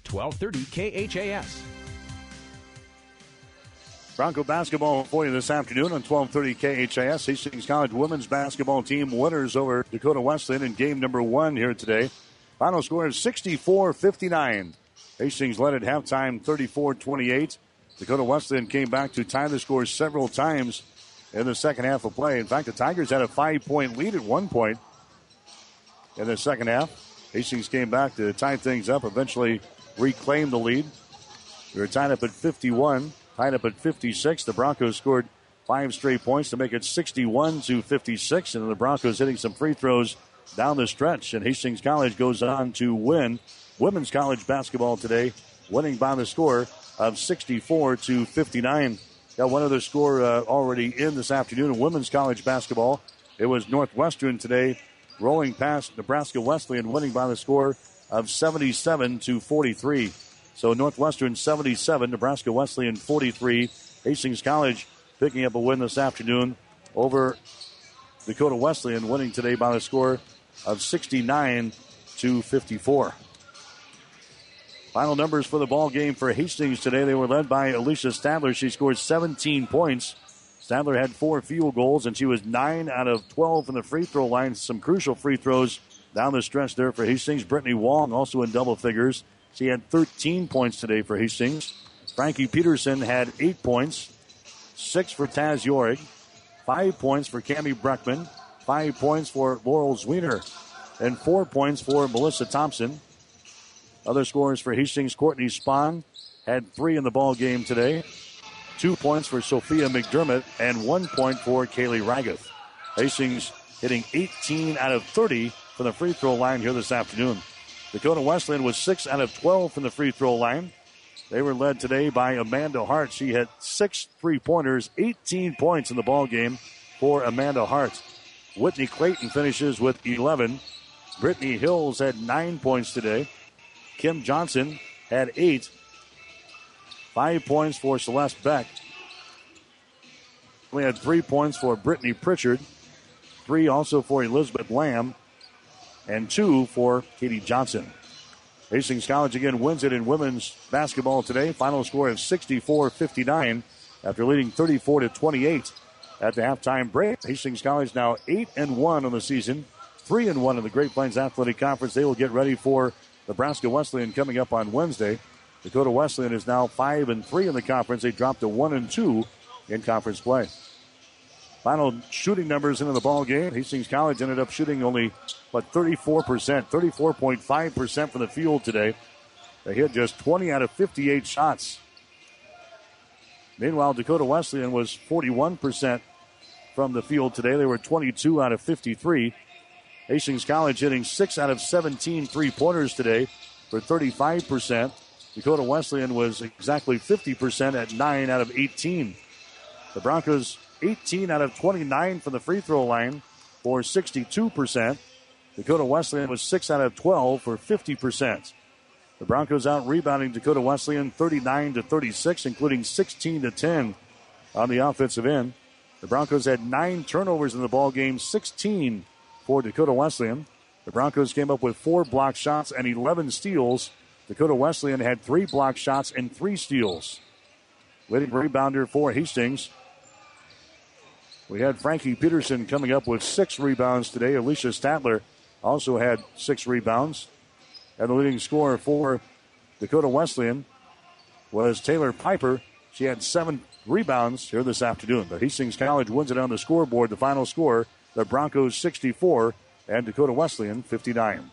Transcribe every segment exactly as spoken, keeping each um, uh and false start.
twelve thirty K H A S. Bronco basketball for you this afternoon on twelve thirty K H A S. Hastings College women's basketball team winners over Dakota Wesleyan in game number one here today. Final score is sixty-four fifty-nine. Hastings led at halftime thirty-four twenty-eight. Dakota Wesleyan came back to tie the score several times in the second half of play. In fact, the Tigers had a five-point lead at one point in the second half. Hastings came back to tie things up, eventually reclaimed the lead. We were tied up at fifty-one. Tied up at fifty-six. The Broncos scored five straight points to make it sixty-one to fifty-six. And the Broncos hitting some free throws down the stretch. And Hastings College goes on to win women's college basketball today, winning by the score of sixty-four to fifty-nine. Got one other score uh, already in this afternoon in women's college basketball. It was Northwestern today rolling past Nebraska Wesleyan, winning by the score of seventy-seven to forty-three. So Northwestern seventy-seven, Nebraska Wesleyan forty-three. Hastings College picking up a win this afternoon over Dakota Wesleyan, winning today by the score of sixty-nine to fifty-four. Final numbers for the ball game for Hastings today. They were led by Alicia Stadler. She scored seventeen points. Stadler had four field goals, and she was nine out of twelve from the free throw line. Some crucial free throws down the stretch there for Hastings. Brittany Wong also in double figures. She had thirteen points today for Hastings. Frankie Peterson had eight points, six for Taz Yorig, five points for Cammie Breckman, five points for Laurel Zwiener, and four points for Melissa Thompson. Other scorers for Hastings, Courtney Spahn had three in the ball game today. Two points for Sophia McDermott and one point for Kaylee Raguth. Hastings hitting eighteen out of thirty from the free throw line here this afternoon. Dakota Wesleyan was six out of twelve from the free throw line. They were led today by Amanda Hart. She had six three-pointers, eighteen points in the ball game for Amanda Hart. Whitney Clayton finishes with eleven. Brittany Hills had nine points today. Kim Johnson had eight. Five points for Celeste Beck. We had three points for Brittany Pritchard. Three also for Elizabeth Lamb. And two for Katie Johnson. Hastings College again wins it in women's basketball today. Final score of sixty-four fifty-nine after leading thirty-four to twenty-eight at the halftime break. Hastings College now eight and one on the season, three and one in the Great Plains Athletic Conference. They will get ready for Nebraska Wesleyan coming up on Wednesday. Dakota Wesleyan is now five and three in the conference. They dropped to one and two in conference play. Final shooting numbers into the ball game. Hastings College ended up shooting only, what, thirty-four percent, thirty-four point five percent from the field today. They hit just twenty out of fifty-eight shots. Meanwhile, Dakota Wesleyan was forty-one percent from the field today. They were twenty-two out of fifty-three. Hastings College hitting six out of seventeen three-pointers today for thirty-five percent. Dakota Wesleyan was exactly fifty percent at nine out of eighteen. The Broncos eighteen out of twenty-nine from the free throw line for sixty-two percent. Dakota Wesleyan was six out of twelve for fifty percent. The Broncos out rebounding Dakota Wesleyan thirty-nine to thirty-six, including sixteen to ten on the offensive end. The Broncos had nine turnovers in the ball game, sixteen for Dakota Wesleyan. The Broncos came up with four block shots and eleven steals. Dakota Wesleyan had three block shots and three steals. Leading rebounder for Hastings. We had Frankie Peterson coming up with six rebounds today. Alicia Statler also had six rebounds. And the leading scorer for Dakota Wesleyan was Taylor Piper. She had seven rebounds here this afternoon. But Hastings College wins it on the scoreboard. The final score, the Broncos sixty-four and Dakota Wesleyan fifty-nine.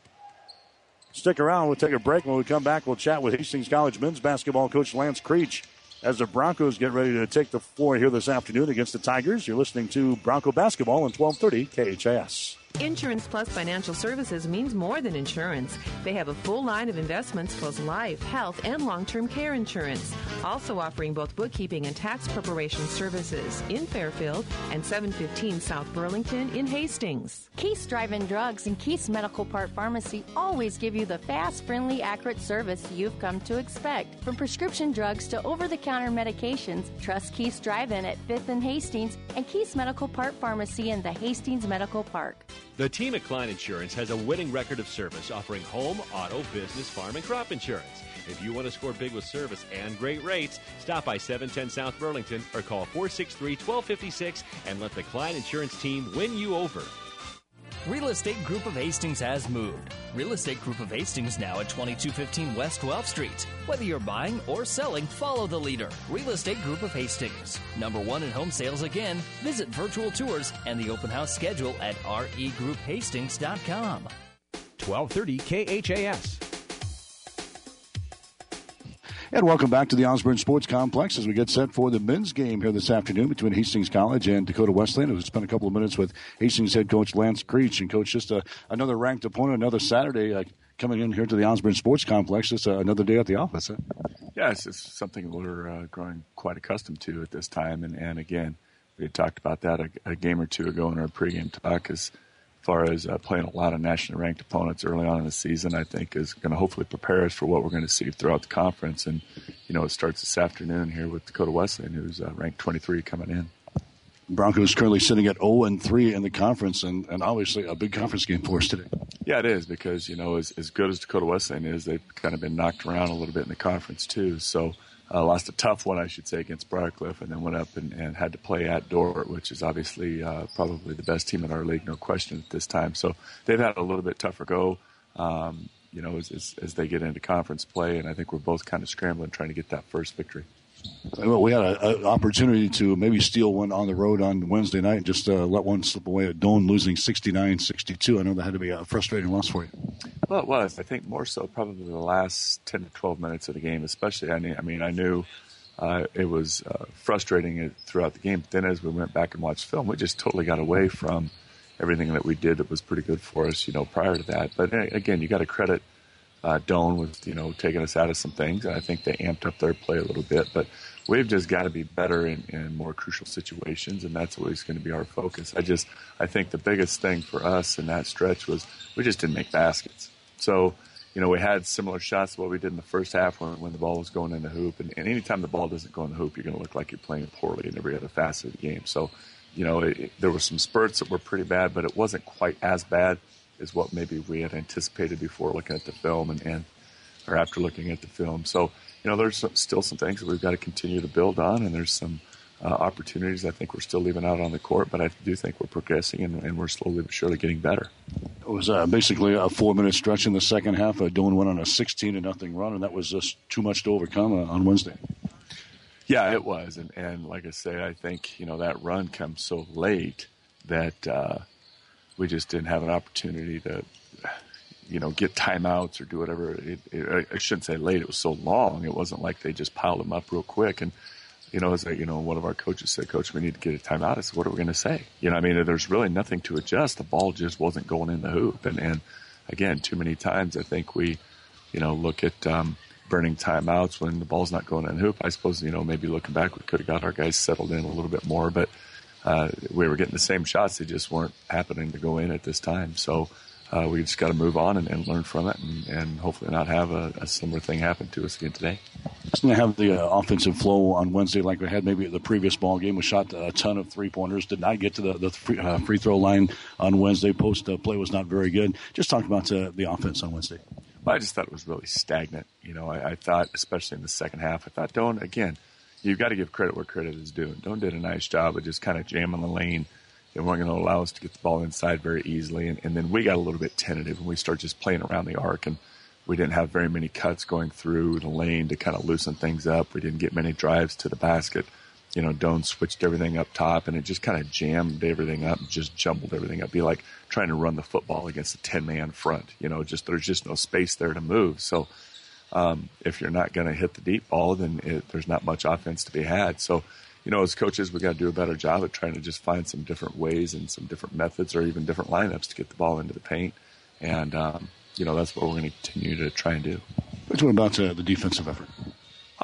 Stick around. We'll take a break. When we come back, we'll chat with Hastings College men's basketball coach Lance Creech as the Broncos get ready to take the floor here this afternoon against the Tigers. You're listening to Bronco Basketball on twelve thirty K H A S. Insurance Plus Financial Services means more than insurance. They have a full line of investments plus life, health, and long-term care insurance. Also offering both bookkeeping and tax preparation services in Fairfield and seven fifteen South Burlington in Hastings. Keith's Drive-In Drugs and Keith's Medical Park Pharmacy always give you the fast, friendly, accurate service you've come to expect. From prescription drugs to over-the-counter medications, trust Keith's Drive-In at fifth and Hastings and Keith's Medical Park Pharmacy in the Hastings Medical Park. The team at Klein Insurance has a winning record of service offering home, auto, business, farm, and crop insurance. If you want to score big with service and great rates, stop by seven ten South Burlington or call four six three, one two five six and let the Klein Insurance team win you over. Real Estate Group of Hastings has moved. Real Estate Group of Hastings now at twenty-two fifteen West twelfth Street. Whether you're buying or selling, follow the leader. Real Estate Group of Hastings. Number one in home sales again. Visit virtual tours and the open house schedule at r e group hastings dot com. twelve thirty K H A S. And welcome back to the Osborne Sports Complex as we get set for the men's game here this afternoon between Hastings College and Dakota Wesleyan. We've spent a couple of minutes with Hastings head coach Lance Creech. And, Coach, just a, another ranked opponent, another Saturday uh, coming in here to the Osborne Sports Complex. Just uh, another day at the office. Huh? Yes, it's something we're uh, growing quite accustomed to at this time. And, and again, we had talked about that a, a game or two ago in our pregame talk as far as uh, playing a lot of nationally ranked opponents early on in the season, I think is going to hopefully prepare us for what we're going to see throughout the conference. And, you know, it starts this afternoon here with Dakota Wesleyan, who's uh, ranked twenty-three coming in. Broncos currently sitting at oh and three in the conference, and, and obviously a big conference game for us today. Yeah, it is, because, you know, as, as good as Dakota Wesleyan is, they've kind of been knocked around a little bit in the conference too. So uh, lost a tough one, I should say, against Briarcliff, and then went up and, and had to play at Dordt, which is obviously uh, probably the best team in our league, no question at this time. So they've had a little bit tougher go, um, you know, as, as, as they get into conference play, and I think we're both kind of scrambling trying to get that first victory. Well, we had an opportunity to maybe steal one on the road on Wednesday night and just uh, let one slip away at Doane, losing sixty-nine sixty-two. I know that had to be a frustrating loss for you. Well, it was. I think more so probably the last ten to twelve minutes of the game, especially. I mean, I, mean, I knew uh, it was uh, frustrating throughout the game. But then as we went back and watched film, we just totally got away from everything that we did that was pretty good for us, you know, prior to that. But again, you got to credit Uh, Doane with, you know, taking us out of some things. And I think they amped up their play a little bit. But we've just got to be better in, in more crucial situations, and that's always going to be our focus. I just, I think the biggest thing for us in that stretch was we just didn't make baskets. So, you know, we had similar shots to what we did in the first half when, when the ball was going in the hoop. And, and anytime the ball doesn't go in the hoop, you're going to look like you're playing poorly in every other facet of the game. So, you know, it, it, there were some spurts that were pretty bad, but it wasn't quite as bad is what maybe we had anticipated before looking at the film and, and or after looking at the film. So, you know, there's some, still some things that we've got to continue to build on, and there's some uh, opportunities I think we're still leaving out on the court, but I do think we're progressing and, and we're slowly but surely getting better. It was uh, basically a four-minute stretch in the second half. Uh, Doane went on a sixteen to nothing run, and that was just too much to overcome uh, on Wednesday. Yeah, it was. And, and like I say, I think, you know, that run comes so late that uh, we just didn't have an opportunity to, you know, get timeouts or do whatever. It, it, I shouldn't say late. It was so long. It wasn't like they just piled them up real quick. And, you know, as a, you know, one of our coaches said, Coach, we need to get a timeout. I said, what are we going to say? You know, I mean, there's really nothing to adjust. The ball just wasn't going in the hoop. And, and again, too many times I think we, you know, look at um, burning timeouts when the ball's not going in the hoop. I suppose, you know, maybe looking back, we could have got our guys settled in a little bit more. But uh, we were getting the same shots. They just weren't happening to go in at this time. So uh, we just got to move on and, and learn from it and, and hopefully not have a, a similar thing happen to us again today. It's going to have the uh, offensive flow on Wednesday like we had maybe at the previous ball game. We shot a ton of three-pointers, did not get to the, the free, uh, free throw line on Wednesday. Post uh, play was not very good. Just talk about uh, the offense on Wednesday. Well, I just thought it was really stagnant. You know, I, I thought, especially in the second half, I thought, Doane, again, you've got to give credit where credit is due. Doane did a nice job of just kind of jamming the lane. They weren't going to allow us to get the ball inside very easily. And, and then we got a little bit tentative when we started just playing around the arc, and we didn't have very many cuts going through the lane to kind of loosen things up. We didn't get many drives to the basket. You know, Doane switched everything up top, and it just kind of jammed everything up and just jumbled everything up. It'd be like trying to run the football against a ten-man front. You know, just there's just no space there to move. So um, if you're not going to hit the deep ball, then it, there's not much offense to be had. So, you know, as coaches, we got to do a better job at trying to just find some different ways and some different methods or even different lineups to get the ball into the paint. And, um, you know, that's what we're going to continue to try and do. What about uh, the defensive effort? I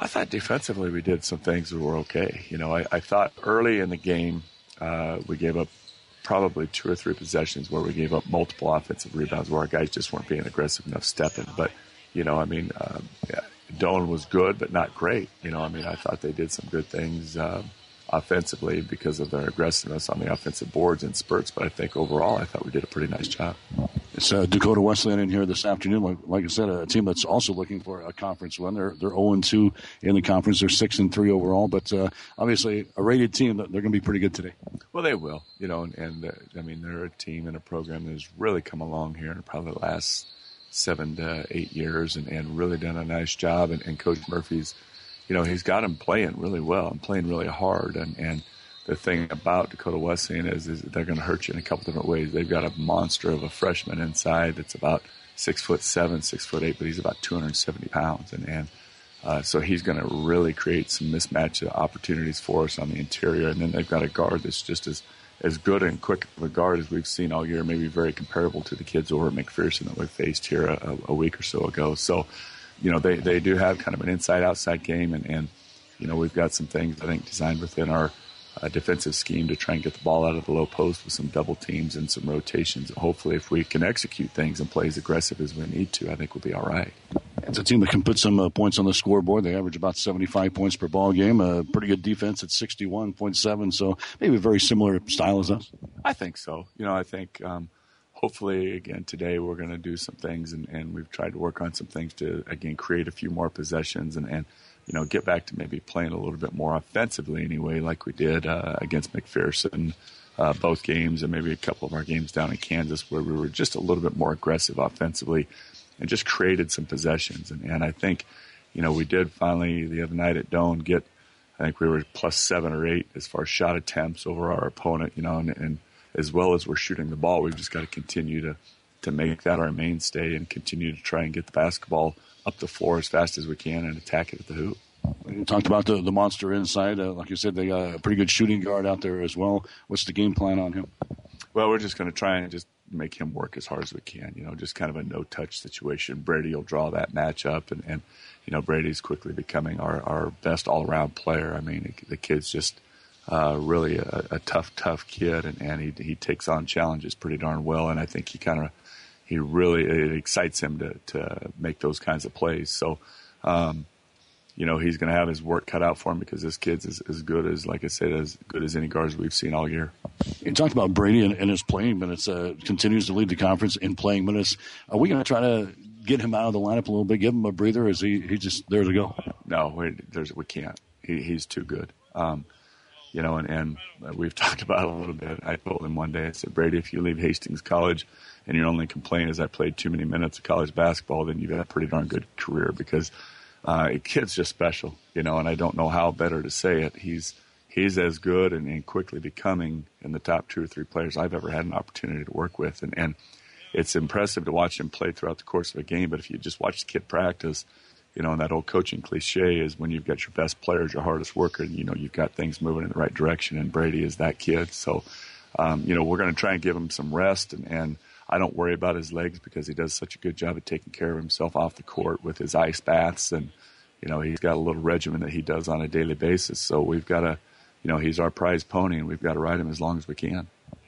thought defensively we did some things that were okay. You know, I, I thought early in the game uh, we gave up probably two or three possessions where we gave up multiple offensive rebounds where our guys just weren't being aggressive enough stepping. But, you know, I mean, um, yeah, Doane was good but not great. You know, I mean, I thought they did some good things uh, offensively because of their aggressiveness on the offensive boards and spurts. But I think overall I thought we did a pretty nice job. It's uh, Dakota Wesleyan in here this afternoon. Like, like I said, a team that's also looking for a conference win. They're they're oh and two in the conference. They're six and three overall. But uh, obviously, a rated team. They're going to be pretty good today. Well, they will. You know, and, and uh, I mean, they're a team and a program that has really come along here in probably the last seven to eight years, and, and really done a nice job. And, and Coach Murphy's, you know, he's got them playing really well and playing really hard. And and the thing about Dakota Wesleyan is, is they're going to hurt you in a couple different ways. They've got a monster of a freshman inside that's about six foot seven, six foot eight, but he's about two hundred seventy pounds, and and uh, so he's going to really create some mismatch opportunities for us on the interior. And then they've got a guard that's just as as good and quick of a guard as we've seen all year, maybe very comparable to the kids over at McPherson that we faced here a, a week or so ago. So, you know, they they do have kind of an inside-outside game, and and you know, we've got some things I think designed within our a defensive scheme to try and get the ball out of the low post with some double teams and some rotations. Hopefully, if we can execute things and play as aggressive as we need to, I think we'll be all right. It's a team that can put some uh, points on the scoreboard. They average about seventy-five points per ball game. A uh, pretty good defense at sixty-one point seven, so maybe a very similar style as us. I think so. You know, I think um, hopefully, again, today we're going to do some things, and, and we've tried to work on some things to, again, create a few more possessions and, and you know, get back to maybe playing a little bit more offensively anyway, like we did uh, against McPherson, uh, both games, and maybe a couple of our games down in Kansas where we were just a little bit more aggressive offensively and just created some possessions. And, and I think, you know, we did finally the other night at Doane get, I think we were plus seven or eight as far as shot attempts over our opponent, you know, and, and as well as we're shooting the ball, we've just got to continue to, to make that our mainstay and continue to try and get the basketball up the floor as fast as we can and attack it at the hoop. You talked about the, the monster inside. Uh, like you said, they got a pretty good shooting guard out there as well. What's the game plan on him? Well, we're just going to try and just make him work as hard as we can. You know, just kind of a no-touch situation. Brady will draw that matchup, and, and you know, Brady's quickly becoming our, our best all-around player. I mean, the kid's just uh, really a, a tough, tough kid, and, and he he takes on challenges pretty darn well, and I think he kind of he really it excites him to to make those kinds of plays. So, um, you know, he's going to have his work cut out for him because this kid's as, as good as, like I said, as good as any guards we've seen all year. You talked about Brady and, and his playing minutes. Uh, continues to lead the conference in playing minutes. Are we going to try to get him out of the lineup a little bit, give him a breather? Or is he he just there to go? No, we, there's, we can't. He, he's too good. Um, you know, and, and we've talked about it a little bit. I told him one day, I said, Brady, if you leave Hastings College and your only complaint is I played too many minutes of college basketball, then you've had a pretty darn good career because uh, a kid's just special, you know, and I don't know how better to say it. He's he's as good and, and quickly becoming in the top two or three players I've ever had an opportunity to work with. And, and it's impressive to watch him play throughout the course of a game, but if you just watch the kid practice, you know, and that old coaching cliche is when you've got your best players, your hardest worker, you know, you've got things moving in the right direction, and Brady is that kid. So, um, you know, we're going to try and give him some rest, and, and I don't worry about his legs because he does such a good job at taking care of himself off the court with his ice baths, and, you know, he's got a little regimen that he does on a daily basis. So we've got to, you know, he's our prize pony, and we've got to ride him as long as we can.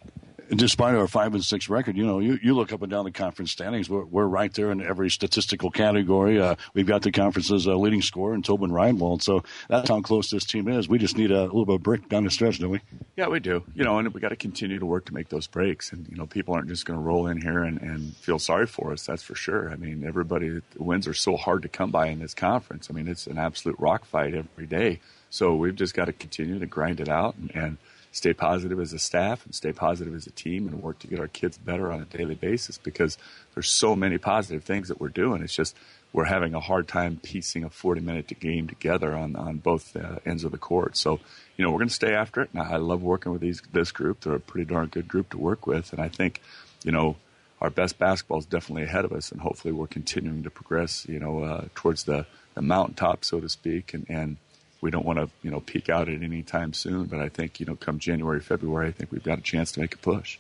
Despite our five and six record, you know, you, you look up and down the conference standings. We're, we're right there in every statistical category. Uh, we've got the conference's uh, leading scorer in Tobin Reinwald, so that's how close this team is. We just need a little bit of brick down the stretch, don't we? Yeah, we do. You know, and we got to continue to work to make those breaks. And you know, people aren't just going to roll in here and, and feel sorry for us. That's for sure. I mean, everybody, the wins are so hard to come by in this conference. I mean, it's an absolute rock fight every day. So we've just got to continue to grind it out and. and stay positive as a staff and stay positive as a team and work to get our kids better on a daily basis because there's so many positive things that we're doing. It's just we're having a hard time piecing a forty-minute game together on, on both uh, ends of the court. So, you know, we're going to stay after it. And I love working with these this group. They're a pretty darn good group to work with. And I think, you know, our best basketball is definitely ahead of us. And hopefully we're continuing to progress, you know, uh, towards the, the mountaintop, so to speak. And, and we don't want to, you know, peak out at any time soon, but I think, you know, come January, February, I think we've got a chance to make a push.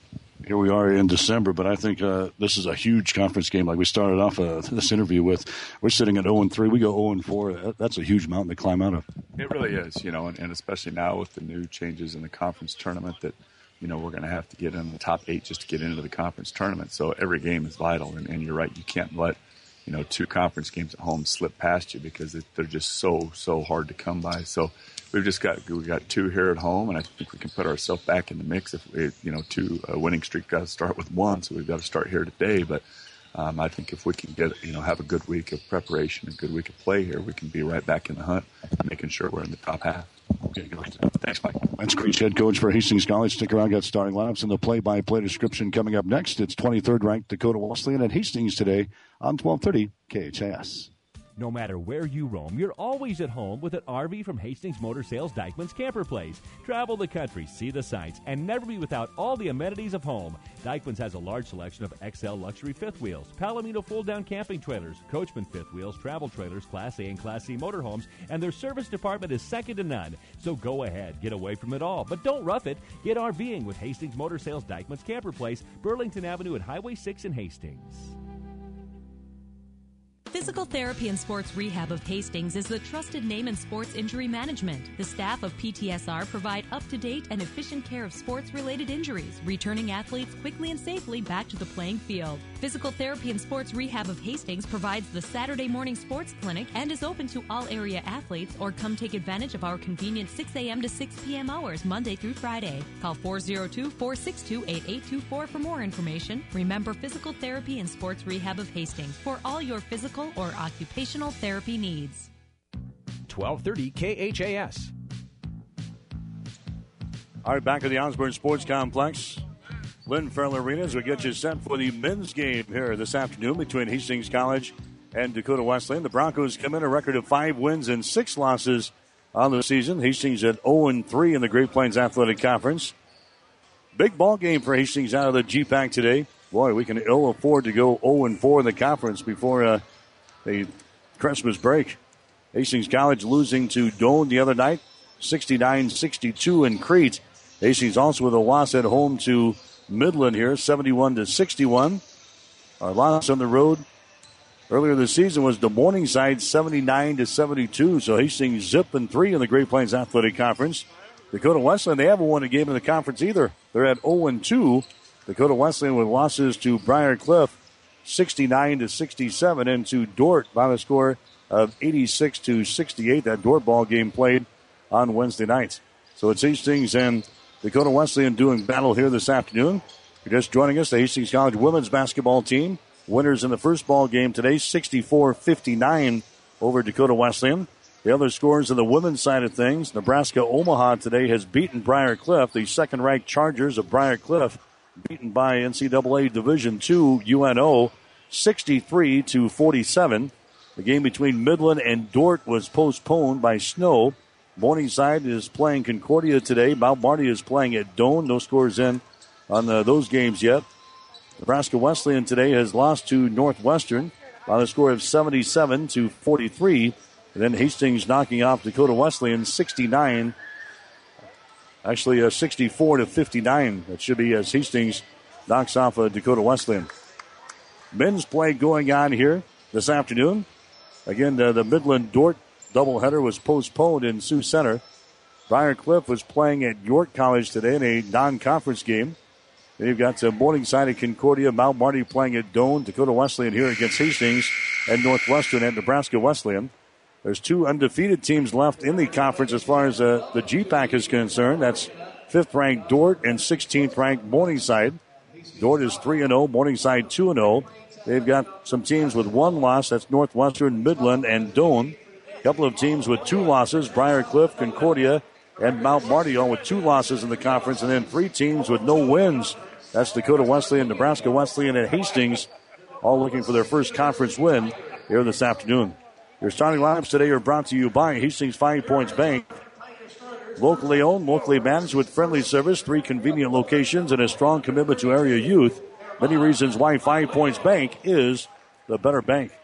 Here we are in December, but I think uh, this is a huge conference game. Like we started off uh, this interview with, we're sitting at oh and three. We go oh and four. That's a huge mountain to climb out of. It really is, you know, and, and especially now with the new changes in the conference tournament that, you know, we're going to have to get in the top eight just to get into the conference tournament. So every game is vital, and, and you're right, you can't let, you know, two conference games at home slip past you because it, they're just so, so hard to come by. So we've just got we got two here at home, and I think we can put ourselves back in the mix. If we, you know, two a winning streak got to start with one, so we've got to start here today. But um, I think if we can get, you know, have a good week of preparation, a good week of play here, we can be right back in the hunt, making sure we're in the top half. Okay, good. Thanks, Mike. That's Creech head coach for Hastings College. Stick around, got starting lineups and the play-by-play description coming up next. It's twenty-third ranked Dakota Wesleyan at Hastings today on twelve thirty K H A S. No matter where you roam, you're always at home with an R V from Hastings Motor Sales Dykeman's Camper Place. Travel the country, see the sights, and never be without all the amenities of home. Dykeman's has a large selection of X L luxury fifth wheels, Palomino fold-down camping trailers, Coachman fifth wheels, travel trailers, Class A and Class C motorhomes, and their service department is second to none. So go ahead, get away from it all, but don't rough it. Get RVing with Hastings Motor Sales Dykeman's Camper Place, Burlington Avenue and Highway six in Hastings. Physical Therapy and Sports Rehab of Hastings is the trusted name in sports injury management. The staff of P T S R provide up-to-date and efficient care of sports-related injuries, returning athletes quickly and safely back to the playing field. Physical Therapy and Sports Rehab of Hastings provides the Saturday morning sports clinic and is open to all area athletes, or come take advantage of our convenient six a.m. to six p.m. hours Monday through Friday. Call four oh two, four six two, eight eight two four for more information. Remember Physical Therapy and Sports Rehab of Hastings for all your physical or occupational therapy needs. twelve thirty K H A S. All right, back at the Osborne Sports Complex. Lynn Farrell Arena as we get you set for the men's game here this afternoon between Hastings College and Dakota Wesleyan. The Broncos come in a record of five wins and six losses on the season. Hastings at oh and three in the Great Plains Athletic Conference. Big ball game for Hastings out of the G PAC today. Boy, we can ill afford to go oh and four in the conference before uh, the Christmas break. Hastings College losing to Doane the other night, sixty-nine sixty-two in Crete. Hastings also with a loss at home to Midland here, seventy-one to sixty-one. Our loss on the road earlier this season was the Morningside, seventy-nine to seventy-two. So Hastings zip and three in the Great Plains Athletic Conference. Dakota Wesleyan, they haven't won a game in the conference either. They're at oh and two. Dakota Wesleyan with losses to Briar Cliff, sixty-nine to sixty-seven, and to Dordt by the score of eighty-six to sixty-eight. That Dordt ball game played on Wednesday night. So it's Hastings and Dakota Wesleyan doing battle here this afternoon. If you're just joining us, the Hastings College women's basketball team, winners in the first ball game today, sixty-four fifty-nine over Dakota Wesleyan. The other scores on the women's side of things, Nebraska Omaha today has beaten Briar Cliff. The second-ranked Chargers of Briar Cliff beaten by N C double A Division two U N O, sixty-three to forty-seven. The game between Midland and Dordt was postponed by snow. Morningside is playing Concordia today. Mount Marty is playing at Doane. No scores in on the, those games yet. Nebraska Wesleyan today has lost to Northwestern by the score of seventy-seven to forty-three. And then Hastings knocking off Dakota Wesleyan sixty-nine. Actually, uh, sixty-four to fifty-nine. That should be as Hastings knocks off uh, Dakota Wesleyan. Men's play going on here this afternoon. Again, uh, the Midland-Dordt doubleheader was postponed in Sioux Center. Briar Cliff was playing at York College today in a non-conference game. Then you've got uh, Morningside and Concordia, Mount Marty playing at Doane, Dakota Wesleyan here against Hastings, and Northwestern and Nebraska Wesleyan. There's two undefeated teams left in the conference as far as uh, the G PAC is concerned. That's fifth-ranked Dordt and sixteenth-ranked Morningside. Dordt is three and oh, Morningside two and oh. They've got some teams with one loss. That's Northwestern, Midland, and Doane. A couple of teams with two losses, Briar Cliff, Concordia, and Mount Marty, all with two losses in the conference. And then three teams with no wins. That's Dakota Wesleyan, Nebraska Wesleyan, and Hastings, all looking for their first conference win here this afternoon. Your starting lineups today are brought to you by Hastings Five Points Bank. Locally owned, locally managed with friendly service, three convenient locations, and a strong commitment to area youth. Many reasons why Five Points Bank is the better bank.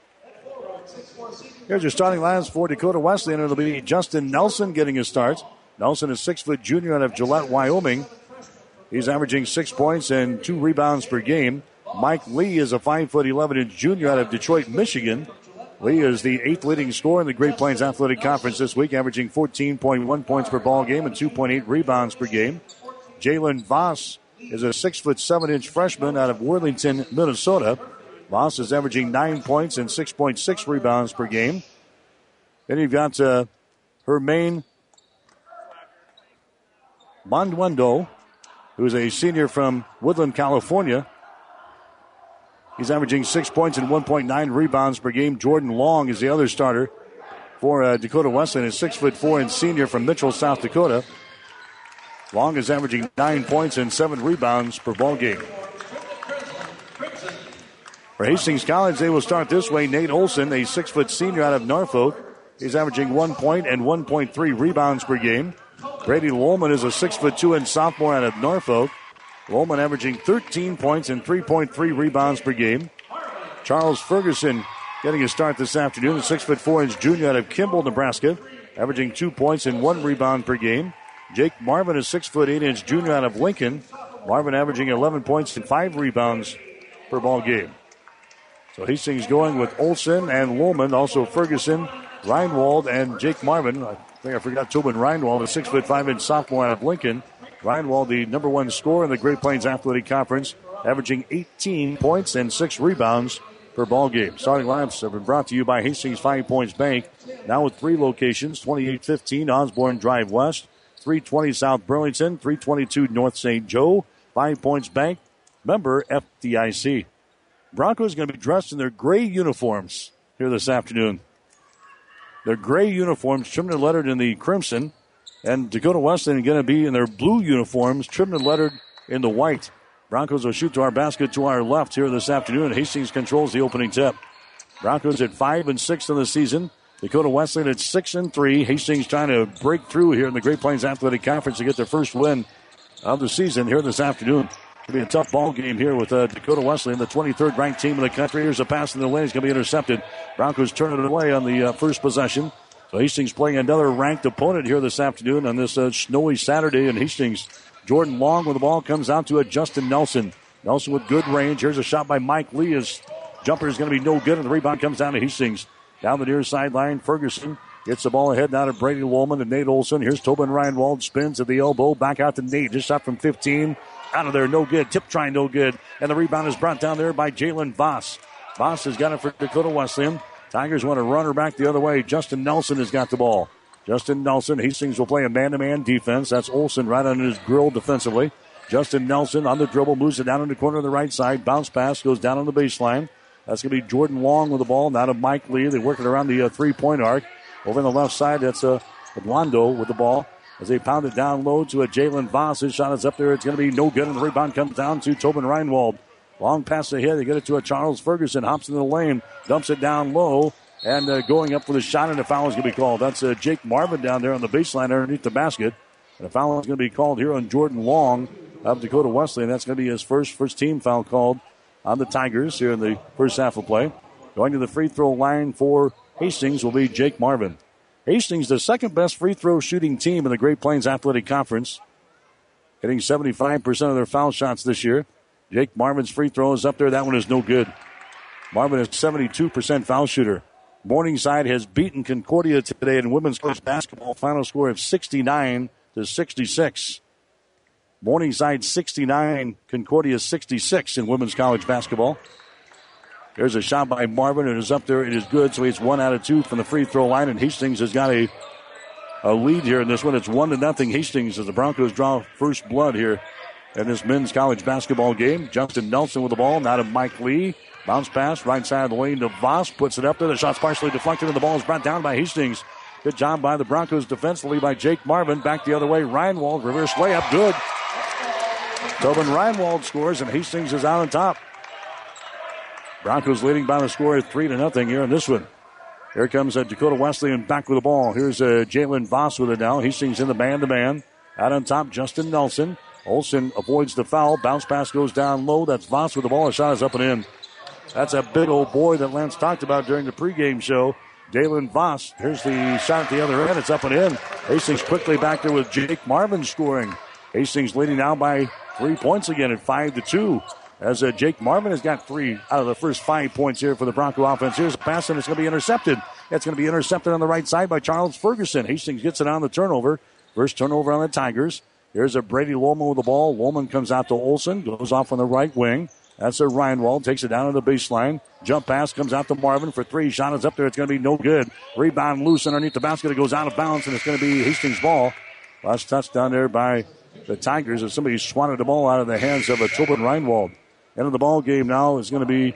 Here's your starting lineups for Dakota Wesleyan. It'll be Justin Nelson getting his start. Nelson is six-foot junior out of Gillette, Wyoming. He's averaging six points and two rebounds per game. Mike Lee is a five foot eleven inch junior out of Detroit, Michigan. Lee is the eighth leading scorer in the Great Plains Athletic Conference this week, averaging fourteen point one points per ball game and two point eight rebounds per game. Jalen Voss is a six foot seven inch freshman out of Worthington, Minnesota. Voss is averaging nine points and six point six rebounds per game. Then you've got uh, Hermaine Mondwendo, who's a senior from Woodland, California. He's averaging six points and one point nine rebounds per game. Jordan Long is the other starter for uh, Dakota Wesleyan, a six foot four and senior from Mitchell, South Dakota. Long is averaging nine points and seven rebounds per ball game. For Hastings College, they will start this way. Nate Olson, a six foot senior out of Norfolk, is averaging one point and one point three rebounds per game. Brady Lowman is a six foot two and sophomore out of Norfolk. Lowman averaging thirteen points and three point three rebounds per game. Charles Ferguson getting a start this afternoon, a six foot four inch junior out of Kimball, Nebraska, averaging two points and one rebound per game. Jake Marvin, a six foot eight inch junior out of Lincoln. Marvin averaging eleven points and five rebounds per ball game. So Hastings going with Olson and Lowman, also Ferguson, Reinwald, and Jake Marvin. I think I forgot Tobin Reinwald, a six foot five inch sophomore out of Lincoln. Reinwald, the number one scorer in the Great Plains Athletic Conference, averaging eighteen points and six rebounds per ball game. Starting lineups have been brought to you by Hastings Five Points Bank. Now with three locations, twenty-eight fifteen Osborne Drive West, three twenty South Burlington, three twenty-two North Saint Joe. Five Points Bank, member F D I C. Broncos are going to be dressed in their gray uniforms here this afternoon. Their gray uniforms trimmed and lettered in the crimson. And Dakota Wesleyan are going to be in their blue uniforms, trimmed and lettered in the white. Broncos will shoot to our basket to our left here this afternoon. Hastings controls the opening tip. Broncos at five and six in the season. Dakota Wesleyan at six and three. Hastings trying to break through here in the Great Plains Athletic Conference to get their first win of the season here this afternoon. It'll be a tough ball game here with uh, Dakota Wesleyan, the twenty-third ranked team in the country. Here's a pass in the lane. It's going to be intercepted. Broncos turn it away on the uh, first possession. So Hastings playing another ranked opponent here this afternoon on this uh, snowy Saturday in Hastings. Jordan Long with the ball comes out to a Justin Nelson. Nelson with good range. Here's a shot by Mike Lee. His jumper is going to be no good, and the rebound comes down to Hastings. Down the near sideline, Ferguson gets the ball ahead now to Brady Lowman and Nate Olson. Here's Tobin Reinwald, spins at the elbow, back out to Nate. Just shot from fifteen. Out of there, no good. Tip try, no good. And the rebound is brought down there by Jalen Voss. Voss has got it for Dakota Wesleyan. Tigers want to run her back the other way. Justin Nelson has got the ball. Justin Nelson, Hastings will play a man-to-man defense. That's Olson right on his grill defensively. Justin Nelson on the dribble, moves it down in the corner of the right side. Bounce pass, goes down on the baseline. That's going to be Jordan Long with the ball, now to Mike Lee. They work it around the uh, three-point arc. Over on the left side, that's uh, Blando with the ball. As they pound it down low to a Jalen Voss. His shot is up there. It's going to be no good, and the rebound comes down to Tobin Reinwald. Long pass ahead. They get it to a Charles Ferguson. Hops into the lane. Dumps it down low. And uh, going up for the shot, and a foul is going to be called. That's uh, Jake Marvin down there on the baseline underneath the basket. And a foul is going to be called here on Jordan Long of Dakota Wesleyan. That's going to be his first first team foul called on the Tigers here in the first half of play. Going to the free throw line for Hastings will be Jake Marvin. Hastings, the second best free throw shooting team in the Great Plains Athletic Conference. Hitting seventy-five percent of their foul shots this year. Jake Marvin's free throw is up there. That one is no good. Marvin is seventy-two percent foul shooter. Morningside has beaten Concordia today in women's college basketball. Final score of sixty-nine to sixty-six. Morningside sixty-nine, Concordia sixty-six in women's college basketball. There's a shot by Marvin. It is up there. It is good. So it's one out of two from the free throw line. And Hastings has got a, a lead here in this one. It's one to nothing Hastings as the Broncos draw first blood here in this men's college basketball game. Justin Nelson with the ball. Now to Mike Lee. Bounce pass right side of the lane to Voss. Puts it up there. The shot's partially deflected and the ball is brought down by Hastings. Good job by the Broncos defensively by Jake Marvin. Back the other way. Reinwald. Reverse layup. Good. Tobin Reinwald scores and Hastings is out on top. Broncos leading by the score of three to nothing here in this one. Here comes uh, Dakota Wesleyan back with the ball. Here's uh, Jalen Voss with it now. Hastings in the man-to-man. Out on top, Justin Nelson. Olson avoids the foul. Bounce pass goes down low. That's Voss with the ball. The shot is up and in. That's a big old boy that Lance talked about during the pregame show. Jalen Voss. Here's the shot at the other end. It's up and in. Hastings quickly back there with Jake Marvin scoring. Hastings leading now by three points again at five to two. As uh, Jake Marvin has got three out of the first five points here for the Bronco offense. Here's a pass, and it's going to be intercepted. It's going to be intercepted on the right side by Charles Ferguson. Hastings gets it on the turnover. First turnover on the Tigers. Here's a Brady Lowman with the ball. Lowman comes out to Olson, goes off on the right wing. That's a Reinwald, takes it down to the baseline. Jump pass comes out to Marvin for three. Shot is up there. It's going to be no good. Rebound loose underneath the basket. It goes out of bounds, and it's going to be Hastings' ball. Last touchdown there by the Tigers as somebody swatted the ball out of the hands of a Tobin Reinwald. End of the ball game now is going to be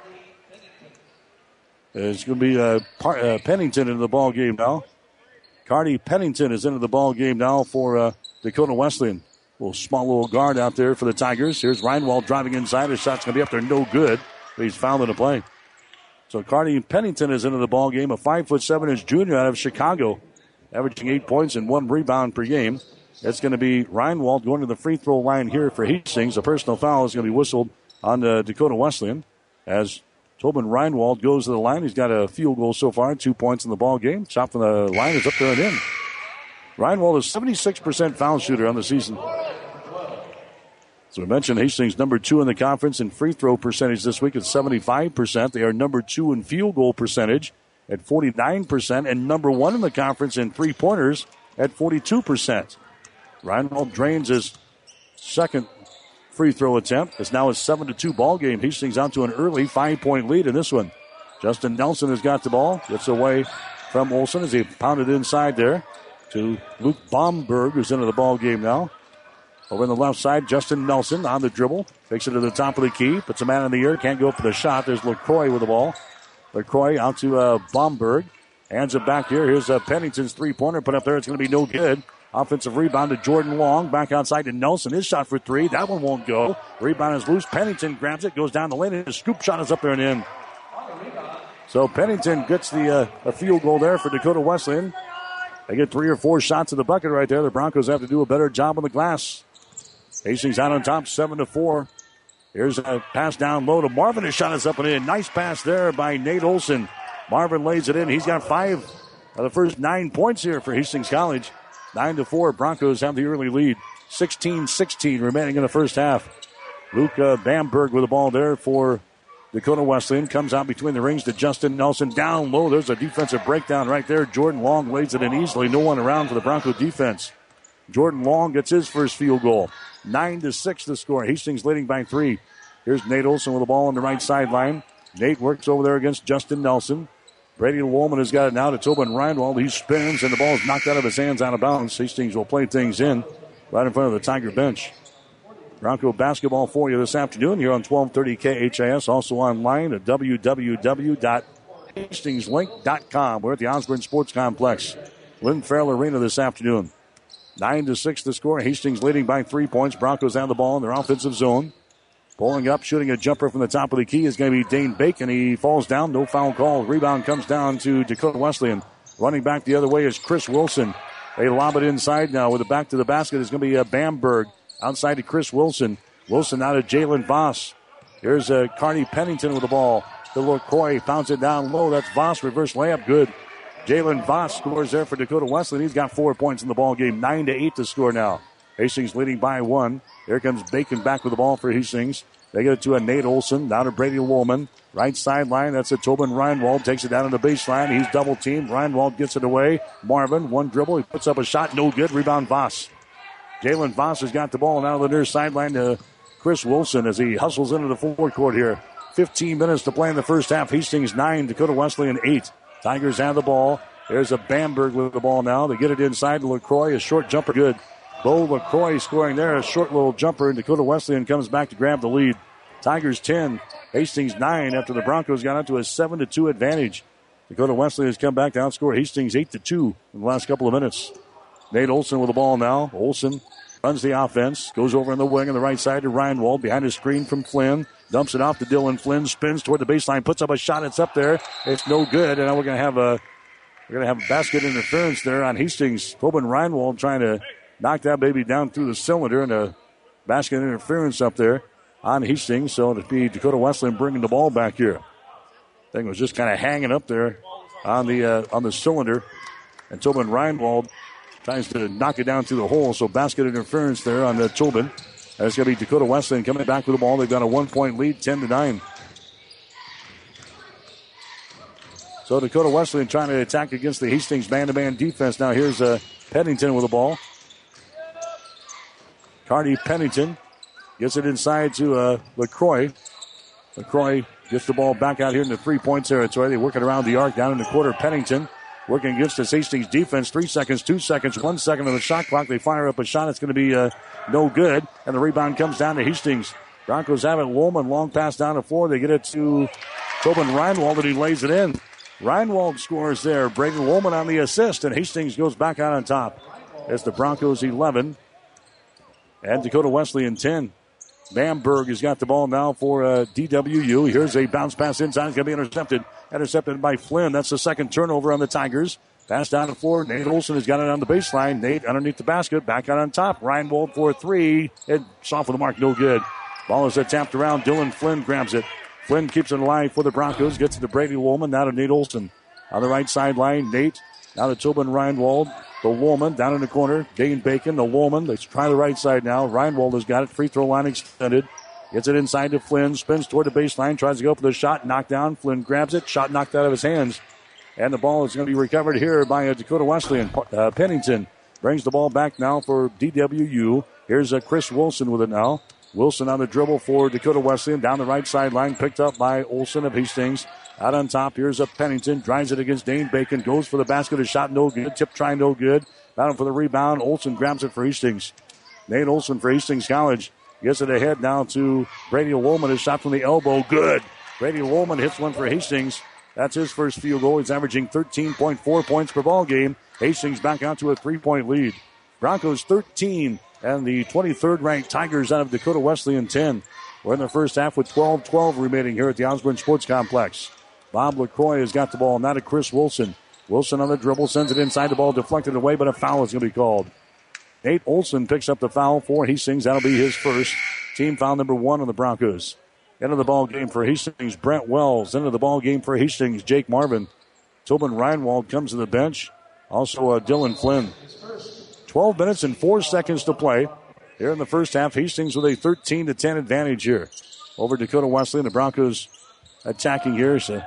it's going to be uh, Par- uh, Pennington into the ball game now. Cardi Pennington is into the ball game now for uh, Dakota Wesleyan. Little small little guard out there for the Tigers. Here's Reinwald driving inside. His shot's going to be up there, no good. But he's fouled in the play. So Cardi Pennington is into the ball game. A five foot seven inch junior out of Chicago, averaging eight points and one rebound per game. It's going to be Reinwald going to the free throw line here for Hastings. A personal foul is going to be whistled on the Dakota Wesleyan as Tobin Reinwald goes to the line. He's got a field goal so far, two points in the ball game. Shot from the line is up there and in. Reinwald is seventy-six percent foul shooter on the season. So we mentioned Hastings number two in the conference in free throw percentage this week at seventy-five percent. They are number two in field goal percentage at forty-nine percent and number one in the conference in three-pointers at forty-two percent. Reinwald drains his second free throw attempt. It's now a seven to two ball game. Hastings out to an early five-point lead in this one. Justin Nelson has got the ball. Gets away from Olson as he pounded inside there to Luke Bomberg, who's into the ball game now. Over on the left side, Justin Nelson on the dribble. Takes it to the top of the key. Puts a man in the air. Can't go for the shot. There's LaCroix with the ball. LaCroix out to uh, Bomberg. Hands it back here. Here's uh, Pennington's three-pointer put up there. It's going to be no good. Offensive rebound to Jordan Long. Back outside to Nelson. His shot for three. That one won't go. Rebound is loose. Pennington grabs it. Goes down the lane. And his scoop shot is up there and in. So Pennington gets the uh, a field goal there for Dakota Wesleyan. They get three or four shots in the bucket right there. The Broncos have to do a better job on the glass. Hastings out on top, seven to four. Here's a pass down low to Marvin. His shot is up and in. Nice pass there by Nate Olson. Marvin lays it in. He's got five of the first nine points here for Hastings College. Nine to four. Broncos have the early lead. sixteen sixteen remaining in the first half. Luke uh, Bamberg with the ball there for Dakota Wesleyan. Comes out between the rings to Justin Nelson. Down low. There's a defensive breakdown right there. Jordan Long lays it in easily. No one around for the Bronco defense. Jordan Long gets his first field goal. Nine to six the score. Hastings leading by three. Here's Nate Olson with the ball on the right sideline. Nate works over there against Justin Nelson. Brady Woolman has got it now to Tobin Reinwald. He spins and the ball is knocked out of his hands out of bounds. Hastings will play things in right in front of the Tiger bench. Bronco basketball for you this afternoon here on twelve thirty K H I S. Also online at w w w dot hastings link dot com. We're at the Osborne Sports Complex. Lynn Farrell Arena this afternoon. Nine to six the score. Hastings leading by three points. Broncos have the ball in their offensive zone. Pulling up, shooting a jumper from the top of the key is going to be Dane Bacon. He falls down. No foul call. Rebound comes down to Dakota Wesleyan. Running back the other way is Chris Wilson. They lob it inside now with the back to the basket. Is going to be uh, Bamberg. Outside to Chris Wilson. Wilson out of Jalen Voss. Here's uh, Carney Pennington with the ball. To LaCroix. Pounds it down low. That's Voss. Reverse layup. Good. Jalen Voss scores there for Dakota Wesleyan. He's got four points in the ball game. Nine to eight to score now. Hastings leading by one. Here comes Bacon back with the ball for Hastings. They get it to a Nate Olson. Down to Brady Woolman. Right sideline. That's a Tobin Reinwald. Takes it down to the baseline. He's double teamed. Reinwald gets it away. Marvin, one dribble. He puts up a shot. No good. Rebound Voss. Jalen Voss has got the ball now to the near sideline to Chris Wilson as he hustles into the forecourt here. fifteen minutes to play in the first half. Hastings nine, Dakota Wesleyan eight. Tigers have the ball. There's a Bamberg with the ball now. They get it inside to LaCroix. A short jumper good. Bo LaCroix scoring there. A short little jumper, and Dakota Wesleyan comes back to grab the lead. Tigers ten, Hastings nine after the Broncos got out to a seven to two advantage. Dakota Wesleyan has come back to outscore Hastings eight to two in the last couple of minutes. Nate Olson with the ball now. Olson runs the offense. Goes over on the wing on the right side to Reinwald. Behind his screen from Flynn. Dumps it off to Dylan Flynn. Spins toward the baseline. Puts up a shot. It's up there. It's no good. And now we're going to have a we're going to have a basket interference there on Hastings. Tobin Reinwald trying to knock that baby down through the cylinder. And a basket interference up there on Hastings. So it'll be Dakota Wesleyan bringing the ball back here. Thing was just kind of hanging up there on the uh, on the cylinder. And Tobin Reinwald tries to knock it down through the hole, so basket interference there on the Tobin And it's going to be Dakota Wesleyan coming back with the ball. They've got a one-point lead, ten to nine. So Dakota Wesleyan trying to attack against the Hastings man-to-man defense. Now here's uh, Pennington with the ball. Cardi Pennington gets it inside to uh, LaCroix. LaCroix gets the ball back out here in the three-point territory. They work it around the arc down in the quarter. Pennington working against this Hastings defense. Three seconds, two seconds, one second on the shot clock. They fire up a shot. It's going to be uh, no good. And the rebound comes down to Hastings. Broncos have it. Woolman, long pass down the floor. They get it to Tobin Reinwald, and he lays it in. Reinwald scores there. Braden Woolman on the assist, and Hastings goes back out on top. It's the Broncos eleven and Dakota Wesleyan ten. Bamberg has got the ball now for uh, D W U. Here's a bounce pass inside. It's going to be intercepted. Intercepted by Flynn. That's the second turnover on the Tigers. Pass down the floor. Nate Olson has got it on the baseline. Nate underneath the basket. Back out on top. Reinwald for a three. It's off of the mark. No good. Ball is uh, tapped around. Dylan Flynn grabs it. Flynn keeps it alive for the Broncos. Gets to the Brady Woolman. Now to Nate Olson. On the right sideline, Nate. Now to Tobin Reinwald. The Woolman down in the corner. Dane Bacon, the Woolman. Let's try the right side now. Reinwald has got it. Free throw line extended. Gets it inside to Flynn. Spins toward the baseline. Tries to go for the shot. Knocked down. Flynn grabs it. Shot knocked out of his hands. And the ball is going to be recovered here by uh, Dakota Wesleyan. Uh, Pennington brings the ball back now for D W U. Here's uh, Chris Wilson with it now. Wilson on the dribble for Dakota Wesleyan. Down the right sideline. Picked up by Olson of Hastings. Out on top, here's a Pennington. Drives it against Dane Bacon. Goes for the basket. A shot no good. Tip try no good. Battle for the rebound. Olson grabs it for Hastings. Nate Olson for Hastings College. Gets it ahead now to Brady Woolman. A shot from the elbow. Good. Brady Woolman hits one for Hastings. That's his first field goal. He's averaging thirteen point four points per ball game. Hastings back out to a three-point lead. Broncos thirteen and the twenty-third ranked Tigers out of Dakota Wesleyan ten. We're in the first half with twelve twelve remaining here at the Osborne Sports Complex. Bob LaCroix has got the ball. Now to Chris Wilson. Wilson on the dribble. Sends it inside. The ball deflected away, but a foul is going to be called. Nate Olson picks up the foul for Hastings. That'll be his first. Team foul number one on the Broncos. End of the ball game for Hastings, Brent Wells. End of the ball game for Hastings, Jake Marvin. Tobin Reinwald comes to the bench. Also uh, Dylan Flynn. twelve minutes and four seconds to play. Here in the first half, Hastings with a thirteen to ten advantage here over Dakota Wesleyan. The Broncos attacking here. So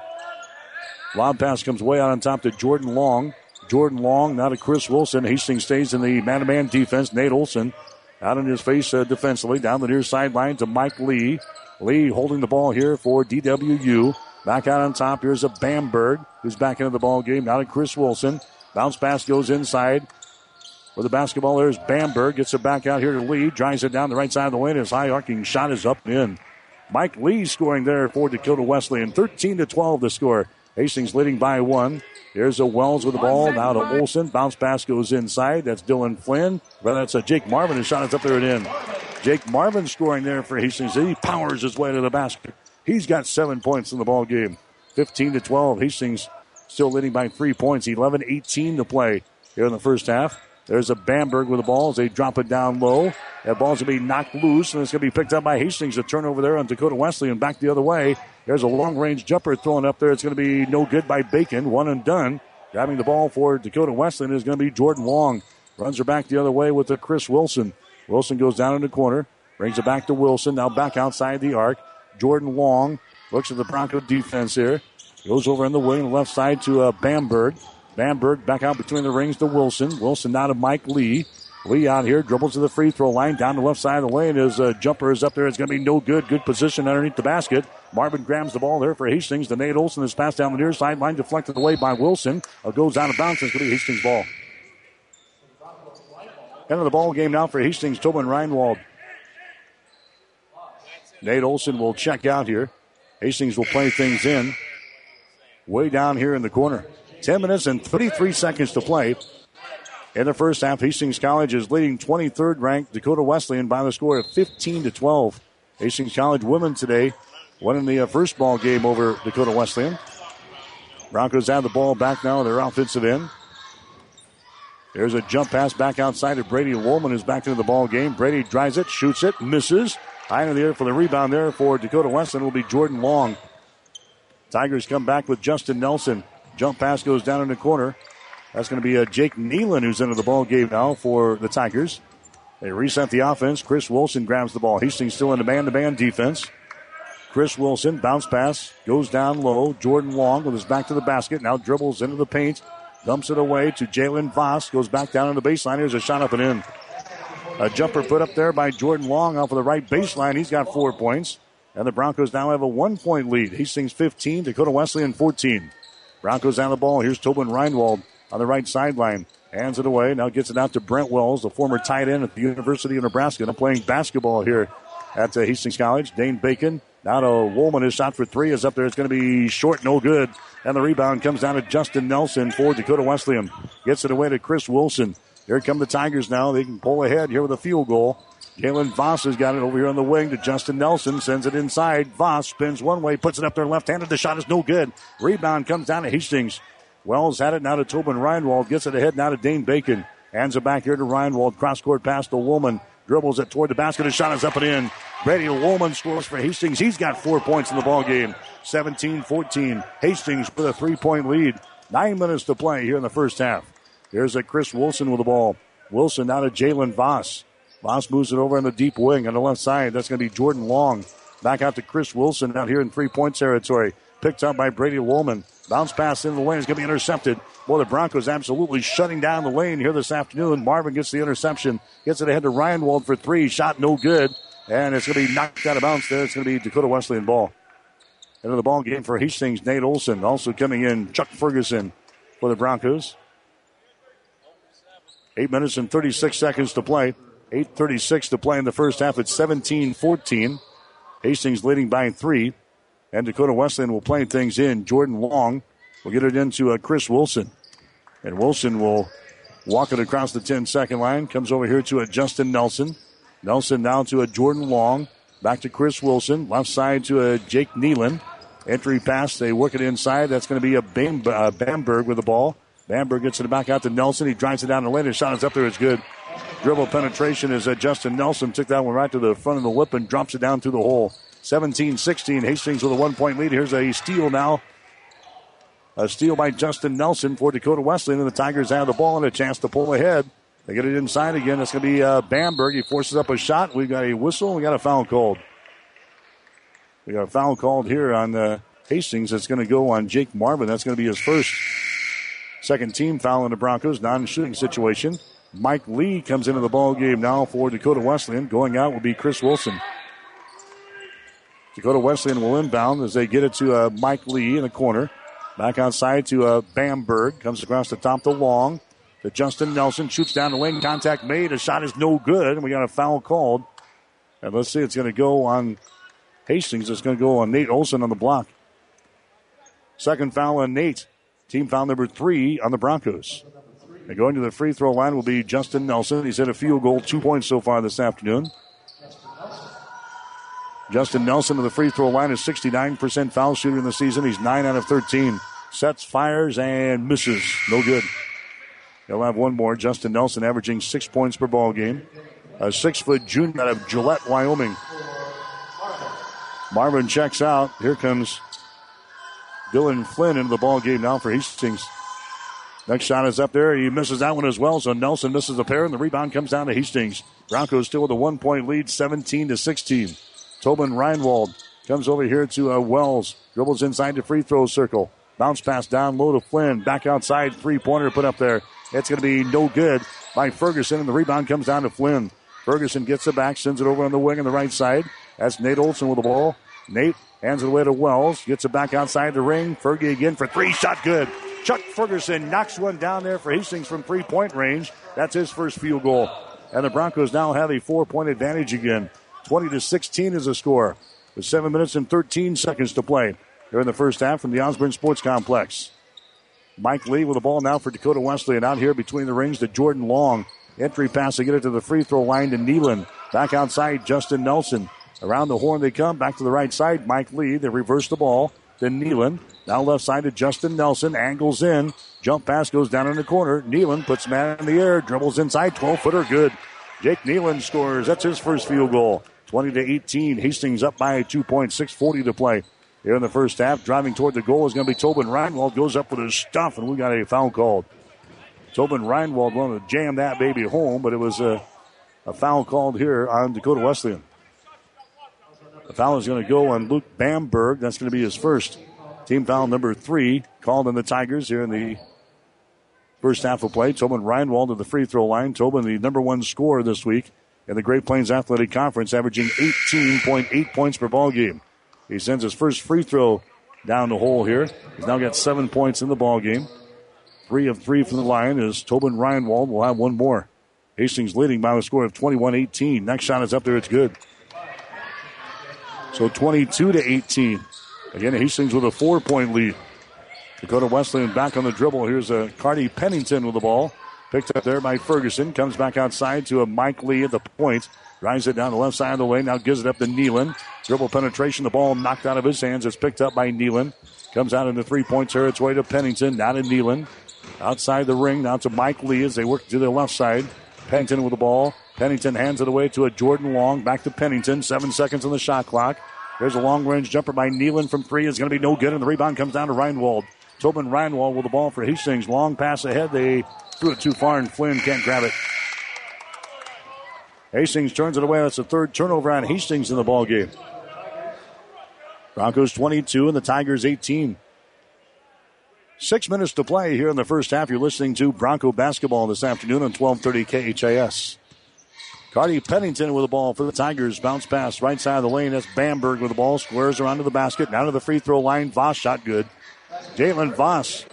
lob pass comes way out on top to Jordan Long. Jordan Long now to Chris Wilson. Hastings stays in the man-to-man defense. Nate Olson out in his face uh, defensively. Down the near sideline to Mike Lee. Lee holding the ball here for D W U. Back out on top. Here's a Bamberg who's back into the ball game. Now to Chris Wilson. Bounce pass goes inside. For the basketball, there's Bamberg. Gets it back out here to Lee. Drives it down the right side of the lane. His high arcing shot is up and in. Mike Lee scoring there for Dakota Wesleyan. thirteen to twelve the score. Hastings leading by one. Here's a Wells with the ball. Now to Olson. Bounce pass goes inside. That's Dylan Flynn. Well, that's a Jake Marvin. His shot is up there and in. Jake Marvin scoring there for Hastings. He powers his way to the basket. He's got seven points in the ball game. fifteen to twelve. Hastings still leading by three points. eleven eighteen to play here in the first half. There's a Bamberg with the ball as they drop it down low. That ball's going to be knocked loose, and it's going to be picked up by Hastings. A turnover there on Dakota Wesleyan. Back the other way. There's a long-range jumper thrown up there. It's going to be no good by Bacon. One and done. Grabbing the ball for Dakota Wesleyan is going to be Jordan Long. Runs her back the other way with the Chris Wilson. Wilson goes down in the corner. Brings it back to Wilson. Now back outside the arc. Jordan Long looks at the Bronco defense here. Goes over in the wing, left side to uh, Bamberg. Bamberg back out between the rings to Wilson. Wilson now to Mike Lee. Lee out here, dribbles to the free throw line, down the left side of the lane. His uh, jumper is up there. It's going to be no good. Good position underneath the basket. Marvin grabs the ball there for Hastings. The Nate Olson is passed down the near sideline, deflected away by Wilson. It goes out of bounds. It's going to be Hastings' ball. End of the ball game now for Hastings. Tobin Reinwald. Nate Olson will check out here. Hastings will play things in. Way down here in the corner. ten minutes and thirty-three seconds to play. In the first half, Hastings College is leading twenty-third ranked Dakota Wesleyan by the score of fifteen to twelve. Hastings College women today winning the uh, first ball game over Dakota Wesleyan. Broncos have the ball back now in their offensive end. There's a jump pass back outside of Brady Woolman, who's back into the ball game. Brady drives it, shoots it, misses. High in the air for the rebound there for Dakota Wesleyan will be Jordan Long. Tigers come back with Justin Nelson. Jump pass goes down in the corner. That's going to be uh, Jake Nealon who's into the ball game now for the Tigers. They reset the offense. Chris Wilson grabs the ball. Hastings still in a man-to-man defense. Chris Wilson, bounce pass, goes down low. Jordan Long with his back to the basket. Now dribbles into the paint. Dumps it away to Jalen Voss. Goes back down on the baseline. Here's a shot up and in. A jumper put up there by Jordan Long off of the right baseline. He's got four points. And the Broncos now have a one-point lead. Hastings fifteen, Dakota Wesleyan fourteen. Broncos down the ball. Here's Tobin Reinwald on the right sideline. Hands it away. Now gets it out to Brent Wells, the former tight end at the University of Nebraska. Now playing basketball here at uh, Hastings College. Dane Bacon. Now to Woolman. His shot for three is up there. It's going to be short, no good. And the rebound comes down to Justin Nelson for Dakota Wesleyan. Gets it away to Chris Wilson. Here come the Tigers now. They can pull ahead here with a field goal. Jalen Voss has got it over here on the wing to Justin Nelson. Sends it inside. Voss spins one way, puts it up there left-handed. The shot is no good. Rebound comes down to Hastings. Wells had it now to Tobin Reinwald. Gets it ahead now to Dane Bacon. Hands it back here to Reinwald. Cross-court pass to Woolman. Dribbles it toward the basket. His shot is up and in. Brady Woolman scores for Hastings. He's got four points in the ball game. seventeen fourteen. Hastings with a three-point lead. Nine minutes to play here in the first half. Here's a Chris Wilson with the ball. Wilson now to Jalen Voss. Voss moves it over on the deep wing on the left side. That's going to be Jordan Long. Back out to Chris Wilson out here in three-point territory. Picked up by Brady Woolman. Bounce pass into the lane is going to be intercepted. Boy, the Broncos absolutely shutting down the lane here this afternoon. Marvin gets the interception. Gets it ahead to Reinwald for three. Shot no good. And it's going to be knocked out of bounds there. It's going to be Dakota Wesleyan ball. Into the ball game for Hastings, Nate Olson. Also coming in, Chuck Ferguson for the Broncos. Eight minutes and thirty-six seconds to play. eight thirty-six to play in the first half. It's seventeen fourteen. Hastings leading by three. And Dakota Wesleyan will play things in. Jordan Long will get it into uh, Chris Wilson. And Wilson will walk it across the ten-second line. Comes over here to a Justin Nelson. Nelson now to a Jordan Long. Back to Chris Wilson. Left side to a Jake Nealon. Entry pass. They work it inside. That's going to be a Bam- uh, Bamberg with the ball. Bamberg gets it back out to Nelson. He drives it down the lane. His shot is up there. It's good. Dribble penetration is uh, Justin Nelson. Took that one right to the front of the lip and drops it down through the hole. seventeen sixteen. Hastings with a one-point lead. Here's a steal now. A steal by Justin Nelson for Dakota Wesleyan. And the Tigers have the ball and a chance to pull ahead. They get it inside again. That's going to be uh, Bamberg. He forces up a shot. We've got a whistle. We got a foul called. We got a foul called here on uh, Hastings. It's going to go on Jake Marvin. That's going to be his first. Second team foul in the Broncos. Non-shooting situation. Mike Lee comes into the ball game now for Dakota Wesleyan. Going out will be Chris Wilson. Dakota Wesleyan will inbound as they get it to uh, Mike Lee in the corner. Back outside to uh, Bamberg. Comes across the top to Long. To Justin Nelson. Shoots down the lane. Contact made. A shot is no good. And we got a foul called. And let's see. It's going to go on Hastings. It's going to go on Nate Olson on the block. Second foul on Nate. Team foul number three on the Broncos. And going to the free throw line will be Justin Nelson. He's hit a field goal. Two points so far this afternoon. Justin Nelson to the free throw line is sixty-nine percent foul shooter in the season. He's nine out of thirteen. Sets, fires, and misses. No good. He'll have one more. Justin Nelson averaging six points per ball game. A six-foot junior out of Gillette, Wyoming. Marvin checks out. Here comes Dylan Flynn into the ball game now for Hastings. Next shot is up there. He misses that one as well. So Nelson misses a pair, and the rebound comes down to Hastings. Broncos still with a one-point lead, seventeen to sixteen. Tobin Reinwald comes over here to uh, Wells. Dribbles inside the free throw circle. Bounce pass down low to Flynn. Back outside, three-pointer put up there. It's going to be no good by Ferguson, and the rebound comes down to Flynn. Ferguson gets it back, sends it over on the wing on the right side. That's Nate Olson with the ball. Nate hands it away to Wells. Gets it back outside the ring. Fergie again for three. Shot good. Chuck Ferguson knocks one down there for Hastings from three-point range. That's his first field goal. And the Broncos now have a four-point advantage again. twenty to sixteen is the score. With seven minutes and thirteen seconds to play here in the first half from the Osborne Sports Complex. Mike Lee with the ball now for Dakota Wesleyan. Out here between the rings to Jordan Long. Entry pass to get it to the free throw line to Nealon. Back outside, Justin Nelson. Around the horn they come. Back to the right side, Mike Lee. They reverse the ball. Then Nealon. Now left side to Justin Nelson. Angles in. Jump pass goes down in the corner. Nealon puts man in the air. Dribbles inside. twelve-footer good. Jake Nealon scores. That's his first field goal. twenty to eighteen. Hastings up by two points. six forty to play here in the first half. Driving toward the goal is going to be Tobin Reinwald. Goes up with his stuff, and we got a foul called. Tobin Reinwald wanted to jam that baby home, but it was uh, a foul called here on Dakota Wesleyan. The foul is going to go on Luke Bamberg. That's going to be his first. Team foul number three called on the Tigers here in the first half of play. Tobin Reinwald to the free throw line. Tobin, the number one scorer this week in the Great Plains Athletic Conference, averaging eighteen point eight points per ball game. He sends his first free throw down the hole here. He's now got seven points in the ball game. Three of three from the line is Tobin Reinwald. Will have one more. Hastings leading by a score of twenty-one eighteen. Next shot is up there. It's good. So twenty-two to eighteen. Again, Hastings with a four-point lead. Dakota Wesleyan back on the dribble. Here's a Cardi Pennington with the ball. Picked up there by Ferguson. Comes back outside to a Mike Lee at the point. Drives it down the left side of the lane. Now gives it up to Nealon. Dribble penetration. The ball knocked out of his hands. It's picked up by Nealon. Comes out into three-point territory to Pennington. Now to Nealon. Outside the ring. Now to Mike Lee as they work to the left side. Pennington with the ball. Pennington hands it away to a Jordan Long. Back to Pennington. Seven seconds on the shot clock. There's a long-range jumper by Nealon from three. It's going to be no good, and the rebound comes down to Reinwald. Tobin Reinwald with the ball for Hastings. Long pass ahead. They threw it too far, and Flynn can't grab it. Hastings turns it away. That's the third turnover on Hastings in the ball game. Broncos twenty-two and the Tigers eighteen. Six minutes to play here in the first half. You're listening to Bronco basketball this afternoon on twelve thirty K H A S. Cardi Pennington with the ball for the Tigers. Bounce pass right side of the lane. That's Bamberg with the ball. Squares around to the basket. Now to the free throw line. Voss shot good. Jalen Voss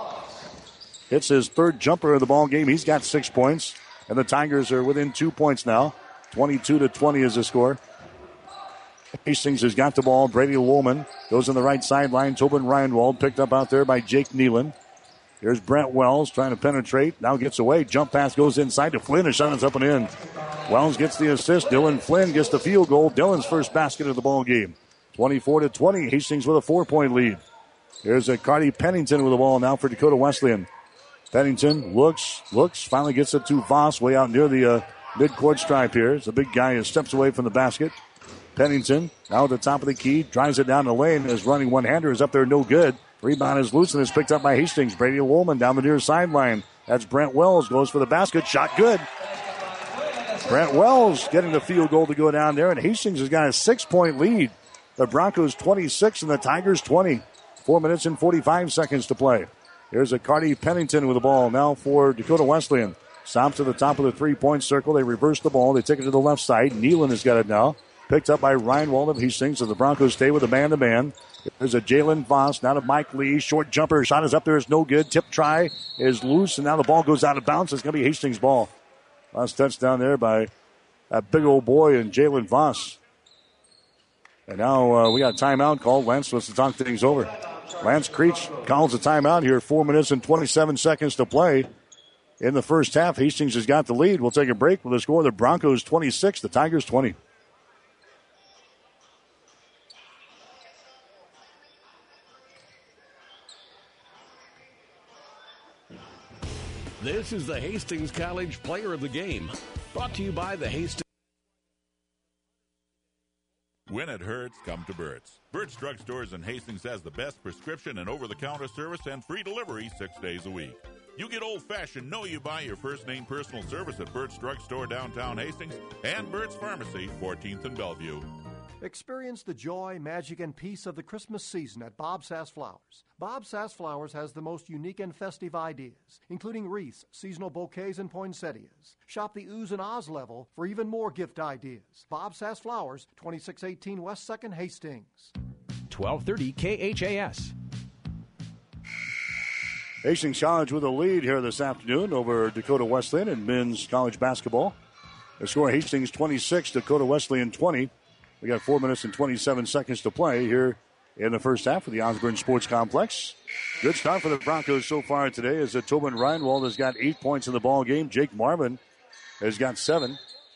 hits his third jumper of the ball game. He's got six points. And the Tigers are within two points now. twenty-two to twenty is the score. Hastings has got the ball. Brady Woolman goes on the right sideline. Tobin Reinwald picked up out there by Jake Nealon. Here's Brent Wells trying to penetrate. Now gets away. Jump pass goes inside to Flynn. The shot is up and in. Wells gets the assist. Dylan Flynn gets the field goal. Dylan's first basket of the ball game. twenty-four to twenty. Hastings with a four-point lead. Here's a Cardi Pennington with the ball now for Dakota Wesleyan. Pennington looks, looks, finally gets it to Voss way out near the uh, mid-court stripe here. It's a big guy who steps away from the basket. Pennington now at the top of the key. Drives it down the lane. His running one-hander is up there, no good. Rebound is loose and is picked up by Hastings. Brady Woolman down the near sideline. That's Brent Wells. Goes for the basket. Shot good. Brent Wells getting the field goal to go down there. And Hastings has got a six-point lead. The Broncos twenty-six and the Tigers twenty. Four minutes and forty-five seconds to play. Here's a Cardi Pennington with the ball now for Dakota Wesleyan. Stops to the top of the three-point circle. They reverse the ball. They take it to the left side. Nealon has got it now. Picked up by Reinwald of Hastings. So the Broncos stay with a man-to-man. There's a Jalen Voss, now to Mike Lee. Short jumper. Shot is up there. It's no good. Tip try is loose, and now the ball goes out of bounds. It's going to be Hastings' ball. Last touchdown there by that big old boy and Jalen Voss. And now uh, we got a timeout called. Lance wants to talk things over. Lance Creech calls a timeout here. Four minutes and twenty-seven seconds to play in the first half. Hastings has got the lead. We'll take a break with the score. The Broncos twenty-six, the Tigers twenty. This is the Hastings College Player of the Game, brought to you by the Hastings. When it hurts, come to Burt's. Burt's Drug Stores in Hastings has the best prescription and over-the-counter service and free delivery six days a week. You get old-fashioned, know you buy your first-name personal service at Burt's Drug Store downtown Hastings and Burt's Pharmacy, fourteenth and Bellevue. Experience the joy, magic, and peace of the Christmas season at Bob Sass Flowers. Bob Sass Flowers has the most unique and festive ideas, including wreaths, seasonal bouquets, and poinsettias. Shop the oohs and ahs level for even more gift ideas. Bob Sass Flowers, twenty-six eighteen West second, Hastings. twelve thirty K H A S. Hastings College with a lead here this afternoon over Dakota Wesleyan in men's college basketball. The score, Hastings twenty-six, Dakota Wesleyan twenty. We got four minutes and twenty-seven seconds to play here in the first half of the Osborne Sports Complex. Good start for the Broncos so far today as uh, Tobin Reinwald has got eight points in the ball game. Jake Marvin has got seven.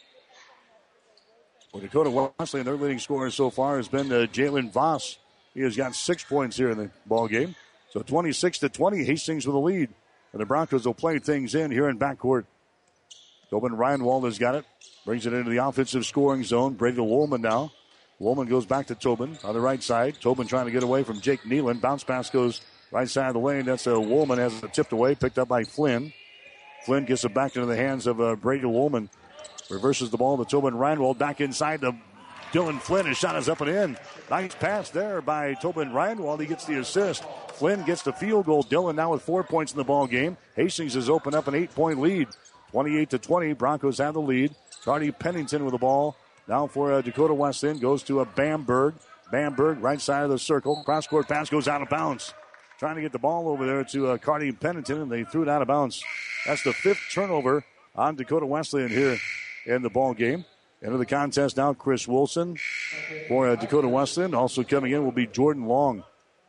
Well, Dakota Wesleyan, their leading scorer so far has been uh, Jalen Voss. He has got six points here in the ball game. So twenty-six to twenty, Hastings with a lead. And the Broncos will play things in here in backcourt. Tobin Reinwald has got it. Brings it into the offensive scoring zone. Brady Woolman now. Woolman goes back to Tobin on the right side. Tobin trying to get away from Jake Nealon. Bounce pass goes right side of the lane. That's a Woolman has it tipped away. Picked up by Flynn. Flynn gets it back into the hands of uh, Brady Woolman. Reverses the ball to Tobin Reinwald. Back inside to Dylan Flynn. His shot is up and in. Nice pass there by Tobin Reinwald. He gets the assist. Flynn gets the field goal. Dylan now with four points in the ball game. Hastings has opened up an eight-point lead. twenty-eight to twenty. Broncos have the lead. Cardi Pennington with the ball. Now for uh, Dakota Wesleyan. Goes to a Bamberg. Bamberg, right side of the circle. Cross-court pass goes out of bounds. Trying to get the ball over there to uh, Cardi Pennington, and they threw it out of bounds. That's the fifth turnover on Dakota Wesleyan here in the ball game. Into the contest now, Chris Wilson for uh, Dakota Wesleyan. Also coming in will be Jordan Long.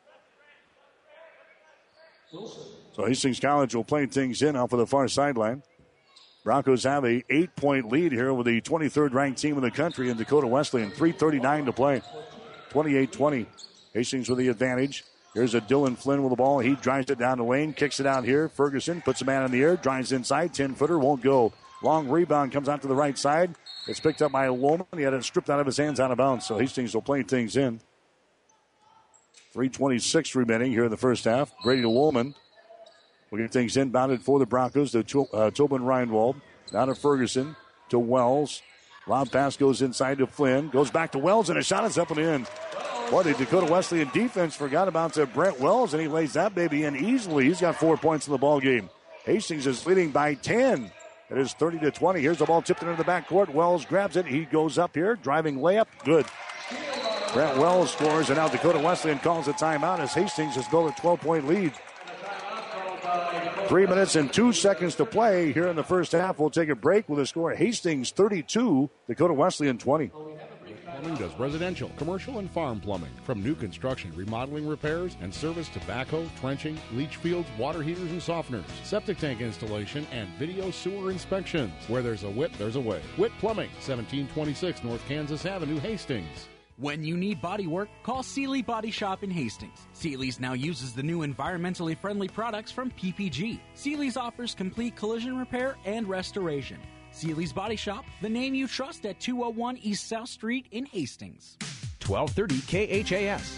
So Hastings College will play things in off of the far sideline. Broncos have a eight-point lead here over the twenty-third ranked team in the country in Dakota Wesleyan. three thirty-nine to play. twenty-eight twenty. Hastings with the advantage. Here's a Dylan Flynn with the ball. He drives it down the lane, kicks it out here. Ferguson puts a man in the air, drives inside. ten-footer won't go. Long rebound comes out to the right side. It's picked up by Lohman. He had it stripped out of his hands out of bounds. So Hastings will play things in. three twenty-six remaining here in the first half. Brady Lohman will get things inbounded for the Broncos to uh, Tobin Reinwald. Now to Ferguson, to Wells. Lob pass goes inside to Flynn. Goes back to Wells, and a shot is up and in. Boy, the Dakota Wesleyan defense forgot about uh, Brent Wells, and he lays that baby in easily. He's got four points in the ball game. Hastings is leading by ten. It is thirty to twenty. Here's the ball tipped into the backcourt. Wells grabs it. He goes up here. Driving layup. Good. Brent Wells scores, and now Dakota Wesleyan calls a timeout as Hastings has built a twelve-point lead. Three minutes and two seconds to play here in the first half. We'll take a break with a score. Hastings thirty-two, Dakota Wesleyan twenty. Plumbing does residential, commercial, and farm plumbing. From new construction, remodeling, repairs, and service to backhoe, trenching, leach fields, water heaters, and softeners, septic tank installation, and video sewer inspections. Where there's a Witt, there's a way. Witt Plumbing, seventeen twenty-six North Kansas Avenue, Hastings. When you need body work, call Seeley Body Shop in Hastings. Seeley's now uses the new environmentally friendly products from P P G. Seeley's offers complete collision repair and restoration. Seeley's Body Shop, the name you trust at two oh one East South Street in Hastings. twelve thirty K H A S.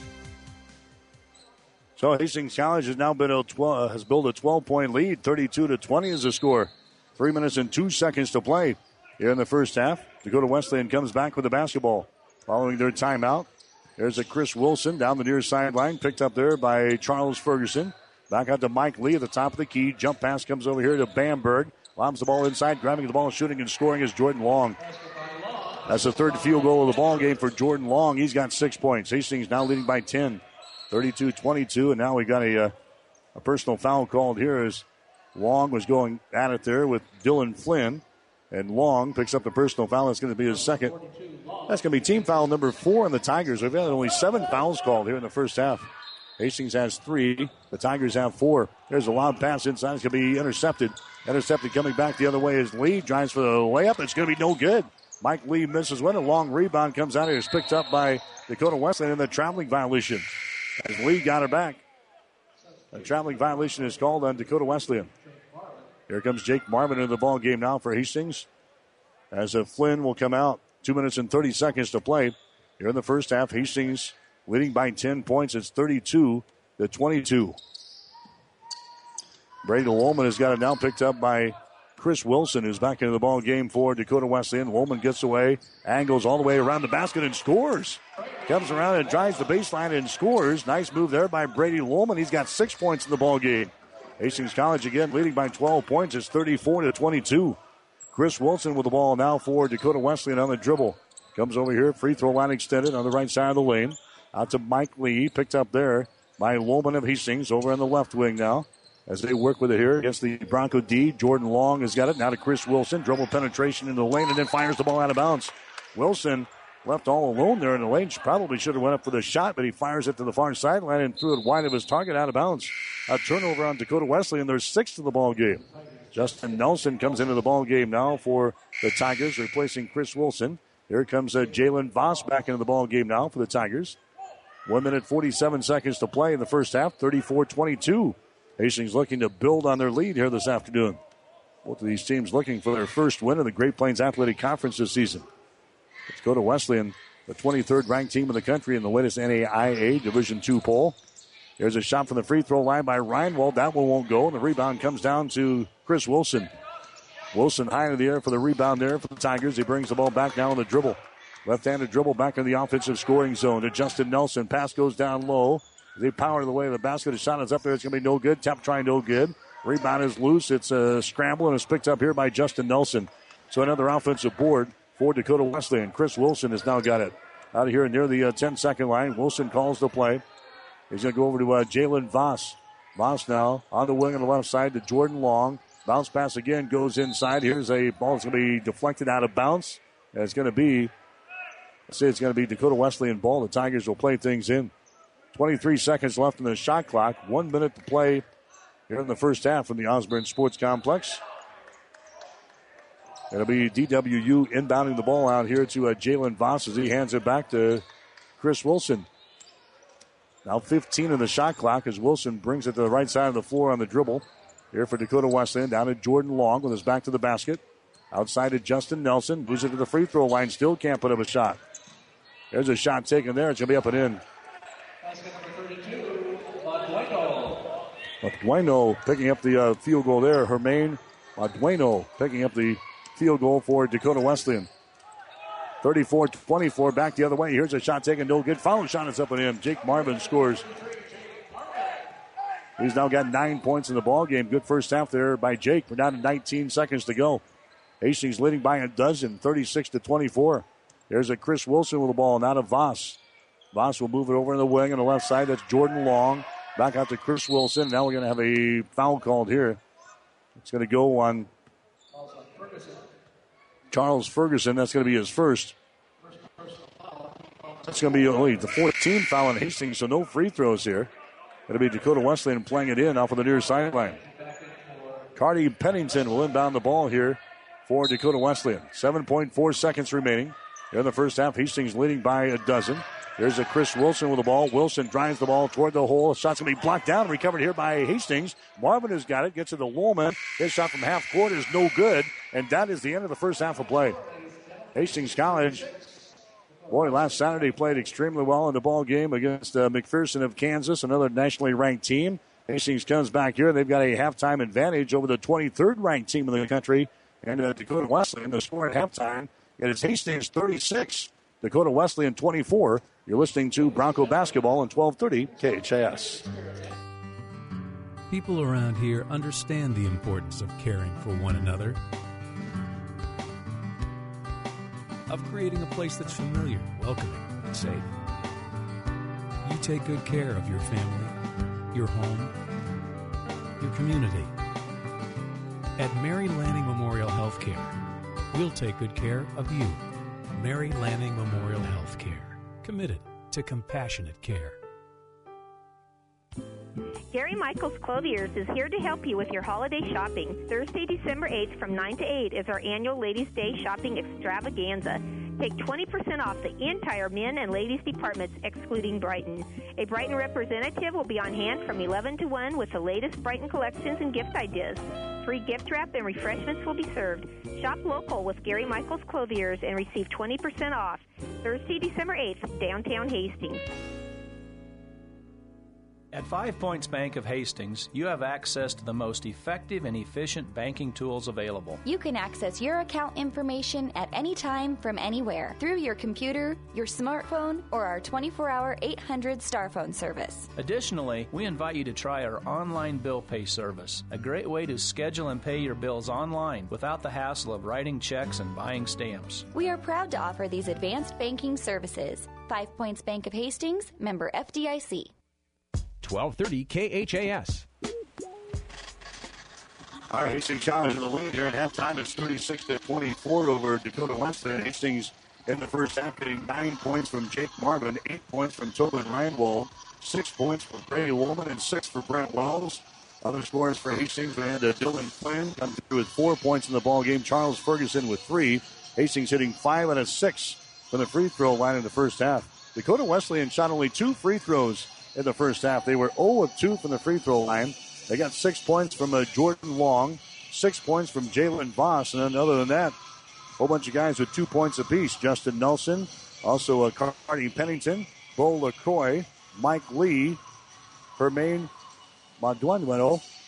So Hastings College has now been a twelve, has built a twelve-point lead. thirty-two to twenty is the score. Three minutes and two seconds to play here in the first half. Dakota Wesleyan comes back with the basketball. Following their timeout, there's a Chris Wilson down the near sideline, picked up there by Charles Ferguson. Back out to Mike Lee at the top of the key. Jump pass comes over here to Bamberg. Lobs the ball inside, grabbing the ball, shooting and scoring is Jordan Long. That's the third field goal of the ball game for Jordan Long. He's got six points. Hastings now leading by ten, thirty-two twenty-two, and now we got a, uh, a personal foul called here as Long was going at it there with Dylan Flynn. And Long picks up the personal foul. That's going to be his second. That's going to be team foul number four on the Tigers. We've had only seven fouls called here in the first half. Hastings has three. The Tigers have four. There's a loud pass inside. It's going to be intercepted. Intercepted coming back the other way is Lee. Drives for the layup. It's going to be no good. Mike Lee misses one. A long rebound comes out here. It's picked up by Dakota Wesleyan in the traveling violation. As Lee got her back. A traveling violation is called on Dakota Wesleyan. Here comes Jake Marvin into the ball game now for Hastings. As a Flynn will come out. Two minutes and thirty seconds to play. Here in the first half, Hastings leading by ten points. It's thirty-two to twenty-two. Brady Lohman has got it now picked up by Chris Wilson, who's back into the ball game for Dakota Wesleyan. Lohman gets away, angles all the way around the basket and scores. Comes around and drives the baseline and scores. Nice move there by Brady Lohman. He's got six points in the ball game. Hastings College again leading by twelve points. It's thirty-four to twenty-two. Chris Wilson with the ball now for Dakota Wesleyan on the dribble. Comes over here, free throw line extended on the right side of the lane. Out to Mike Lee, picked up there by Lohman of Hastings over on the left wing now. As they work with it here against the Bronco D. Jordan Long has got it. Now to Chris Wilson. Dribble penetration into the lane and then fires the ball out of bounds. Wilson left all alone there in the lane. Probably should have went up for the shot, but he fires it to the far sideline and threw it wide of his target out of bounds. A turnover on Dakota Wesleyan. There's six to the ball game. Justin Nelson comes into the ball game now for the Tigers, replacing Chris Wilson. Here comes uh, Jalen Voss back into the ball game now for the Tigers. One minute, forty-seven seconds to play in the first half, thirty-four twenty-two. Hastings looking to build on their lead here this afternoon. Both of these teams looking for their first win in the Great Plains Athletic Conference this season. Let's go to Wesleyan, the twenty-third ranked team in the country in the latest N A I A Division two poll. There's a shot from the free throw line by Reinwald. That one won't go, and the rebound comes down to Chris Wilson. Wilson high in the air for the rebound there for the Tigers. He brings the ball back now on the dribble. Left-handed dribble back in the offensive scoring zone to Justin Nelson. Pass goes down low. They power the way of the basket. The shot is up there. It's going to be no good. Tap try no good. Rebound is loose. It's a scramble, and it's picked up here by Justin Nelson. So another offensive board for Dakota Wesleyan. Chris Wilson has now got it out of here near the uh, ten-second line. Wilson calls the play. He's going to go over to uh, Jalen Voss. Voss now on the wing on the left side to Jordan Long. Bounce pass again goes inside. Here's a ball that's going to be deflected out of bounds. And it's going to be, let's say it's going to be Dakota Wesleyan ball. The Tigers will play things in. twenty-three seconds left in the shot clock. One minute to play here in the first half from the Osborne Sports Complex. It'll be D W U inbounding the ball out here to uh, Jalen Voss as he hands it back to Chris Wilson. Now fifteen in the shot clock as Wilson brings it to the right side of the floor on the dribble. Here for Dakota Wesleyan, down to Jordan Long with his back to the basket. Outside to Justin Nelson, moves it to the free throw line, still can't put up a shot. There's a shot taken there, it's going to be up and in. Madueno picking up the uh, field goal there. Hermaine Madueno picking up the field goal for Dakota Wesleyan. thirty-four twenty-four, back the other way. Here's a shot taken, no good. Foul shot is up and in. Jake Marvin scores. He's now got nine points in the ball game. Good first half there by Jake. We're down to nineteen seconds to go. Hastings leading by a dozen, thirty-six to twenty-four. There's a Chris Wilson with the ball, not a Voss. Voss will move it over in the wing on the left side. That's Jordan Long. Back out to Chris Wilson. Now we're going to have a foul called here. It's going to go on Charles Ferguson. That's going to be his first. That's going to be only the fourteenth foul in Hastings, so no free throws here. It'll be Dakota Wesleyan playing it in off of the near sideline. Cardi Pennington will inbound the ball here for Dakota Wesleyan. seven point four seconds remaining. Here in the first half, Hastings leading by a dozen. There's a Chris Wilson with the ball. Wilson drives the ball toward the hole. Shot's going to be blocked down. Recovered here by Hastings. Marvin has got it. Gets it to Woolman. His shot from half court is no good. And that is the end of the first half of play. Hastings College, boy, last Saturday played extremely well in the ball game against uh, McPherson of Kansas, another nationally ranked team. Hastings comes back here. They've got a halftime advantage over the twenty-third ranked team in the country. And uh, Dakota Wesleyan, the score at halftime, it is Hastings thirty-six, Dakota Wesleyan twenty-four. You're listening to Bronco Basketball on twelve thirty K H A S. People around here understand the importance of caring for one another, of creating a place that's familiar, welcoming, and safe. You take good care of your family, your home, your community. At Mary Lanning Memorial Healthcare, we'll take good care of you. Mary Lanning Memorial Healthcare, committed to compassionate care. Gary Michaels Clothiers is here to help you with your holiday shopping. Thursday, December eighth from nine to eight is our annual Ladies' Day shopping extravaganza. Take twenty percent off the entire men and ladies departments, excluding Brighton. A Brighton representative will be on hand from eleven to one with the latest Brighton collections and gift ideas. Free gift wrap and refreshments will be served. Shop local with Gary Michaels Clothiers and receive twenty percent off. Thursday, December eighth, downtown Hastings. At Five Points Bank of Hastings, you have access to the most effective and efficient banking tools available. You can access your account information at any time from anywhere through your computer, your smartphone, or our twenty-four hour eight hundred star phone service. Additionally, we invite you to try our online bill pay service, a great way to schedule and pay your bills online without the hassle of writing checks and buying stamps. We are proud to offer these advanced banking services. Five Points Bank of Hastings, member F D I C. twelve thirty K H A S. All right, Hastings College in the lead here at halftime. It's thirty-six to twenty-four over Dakota Wesleyan. Hastings in the first half getting nine points from Jake Marvin, eight points from Tobin Reinwald, six points from Brady Woolman, and six for Brent Wells. Other scores for Hastings, we had uh, Dylan Flynn come through with four points in the ball game. Charles Ferguson with three. Hastings hitting five out of six from the free throw line in the first half. Dakota Wesleyan shot only two free throws in the first half. They were zero of two from the free throw line. They got six points from uh, Jordan Long, six points from Jalen Voss, and then other than that, a whole bunch of guys with two points apiece. Justin Nelson, also uh, Cardi Pennington, Bo LaCroix, Mike Lee, Hermaine Madueno,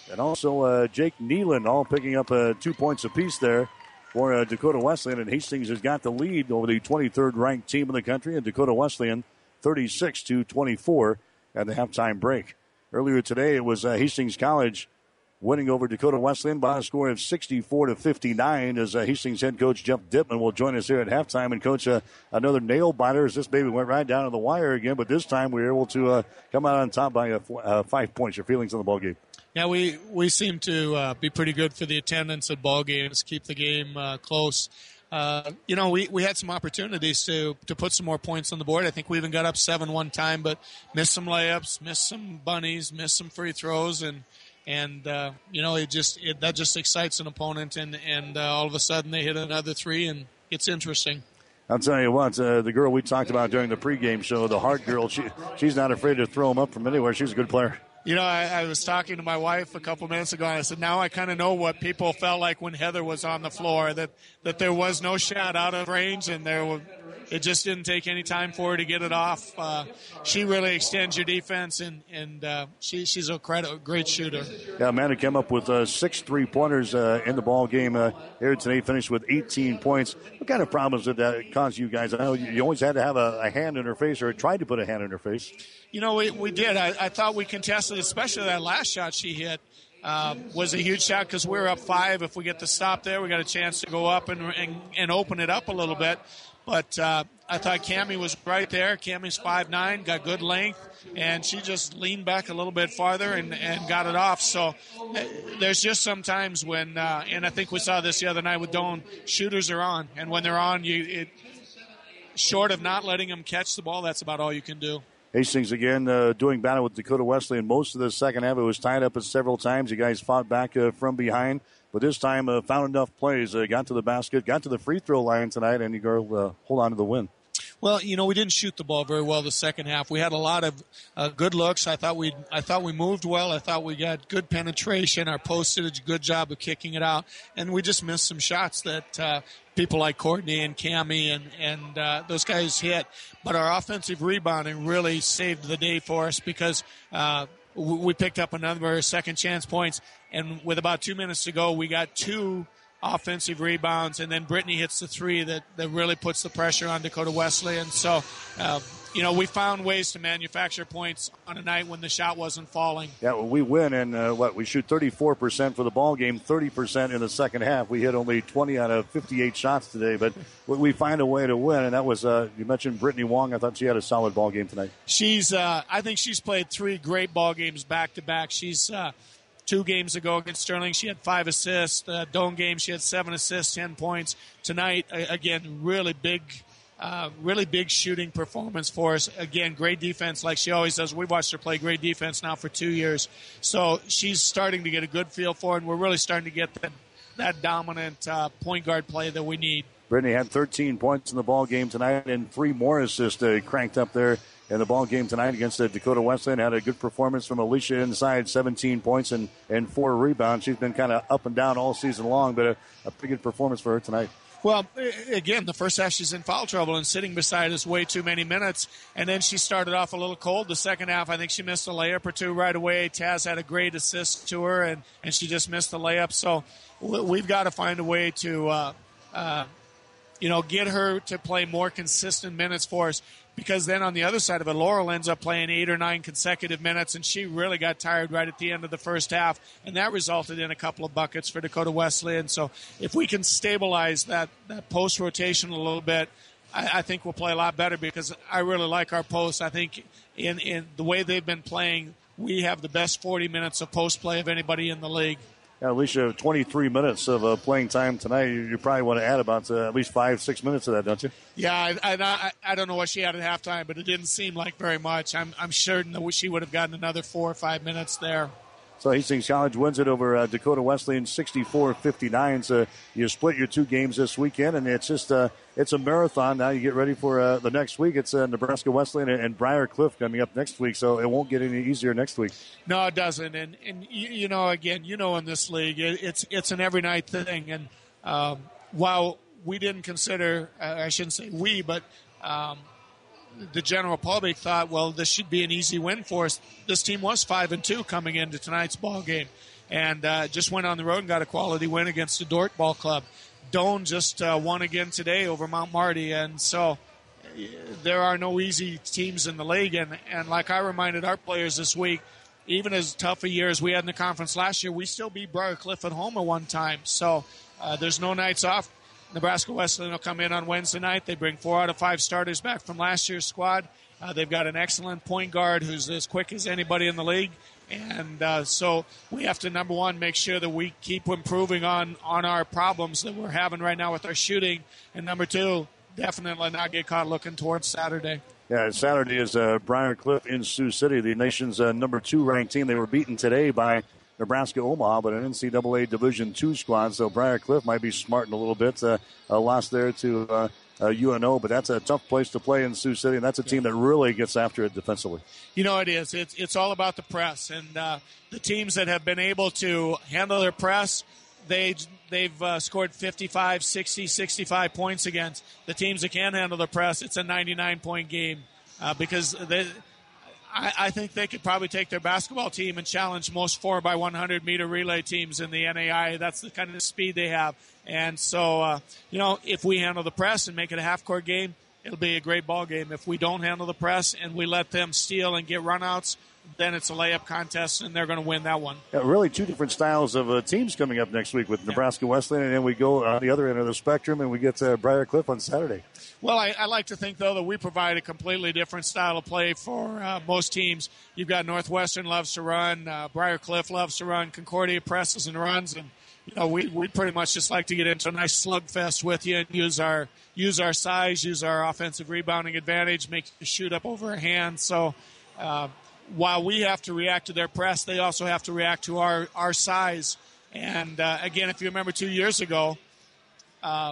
and also uh, Jake Nealon, all picking up uh, two points apiece there for uh, Dakota Wesleyan. And Hastings has got the lead over the twenty-third ranked team in the country, and Dakota Wesleyan thirty-six to twenty-four at the halftime break. Earlier today, it was uh, Hastings College winning over Dakota Wesleyan by a score of sixty-four to fifty-nine. As uh, Hastings head coach Jeff Dittman will join us here at halftime. And coach, uh, another nail biter as this baby went right down to the wire again, but this time we were able to uh, come out on top by uh, four, uh, five points. Your feelings on the ball game? Yeah, we, we seem to uh, be pretty good for the attendance at ball games, keep the game uh, close. Uh, you know, we, we had some opportunities to, to put some more points on the board. I think we even got up seven one time, but missed some layups, missed some bunnies, missed some free throws, and and uh, you know, it just it, that just excites an opponent, and and uh, all of a sudden they hit another three, and it's interesting. I'll tell you what, uh, the girl we talked about during the pregame show, the Hart girl, she she's not afraid to throw them up from anywhere. She's a good player. You know, I, I was talking to my wife a couple minutes ago, and I said, now I kind of know what people felt like when Heather was on the floor, that, that there was no shot out of range, and there were, it just didn't take any time for her to get it off. Uh, she really extends your defense, and, and uh, she, she's a, credit, a great shooter. Yeah, Amanda came up with uh, six three-pointers uh, in the ball game uh, here today, finished with eighteen points. What kind of problems did that cause you guys? I know you always had to have a, a hand in her face, or tried to put a hand in her face. You know, we, we did. I, I thought we contested, especially that last shot she hit uh, was a huge shot because we were up five. If we get the stop there, we got a chance to go up and and, and open it up a little bit. But uh, I thought Cammie was right there. Cammie's five nine, got good length, and she just leaned back a little bit farther and, and got it off. So uh, there's just some times when, uh, and I think we saw this the other night with Doan, shooters are on. And when they're on, you it, short of not letting them catch the ball, that's about all you can do. Hastings again uh, doing battle with Dakota Wesleyan. Most of the second half, it was tied up several times. You guys fought back uh, from behind, but this time uh, found enough plays. Uh, got to the basket, got to the free throw line tonight, and you go uh, hold on to the win. Well, you know, we didn't shoot the ball very well the second half. We had a lot of uh, good looks. I thought we, I thought we moved well. I thought we got good penetration. Our post did a good job of kicking it out, and we just missed some shots that uh, people like Courtney and Cammie and and uh, those guys hit. But our offensive rebounding really saved the day for us because uh, we picked up a number of second chance points, and with about two minutes to go, we got two offensive rebounds, and then Brittany hits the three that, that really puts the pressure on Dakota Wesleyan. So, uh, you know, we found ways to manufacture points on a night when the shot wasn't falling. Yeah, well, we win, and uh, what, we shoot thirty-four percent for the ball game, thirty percent in the second half. We hit only twenty out of fifty-eight shots today, but we find a way to win, and that was, uh, you mentioned Brittany Wong. I thought she had a solid ball game tonight. She's, uh, I think she's played three great ball games back-to-back. She's, uh, Two games ago against Sterling, she had five assists. The Doan game, she had seven assists, ten points. Tonight, again, really big, uh, really big shooting performance for us. Again, great defense like she always does. We've watched her play great defense now for two years. So she's starting to get a good feel for it, and we're really starting to get that, that dominant uh, point guard play that we need. Brittany had thirteen points in the ball game tonight and three more assists uh, cranked up there in the ball game tonight against the Dakota Wesleyan. Had a good performance from Alicia inside, seventeen points and, and four rebounds. She's been kind of up and down all season long, but a, a pretty good performance for her tonight. Well, again, the first half she's in foul trouble and sitting beside us way too many minutes, and then she started off a little cold. The second half, I think she missed a layup or two right away. Taz had a great assist to her, and, and she just missed the layup. So we've got to find a way to, uh, uh, you know, get her to play more consistent minutes for us. Because then on the other side of it, Laurel ends up playing eight or nine consecutive minutes, and she really got tired right at the end of the first half, and that resulted in a couple of buckets for Dakota Wesleyan. So if we can stabilize that, that post rotation a little bit, I, I think we'll play a lot better because I really like our posts. I think in, in the way they've been playing, we have the best forty minutes of post play of anybody in the league. Yeah, Alicia, twenty-three minutes of uh, playing time tonight. You, you probably want to add about uh, at least five, six minutes of that, don't you? Yeah, I, I, I don't know what she had at halftime, but it didn't seem like very much. I'm, I'm certain that she would have gotten another four or five minutes there. So Hastings College wins it over uh, Dakota Wesleyan sixty-four fifty-nine. So you split your two games this weekend, and it's just uh, it's a marathon. Now you get ready for uh, the next week. It's uh, Nebraska Wesleyan and Briar Cliff coming up next week, so it won't get any easier next week. No, it doesn't. And, and you, you know, again, you know in this league, it, it's it's an every night thing. And um, while we didn't consider, uh, I shouldn't say we, but um, the general public thought, well, this should be an easy win for us. This team was five and two coming into tonight's ball game, and uh, just went on the road and got a quality win against the Dordt Ball Club. Doane just uh, won again today over Mount Marty, and so there are no easy teams in the league. And, and like I reminded our players this week, even as tough a year as we had in the conference last year, we still beat Briarcliff at home at one time. So uh, there's no nights off. Nebraska Wesleyan will come in on Wednesday night. They bring four out of five starters back from last year's squad. Uh, they've got an excellent point guard who's as quick as anybody in the league. And uh, so we have to, number one, make sure that we keep improving on, on our problems that we're having right now with our shooting. And number two, definitely not get caught looking towards Saturday. Yeah, Saturday is uh, Briarcliff in Sioux City, the nation's uh, number two ranked team. They were beaten today by Nebraska Omaha, but an N C double A Division two squad. So Briarcliff might be smarting a little bit. Uh, a loss there to uh, uh, U N O, but that's a tough place to play in Sioux City, and that's a team that really gets after it defensively. You know, it is. It's, it's all about the press, and uh, the teams that have been able to handle their press, they, they've uh, scored fifty-five, sixty, sixty-five points against. The teams that can handle the press, it's a ninety-nine point game uh, because they, I, I think they could probably take their basketball team and challenge most four by one hundred meter relay teams in the N A I. That's the kind of speed they have. And so, uh, you know, if we handle the press and make it a half-court game, it'll be a great ball game. If we don't handle the press and we let them steal and get runouts, then it's a layup contest, and they're going to win that one. Yeah, really two different styles of uh, teams coming up next week with Nebraska Wesleyan, and then we go on the other end of the spectrum, and we get to Briarcliff on Saturday. Well, I, I like to think, though, that we provide a completely different style of play for uh, most teams. You've got Northwestern loves to run, uh, Briarcliff loves to run, Concordia presses and runs, and you know we we pretty much just like to get into a nice slugfest with you and use our use our size, use our offensive rebounding advantage, make you shoot up over a hand. So. Uh, While we have to react to their press, they also have to react to our, our size. And, uh, again, if you remember two years ago, um,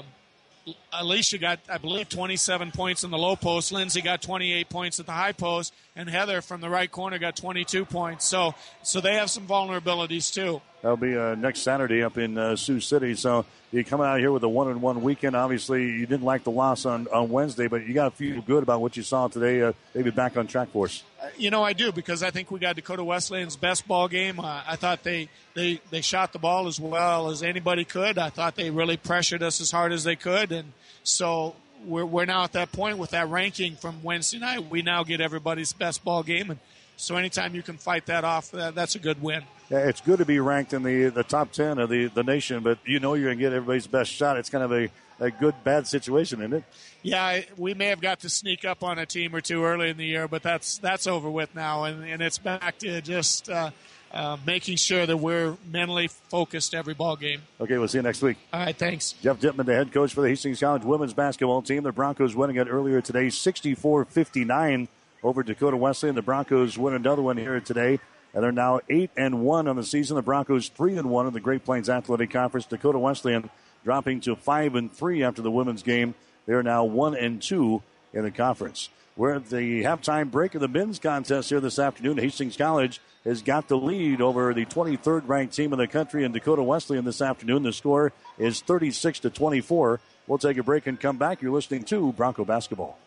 Alicia got, I believe, twenty-seven points in the low post. Lindsay got twenty-eight points at the high post. And Heather from the right corner got twenty-two points. So so they have some vulnerabilities, too. That'll be uh, next Saturday up in uh, Sioux City. So you're coming out here with a one-and-one weekend. Obviously, you didn't like the loss on, on Wednesday, but you got to feel good about what you saw today, uh, maybe back on track for us. Uh, you know, I do, because I think we got Dakota Wesleyan's best ball game. Uh, I thought they, they, they shot the ball as well as anybody could. I thought they really pressured us as hard as they could. And so we're, we're now at that point with that ranking from Wednesday night. We now get everybody's best ball game. And so anytime you can fight that off, that, that's a good win. Yeah, it's good to be ranked in the, the top ten of the, the nation, but you know you're going to get everybody's best shot. It's kind of a, a good, bad situation, isn't it? Yeah, we may have got to sneak up on a team or two early in the year, but that's that's over with now, and, and it's back to just uh, uh, making sure that we're mentally focused every ball game. Okay, we'll see you next week. All right, thanks. Jeff Dittman, the head coach for the Hastings College women's basketball team. The Broncos winning it earlier today, sixty-four fifty-nine over Dakota Wesleyan. The Broncos win another one here today. And they're now eight and one on the season. The Broncos three and one in the Great Plains Athletic Conference. Dakota Wesleyan dropping to five and three after the women's game. They are now one and two in the conference. We're at the halftime break of the men's contest here this afternoon. Hastings College has got the lead over the twenty-third ranked team in the country in Dakota Wesleyan this afternoon. The score is thirty-six to twenty-four. We'll take a break and come back. You're listening to Bronco Basketball.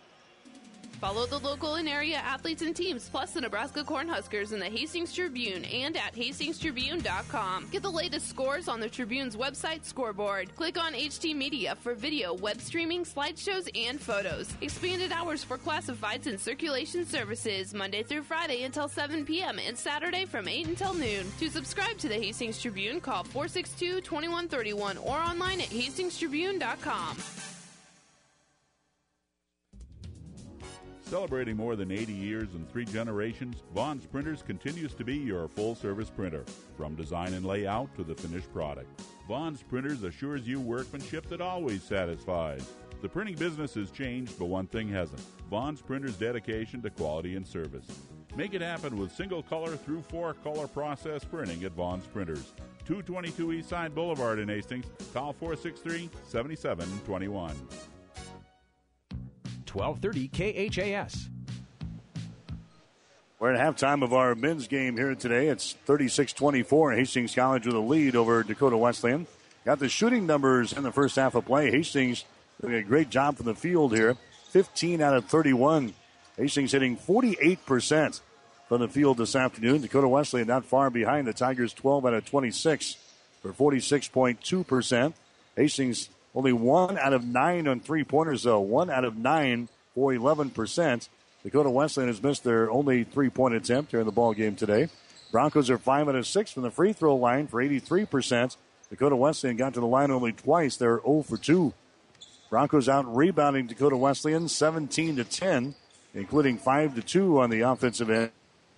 Follow the local and area athletes and teams, plus the Nebraska Cornhuskers in the Hastings Tribune and at hastings tribune dot com. Get the latest scores on the Tribune's website scoreboard. Click on H T Media for video, web streaming, slideshows, and photos. Expanded hours for classifieds and circulation services, Monday through Friday until seven p.m. and Saturday from eight until noon. To subscribe to the Hastings Tribune, call four six two, two one three one or online at hastings tribune dot com. Celebrating more than eighty years and three generations, Vaughn's Printers continues to be your full-service printer, from design and layout to the finished product. Vaughn's Printers assures you workmanship that always satisfies. The printing business has changed, but one thing hasn't: Vaughn's Printers' dedication to quality and service. Make it happen with single-color through four-color process printing at Vaughn's Printers. two twenty-two East Side Boulevard in Hastings. Call four six three, seven seven two one. twelve thirty K H A S. We're at halftime of our men's game here today. It's thirty-six twenty-four. Hastings College with a lead over Dakota Wesleyan. Got the shooting numbers in the first half of play. Hastings doing a great job from the field here. fifteen out of thirty-one. Hastings hitting forty-eight percent from the field this afternoon. Dakota Wesleyan not far behind the Tigers, twelve out of twenty-six for forty-six point two percent. Hastings only one out of nine on three-pointers, though. One out of nine for eleven percent. Dakota Wesleyan has missed their only three-point attempt here in the ball game today. Broncos are five out of six from the free throw line for eighty-three percent. Dakota Wesleyan got to the line only twice. They're zero for two. Broncos out rebounding Dakota Wesleyan seventeen to ten, including five to two on the offensive end.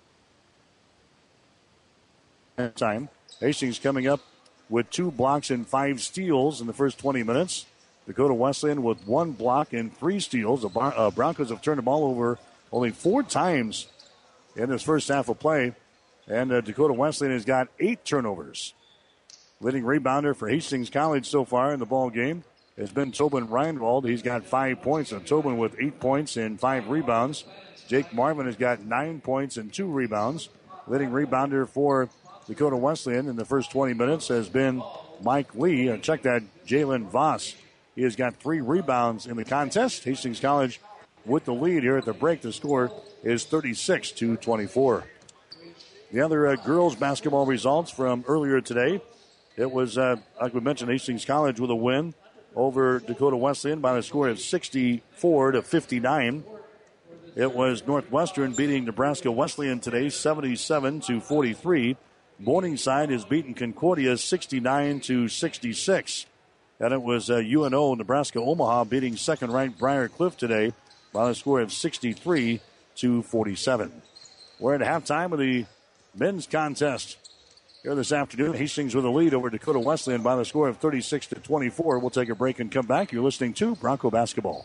Time. Hastings coming up with two blocks and five steals in the first twenty minutes. Dakota Wesleyan with one block and three steals. The uh, Broncos have turned the ball over only four times in this first half of play. And uh, Dakota Wesleyan has got eight turnovers. Leading rebounder for Hastings College so far in the ball game has been Tobin Reinwald. He's got five points. And Tobin with eight points and five rebounds. Jake Marvin has got nine points and two rebounds. Leading rebounder for Dakota Wesleyan in the first twenty minutes has been Mike Lee. And check that, Jalen Voss. He has got three rebounds in the contest. Hastings College with the lead here at the break. The score is thirty-six to twenty-four. The other uh, girls basketball results from earlier today. It was, uh, like we mentioned, Hastings College with a win over Dakota Wesleyan by the score of sixty-four to fifty-nine. It was Northwestern beating Nebraska Wesleyan today, seventy-seven to forty-three. Morningside has beaten Concordia sixty-nine to sixty-six. And it was uh, U N O Nebraska Omaha beating second-ranked Briar Cliff today by the score of sixty-three to forty-seven. We're at halftime of the men's contest here this afternoon. Hastings with a lead over Dakota Wesleyan by the score of thirty-six to twenty-four. We'll take a break and come back. You're listening to Bronco Basketball.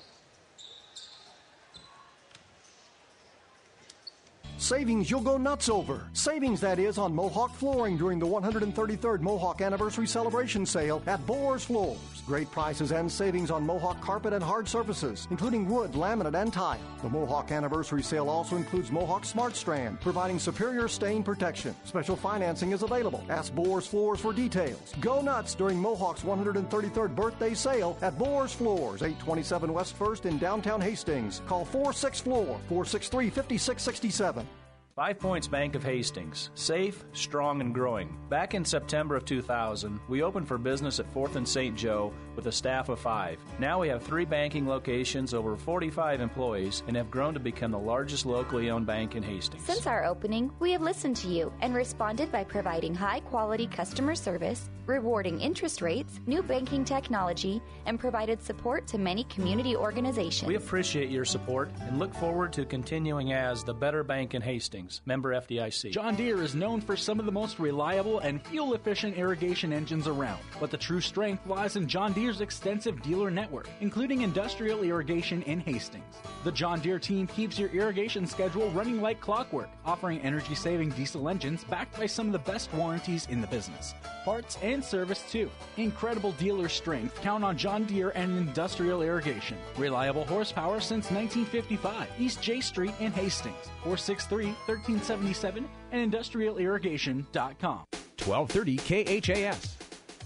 Savings you'll go nuts over. Savings, that is, on Mohawk flooring during the one hundred thirty-third Mohawk Anniversary Celebration Sale at Boers Floors. Great prices and savings on Mohawk carpet and hard surfaces, including wood, laminate, and tile. The Mohawk Anniversary Sale also includes Mohawk Smart Strand, providing superior stain protection. Special financing is available. Ask Boers Floors for details. Go nuts during Mohawk's one hundred thirty-third birthday sale at Boers Floors, eight twenty-seven West First in downtown Hastings. Call four six Floor, four six three, five six six seven. Five Points Bank of Hastings. Safe, strong, and growing. Back in September of two thousand, we opened for business at fourth and Saint Joe with a staff of five. Now we have three banking locations, over forty-five employees, and have grown to become the largest locally owned bank in Hastings. Since our opening, we have listened to you and responded by providing high-quality customer service, rewarding interest rates, new banking technology, and provided support to many community organizations. We appreciate your support and look forward to continuing as the better bank in Hastings. Member F D I C. John Deere is known for some of the most reliable and fuel-efficient irrigation engines around, but the true strength lies in John Deere's extensive dealer network, including industrial irrigation in Hastings. The John Deere team keeps your irrigation schedule running like clockwork, offering energy-saving diesel engines backed by some of the best warranties in the business. Parts and service, too. Incredible dealer strength. Count on John Deere and industrial irrigation. Reliable horsepower since nineteen fifty-five. East J Street in Hastings. four six three, one three seven seven and industrial irrigation dot com. twelve thirty K H A S.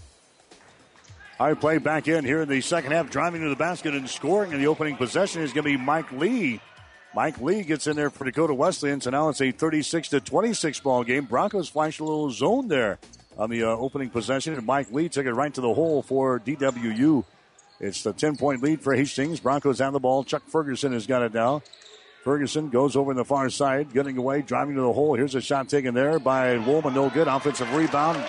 High play back in here in the second half, driving to the basket and scoring in the opening possession is going to be Mike Lee. Mike Lee gets in there for Dakota Wesleyan, so now it's a thirty-six to twenty-six ball game. Broncos flashed a little zone there on the uh, opening possession, and Mike Lee took it right to the hole for D W U. It's the ten-point lead for Hastings. Broncos have the ball. Chuck Ferguson has got it now. Ferguson goes over in the far side, getting away, driving to the hole. Here's a shot taken there by Woolman. No good. Offensive rebound.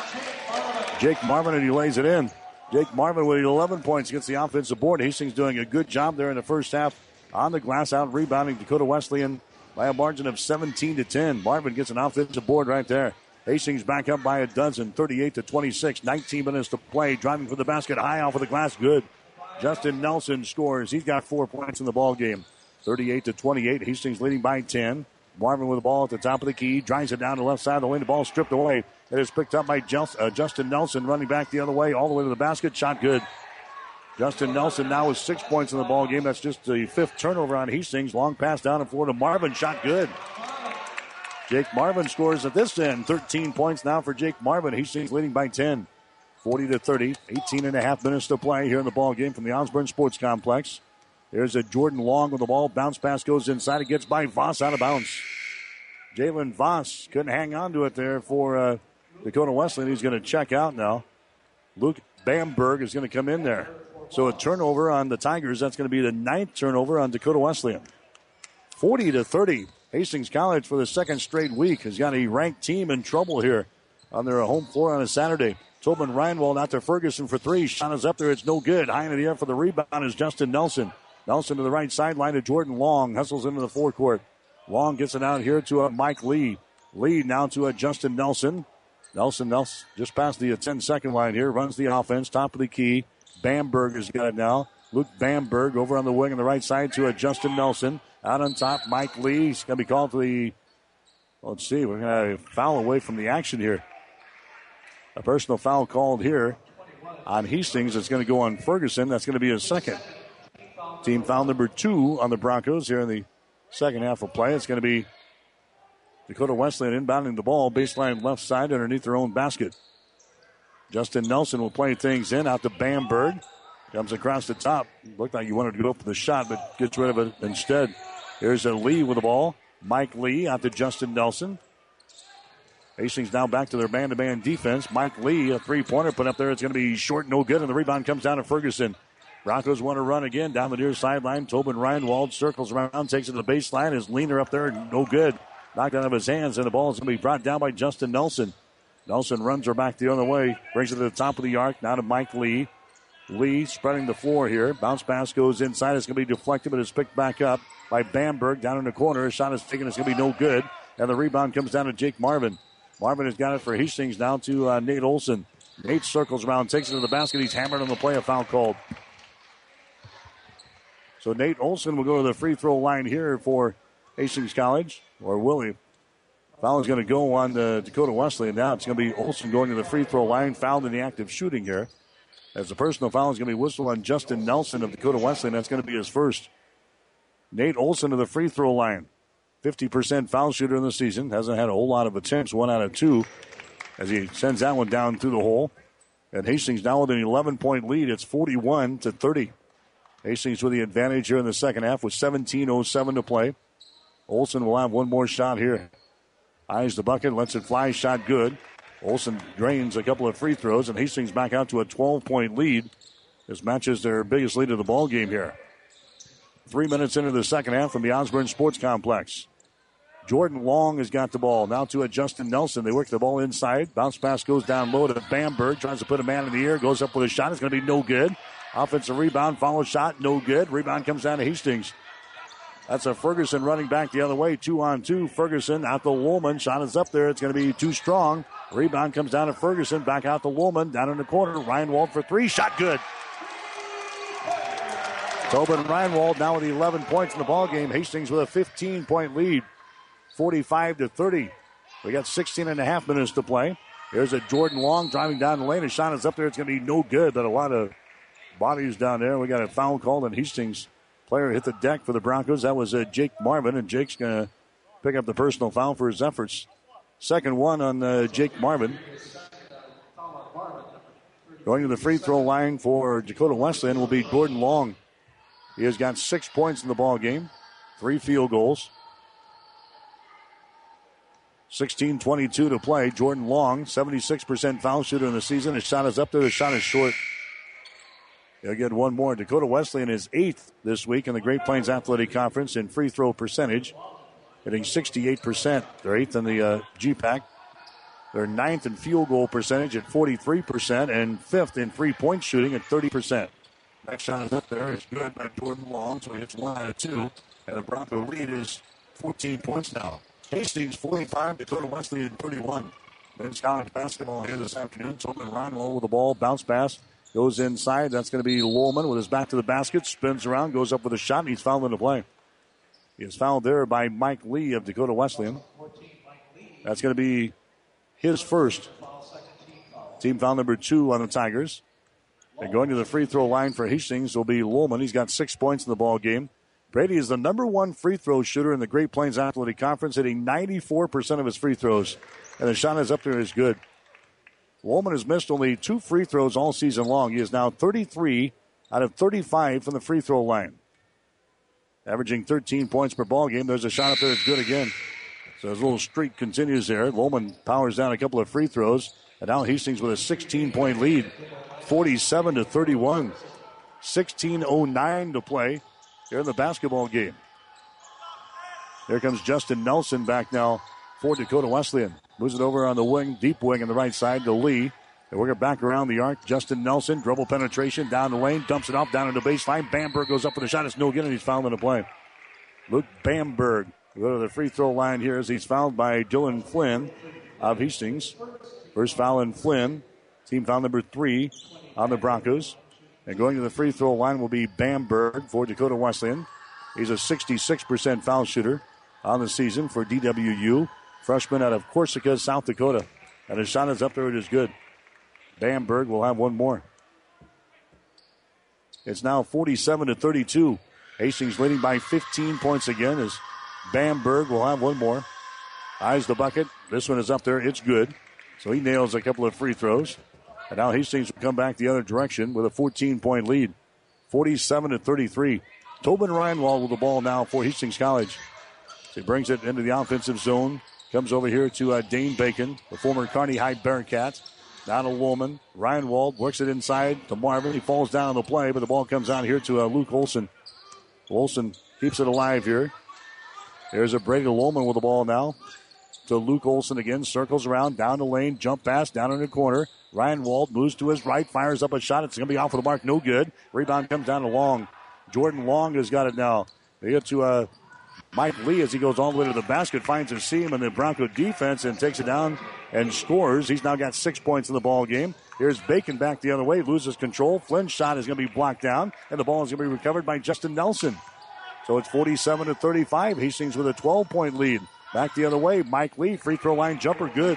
Jake Marvin, and he lays it in. Jake Marvin with eleven points against the offensive board. Hastings doing a good job there in the first half on the glass, out rebounding Dakota Wesleyan by a margin of seventeen to ten. Marvin gets an offensive board right there. Hastings back up by a dozen, thirty-eight to twenty-six. nineteen minutes to play. Driving for the basket, high off of the glass. Good. Justin Nelson scores. He's got four points in the ball game. thirty-eight to twenty-eight. Hastings leading by ten. Marvin with the ball at the top of the key. Drives it down to the left side of the lane. The ball stripped away. It is picked up by Just, uh, Justin Nelson, running back the other way, all the way to the basket. Shot good. Justin Nelson now with six points in the ball game. That's just the fifth turnover on Hastings. Long pass down the floor to Marvin. Shot good. Jake Marvin scores at this end. thirteen points now for Jake Marvin. Hastings leading by ten. forty to thirty. eighteen and a half minutes to play here in the ball game from the Osborne Sports Complex. There's a Jordan Long with the ball. Bounce pass goes inside. It gets by Voss, out of bounds. Jalen Voss couldn't hang on to it there for uh, Dakota Wesleyan. He's going to check out now. Luke Bamberg is going to come in there. So a turnover on the Tigers. That's going to be the ninth turnover on Dakota Wesleyan. forty to thirty. Hastings College for the second straight week has got a ranked team in trouble here on their home floor on a Saturday. Tobin Reinwald out to Ferguson for three. Shot is up there. It's no good. High in the air for the rebound is Justin Nelson. Nelson to the right sideline to Jordan Long. Hustles into the forecourt. Long gets it out here to uh, Mike Lee. Lee now to uh, Justin Nelson. Nelson, Nelson just past the ten-second line here. Runs the offense. Top of the key. Bamberg has got it now. Luke Bamberg over on the wing on the right side to uh, Justin Nelson. Out on top, Mike Lee. He's going to be called for the, let's see, we're going to foul away from the action here. A personal foul called here on Hastings. It's going to go on Ferguson. That's going to be his second. Team foul number two on the Broncos here in the second half of play. It's going to be Dakota Wesleyan inbounding the ball, baseline left side underneath their own basket. Justin Nelson will play things in out to Bamberg. Comes across the top. Looked like you wanted to go for the shot, but gets rid of it instead. Here's a Lee with the ball. Mike Lee out to Justin Nelson. Hastings now back to their man-to-man defense. Mike Lee, a three-pointer put up there. It's going to be short, no good, and the rebound comes down to Ferguson. Broncos want to run again down the near sideline. Tobin Reinwald circles around, takes it to the baseline. His leaner up there, no good. Knocked out of his hands, and the ball is going to be brought down by Justin Nelson. Nelson runs her back the other way, brings it to the top of the arc, now to Mike Lee. Lee spreading the floor here. Bounce pass goes inside. It's going to be deflected, but it's picked back up by Bamberg down in the corner. His shot is taken. It's going to be no good. And the rebound comes down to Jake Marvin. Marvin has got it for Hastings down to uh, Nate Olson. Nate circles around, takes it to the basket. He's hammered on the play. A foul called. So Nate Olson will go to the free throw line here for Hastings College. Or will he? Foul is going to go on the Dakota Wesleyan. Now it's going to be Olson going to the free throw line. Fouled in the act of shooting here. As the personal foul is going to be whistled on Justin Nelson of Dakota Wesleyan. That's going to be his first. Nate Olson to the free throw line. fifty percent foul shooter in the season. Hasn't had a whole lot of attempts. One out of two. As he sends that one down through the hole. And Hastings now with an eleven-point lead. It's forty-one to thirty. Hastings with the advantage here in the second half with seventeen oh seven to play. Olson will have one more shot here. Eyes the bucket. Lets it fly. Shot good. Olson drains a couple of free throws, and Hastings back out to a twelve-point lead. This matches their biggest lead of the ball game here. Three minutes into the second half from the Osborne Sports Complex. Jordan Long has got the ball. Now to a Justin Nelson. They work the ball inside. Bounce pass goes down low to Bamberg. Tries to put a man in the air. Goes up with a shot. It's going to be no good. Offensive rebound. Follow shot. No good. Rebound comes down to Hastings. That's a Ferguson running back the other way. Two on two. Ferguson out to Woolman. Shot is up there. It's going to be too strong. Rebound comes down to Ferguson. Back out to Woolman. Down in the corner. Reinwald for three. Shot good. Tobin Reinwald now with eleven points in the ball game. Hastings with a fifteen-point lead. forty-five to thirty. We got sixteen and a half minutes to play. Here's a Jordan Long driving down the lane. His shot is up there. It's going to be no good, but a lot of bodies down there. We got a foul called, and Hastings player hit the deck for the Broncos. That was uh, Jake Marvin, and Jake's going to pick up the personal foul for his efforts. Second one on uh, Jake Marvin. Going to the free throw line for Dakota Wesleyan will be Jordan Long. He has got six points in the ball game, three field goals. sixteen twenty-two to play. Jordan Long, seventy-six percent foul shooter in the season. His shot is up there. His shot is short. He'll get one more. Dakota Wesleyan is eighth this week in the Great Plains Athletic Conference in free throw percentage, hitting sixty-eight percent. They're eighth in the uh, G PAC. They're ninth in field goal percentage at forty-three percent and fifth in three-point shooting at thirty percent. Next shot is up there. It's good by Jordan Long, so he hits one out of two. And the Bronco lead is fourteen points now. Hastings forty-five, Dakota Wesleyan thirty-one. Men's college basketball here this afternoon. Tobin Reinwald with the ball. Bounce pass. Goes inside. That's going to be Woolman with his back to the basket. Spins around. Goes up with a shot. And he's fouled into play. He is fouled there by Mike Lee of Dakota Wesleyan. That's going to be his first. Team foul number two on the Tigers. And going to the free throw line for Hastings will be Woolman. He's got six points in the ball game. Brady is the number one free throw shooter in the Great Plains Athletic Conference, hitting ninety-four percent of his free throws. And the shot is up there is good. Woolman has missed only two free throws all season long. He is now thirty-three out of thirty-five from the free throw line. Averaging thirteen points per ball game. There's a shot up there. It's good again. So his little streak continues there. Lowman powers down a couple of free throws. And now Hastings with a sixteen-point lead, forty-seven to thirty-one. sixteen oh nine to play here in the basketball game. Here comes Justin Nelson back now for Dakota Wesleyan. Moves it over on the wing, deep wing on the right side to Lee. They work it back around the arc. Justin Nelson, dribble penetration, down the lane, dumps it off, down into the baseline. Bamberg goes up with a shot. It's no good, and he's fouled in the play. Luke Bamberg will go to the free throw line here as he's fouled by Dylan Flynn of Hastings. First foul in Flynn. Team foul number three on the Broncos. And going to the free throw line will be Bamberg for Dakota Wesleyan. He's a sixty-six percent foul shooter on the season for D W U. Freshman out of Corsica, South Dakota. And his shot is up there. It is good. Bamberg will have one more. It's now forty-seven to thirty-two. Hastings leading by fifteen points again as Bamberg will have one more. Eyes the bucket. This one is up there. It's good. So he nails a couple of free throws. And now Hastings will come back the other direction with a fourteen-point lead. forty-seven to thirty-three. Tobin Reinwald with the ball now for Hastings College. So he brings it into the offensive zone. Comes over here to uh, Dane Bacon, the former Kearney High Bearcat. Down to Woolman. Reinwald works it inside to Marvin. He falls down on the play, but the ball comes out here to uh, Luke Olson. Olson keeps it alive here. There's a Brady Lohman with the ball now. To Luke Olson again. Circles around, down the lane, jump pass, down in the corner. Reinwald moves to his right, fires up a shot. It's going to be off of the mark, no good. Rebound comes down to Long. Jordan Long has got it now. They get to uh, Mike Lee as he goes all the way to the basket, finds a seam in the Bronco defense and takes it down and scores. He's now got six points in the ball game. Here's Bacon back the other way, loses control. Flynn's shot is going to be blocked down, and the ball is going to be recovered by Justin Nelson. So it's forty-seven to thirty-five. Hastings with a twelve-point lead. Back the other way, Mike Lee, free throw line jumper, good.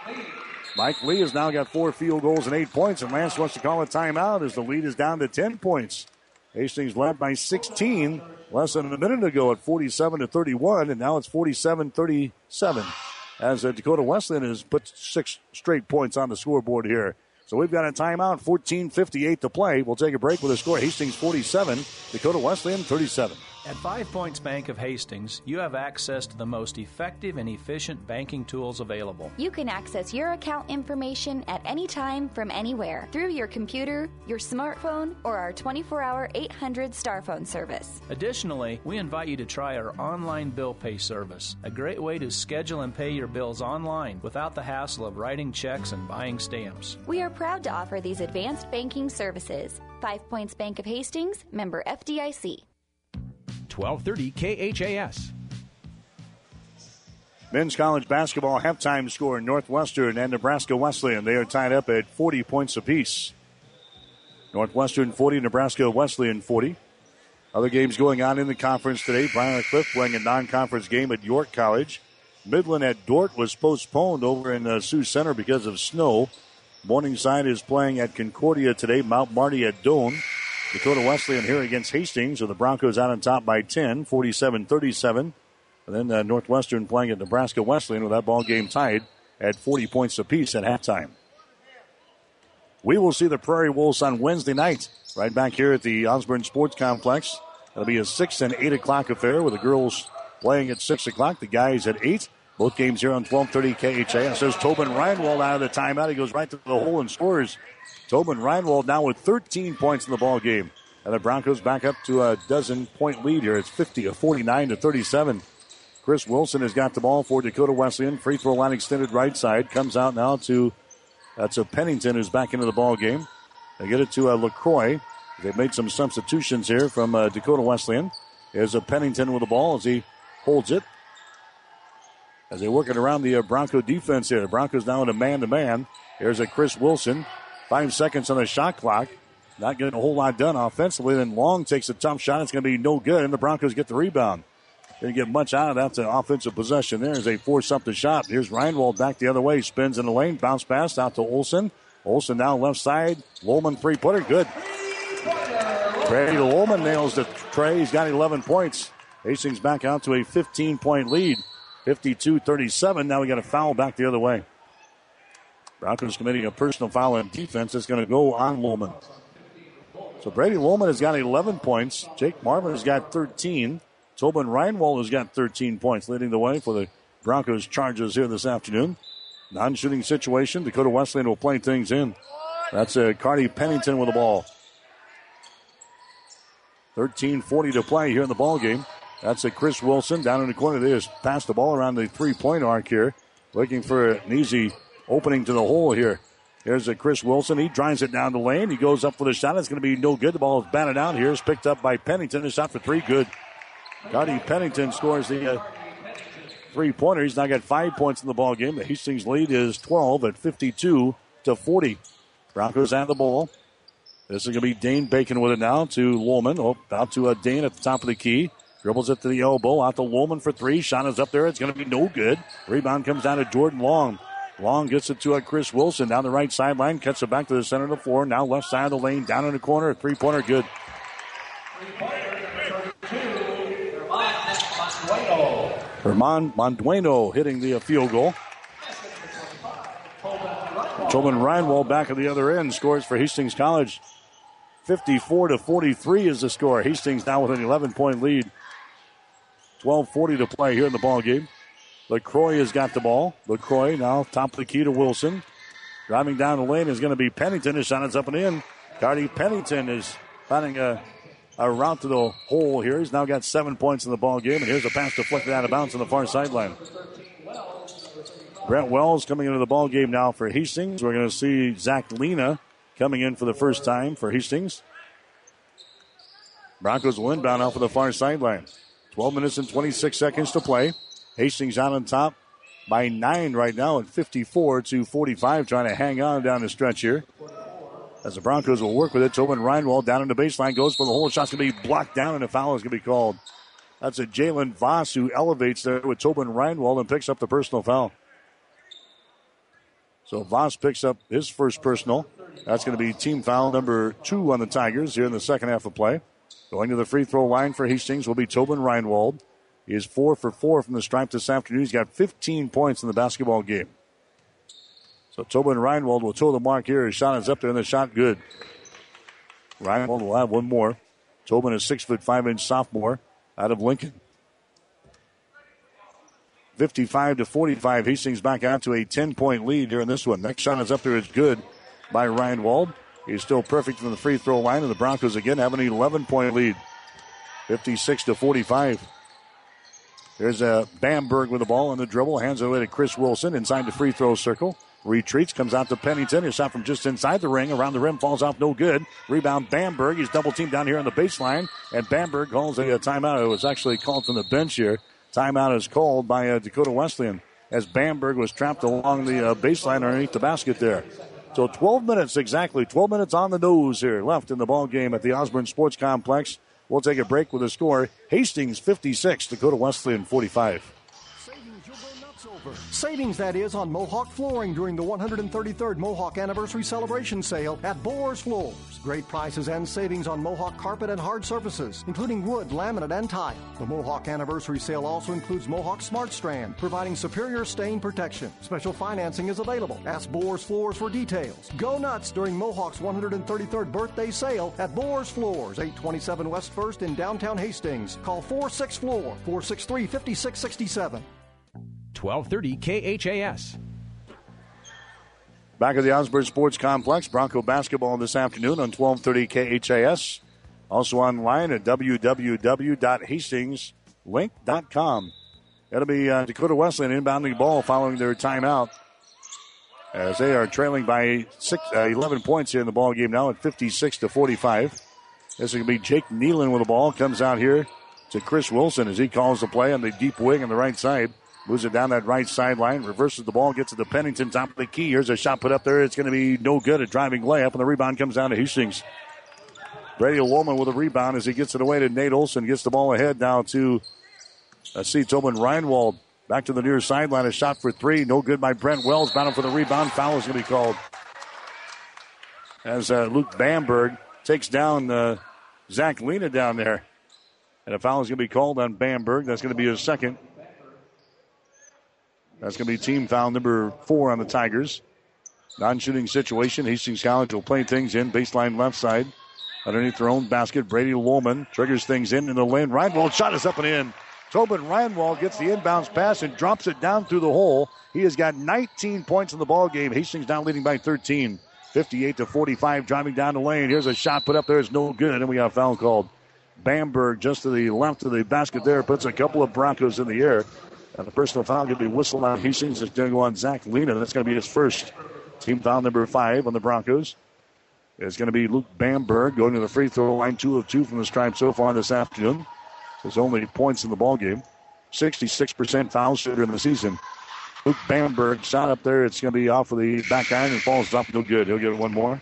Mike Lee has now got four field goals and eight points, and Lance wants to call a timeout as the lead is down to ten points. Hastings led by sixteen less than a minute ago at forty-seven to thirty-one, and now it's forty-seven thirty-seven as uh, Dakota Wesleyan has put six straight points on the scoreboard here. So we've got a timeout, fourteen fifty-eight to play. We'll take a break with a score. Hastings forty-seven, Dakota Wesleyan thirty-seven. At Five Points Bank of Hastings, you have access to the most effective and efficient banking tools available. You can access your account information at any time from anywhere through your computer, your smartphone, or our twenty-four hour eight hundred star phone service. Additionally, we invite you to try our online bill pay service, a great way to schedule and pay your bills online without the hassle of writing checks and buying stamps. We are proud to offer these advanced banking services. Five Points Bank of Hastings, member F D I C. twelve thirty K H A S. Men's college basketball halftime score, Northwestern and Nebraska Wesleyan. They are tied up at forty points apiece. Northwestern forty, Nebraska Wesleyan forty. Other games going on in the conference today. Briar Cliff playing a non-conference game at York College. Midland at Dordt was postponed over in uh, Sioux Center because of snow. Morningside is playing at Concordia today. Mount Marty at Doane. Dakota Wesleyan here against Hastings, so the Broncos out on top by ten, forty-seven thirty-seven. And then uh, Northwestern playing at Nebraska Wesleyan with that ball game tied at forty points apiece at halftime. We will see the Prairie Wolves on Wednesday night, right back here at the Osborne Sports Complex. It'll be a six and eight o'clock affair with the girls playing at six o'clock, the guys at eight. Both games here on twelve thirty K H A S. There's Tobin Reinwald out of the timeout. He goes right to the hole and scores. Tobin Reinwald now with thirteen points in the ball game. And the Broncos back up to a dozen-point lead here. It's fifty, forty-nine to thirty-seven. Chris Wilson has got the ball for Dakota Wesleyan. Free throw line extended right side. Comes out now to, that's a Pennington who's back into the ball game. They get it to uh, LaCroix. They've made some substitutions here from uh, Dakota Wesleyan. Here's a Pennington with the ball as he holds it. As they work it around the uh, Bronco defense here. The Broncos now in a man-to-man. Here's a Chris Wilson. Five seconds on the shot clock. Not getting a whole lot done offensively. Then Long takes a tough shot. It's going to be no good, and the Broncos get the rebound. Didn't get much out of that to offensive possession there as they force up the shot. Here's Reinwald back the other way. Spins in the lane. Bounce pass out to Olson. Olson down left side. Lowman three-footer. Good. Brady Lowman nails the tray. He's got eleven points. Hastings back out to a fifteen-point lead. fifty-two thirty-seven. Now we got a foul back the other way. Broncos committing a personal foul in defense. It's going to go on Lowman. So Brady Lowman has got eleven points. Jake Marvin has got thirteen. Tobin Reinwald has got thirteen points, leading the way for the Broncos Chargers here this afternoon. Non-shooting situation. Dakota Wesleyan will play things in. That's uh, Cardi Pennington with the ball. thirteen forty to play here in the ball game. That's a Chris Wilson down in the corner. They just passed the ball around the three-point arc here. Looking for an easy opening to the hole here. Here's a Chris Wilson. He drives it down the lane. He goes up for the shot. It's going to be no good. The ball is batted out here. It's picked up by Pennington. A shot for three. Good. Cardi Pennington scores the uh, three-pointer. He's now got five points in the ball game. The Hastings lead is twelve at fifty-two to forty. Broncos have the ball. This is going to be Dane Bacon with it now to Woolman. Oh, out to uh, Dane at the top of the key. Dribbles it to the elbow. Out to Woolman for three. Shot is up there. It's going to be no good. Rebound comes down to Jordan Long. Long gets it to uh, Chris Wilson down the right sideline. Cuts it back to the center of the floor. Now left side of the lane. Down in the corner. Three-pointer good. Herman Mondueno hitting the uh, field goal. Tobin Reinwald back at the other end scores for Hastings College. fifty-four to forty-three is the score. Hastings now with an eleven-point lead. twelve forty to play here in the ball game. LaCroix has got the ball. LaCroix now top of the key to Wilson. Driving down the lane is going to be Pennington. His shot is up and in. Cardi Pennington is finding a, a route to the hole here. He's now got seven points in the ball game. And here's a pass deflected out of bounds on the far sideline. Brent Wells coming into the ball game now for Hastings. We're going to see Zach Lena coming in for the first time for Hastings. Broncos will inbound out for the far sideline. twelve minutes and twenty-six seconds to play. Hastings out on top by nine right now at fifty-four to forty-five, trying to hang on down the stretch here. As the Broncos will work with it, Tobin Reinwald down in the baseline, goes for the hole. Shot's going to be blocked down, and a foul is going to be called. That's a Jalen Voss who elevates there with Tobin Reinwald and picks up the personal foul. So Voss picks up his first personal. That's going to be team foul number two on the Tigers here in the second half of play. Going to the free throw line for Hastings will be Tobin Reinwald. He is four for four from the stripe this afternoon. He's got fifteen points in the basketball game. So Tobin Reinwald will toe the mark here. His shot is up there, and the shot good. Reinwald will have one more. Tobin is six foot five inch sophomore out of Lincoln. fifty-five to forty-five. Hastings back out to a ten-point lead here in this one. Next shot is up there. It's good by Reinwald. He's still perfect from the free throw line, and the Broncos again have an eleven-point lead. fifty-six to forty-five. There's a Bamberg with the ball on the dribble. Hands it away to Chris Wilson inside the free throw circle. Retreats, comes out to Pennington. His shot from just inside the ring. Around the rim, falls off, no good. Rebound, Bamberg. He's double teamed down here on the baseline. And Bamberg calls a, a timeout. It was actually called from the bench here. Timeout is called by uh, Dakota Wesleyan as Bamberg was trapped along the uh, baseline underneath the basket there. So twelve minutes exactly, twelve minutes on the nose here left in the ball game at the Osborne Sports Complex. We'll take a break with a score. Hastings fifty-six, Dakota Wesleyan forty-five. Savings, that is, on Mohawk flooring during the one hundred thirty-third Mohawk Anniversary Celebration Sale at Boers Floors. Great prices and savings on Mohawk carpet and hard surfaces, including wood, laminate, and tile. The Mohawk Anniversary Sale also includes Mohawk Smart Strand, providing superior stain protection. Special financing is available. Ask Boers Floors for details. Go nuts during Mohawk's one hundred thirty-third birthday sale at Boers Floors, eight twenty-seven West First in downtown Hastings. Call four six four, four six three, five six six seven. twelve thirty K H A S. Back at the Osborne Sports Complex, Bronco basketball this afternoon on twelve thirty K H A S. Also online at w w w dot hastings link dot com. That'll be uh, Dakota Wesleyan inbounding the ball following their timeout as they are trailing by six, uh, eleven points here in the ball game now at fifty-six to forty-five. This is going to be Jake Nealon with the ball. Comes out here to Chris Wilson as he calls the play on the deep wing on the right side. Moves it down that right sideline, reverses the ball, gets it to Pennington, top of the key. Here's a shot put up there. It's going to be no good. A driving layup, and the rebound comes down to Hastings. Brady Woolman with a rebound as he gets it away to Nate Olson. Gets the ball ahead now to uh, C. Tobin Reinwald. Back to the near sideline. A shot for three. No good by Brent Wells. Battle for the rebound. Foul is going to be called. As uh, Luke Bamberg takes down uh, Zach Lena down there. And a foul is going to be called on Bamberg. That's going to be his second. That's going to be team foul number four on the Tigers. Non-shooting situation. Hastings College will play things in. Baseline left side. Underneath their own basket. Brady Woolman triggers things in in the lane. Reinwald shot is up and in. Tobin Reinwald gets the inbounds pass and drops it down through the hole. He has got nineteen points in the ball game. Hastings now leading by thirteen. fifty-eight to forty-five, driving down the lane. Here's a shot put up there. It's no good, and we got a foul called. Bamberg just to the left of the basket there puts a couple of Broncos in the air. And the personal foul going to be whistled on Hastings. It's going to go on Zach Lena. That's going to be his first. Team foul number five on the Broncos. It's going to be Luke Bamberg going to the free throw line, two of two from the stripe so far this afternoon. There's only points in the ball game. sixty-six percent foul shooter in the season. Luke Bamberg shot up there. It's going to be off of the back iron and falls up. No good. He'll get one more.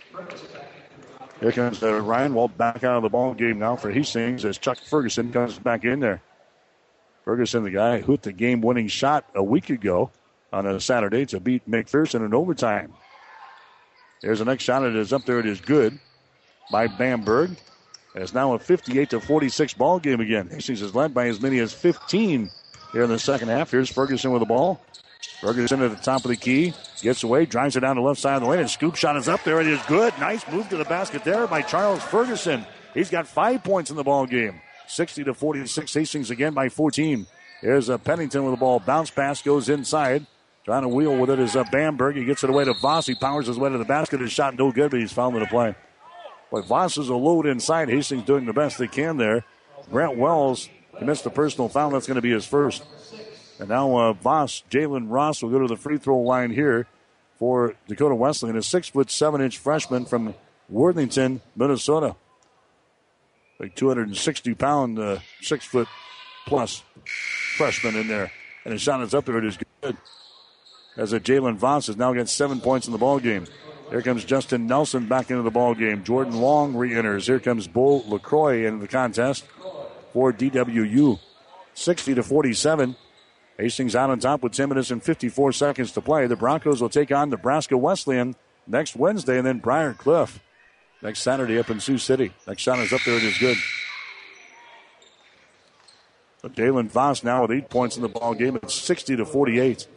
Here comes uh, Ryan Walt back out of the ball game now for Hastings as Chuck Ferguson comes back in there. Ferguson, the guy who hit the game-winning shot a week ago on a Saturday to beat McPherson in overtime. There's the next shot. It is up there. It is good by Bamberg. It's now a fifty-eight to forty-six ball game again. Hastings is led by as many as fifteen here in the second half. Here's Ferguson with the ball. Ferguson at the top of the key. Gets away, drives it down the left side of the lane, and scoop shot is up there. It is good. Nice move to the basket there by Charles Ferguson. He's got five points in the ball game. sixty to forty-six, Hastings again by fourteen. Here's a Pennington with the ball. Bounce pass goes inside. Trying to wheel with it is a Bamberg. He gets it away to Voss. He powers his way to the basket. His shot no good, but he's fouled in the play. But Voss is a load inside. Hastings doing the best they can there. Grant Wells commits the personal foul. That's going to be his first. And now uh, Voss, Jalen Ross will go to the free throw line here for Dakota Wesleyan. A six foot seven inch freshman from Worthington, Minnesota. Like two hundred sixty pound, uh, six foot plus freshman in there. And his shot is up there. It is good. As a Jalen Voss has now got seven points in the ball game. Here comes Justin Nelson back into the ball game. Jordan Long re-enters. Here comes Bull LaCroix into the contest for D W U. sixty to forty-seven. Hastings out on top with ten minutes and fifty-four seconds to play. The Broncos will take on Nebraska Wesleyan next Wednesday, and then Briar Cliff next Saturday up in Sioux City. Next shot is up there. It is good. But Jalen Voss now with eight points in the ball game. It's sixty to forty-eight.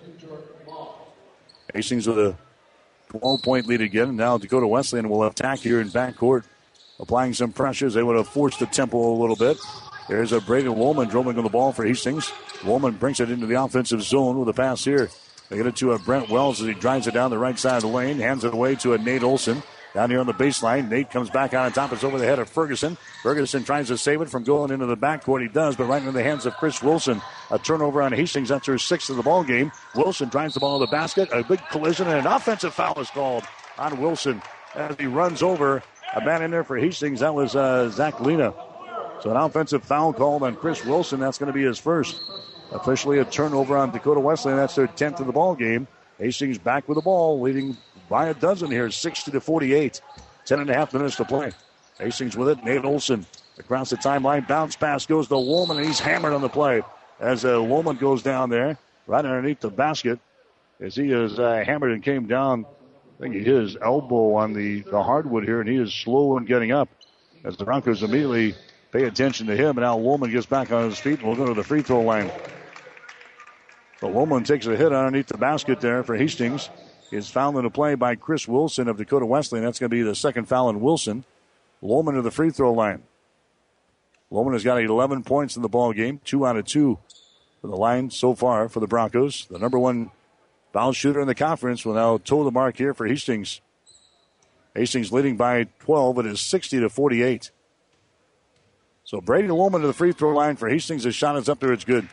Hastings with a twelve-point lead again. And now Dakota Wesleyan will attack here in backcourt, applying some pressures. They would have forced the tempo a little bit. There's a Braden Woolman dribbling on the ball for Hastings. Woolman brings it into the offensive zone with a pass here. They get it to a Brent Wells as he drives it down the right side of the lane. Hands it away to a Nate Olson. Down here on the baseline, Nate comes back out on top. It's over the head of Ferguson. Ferguson tries to save it from going into the backcourt. He does, but right into the hands of Chris Wilson. A turnover on Hastings. That's her sixth of the ball game. Wilson drives the ball to the basket. A big collision and an offensive foul is called on Wilson as he runs over a man in there for Hastings. That was uh, Zach Lena. So an offensive foul called on Chris Wilson. That's going to be his first. Officially a turnover on Dakota Wesleyan. That's their tenth of the ball game. Hastings back with the ball, leading by a dozen here, sixty to forty-eight. Ten and a half minutes to play. Hastings with it. Nate Olson across the timeline. Bounce pass goes to Woolman, and he's hammered on the play. As uh, Woolman goes down there, right underneath the basket, as he is uh, hammered and came down. I think he hit his elbow on the, the hardwood here, and he is slow in getting up. As the Broncos immediately pay attention to him, and now Woolman gets back on his feet and will go to the free throw line. But Woolman takes a hit underneath the basket there for Hastings. Is fouled in the play by Chris Wilson of Dakota Wesleyan. That's going to be the second foul on Wilson. Lohman to the free throw line. Lohman has got eleven points in the ball game, two out of two for the line so far for the Broncos. The number one foul shooter in the conference will now toe the mark here for Hastings. Hastings leading by twelve. It is sixty to forty-eight. So Brady Lohman to the free throw line for Hastings. His shot is up there. It's good.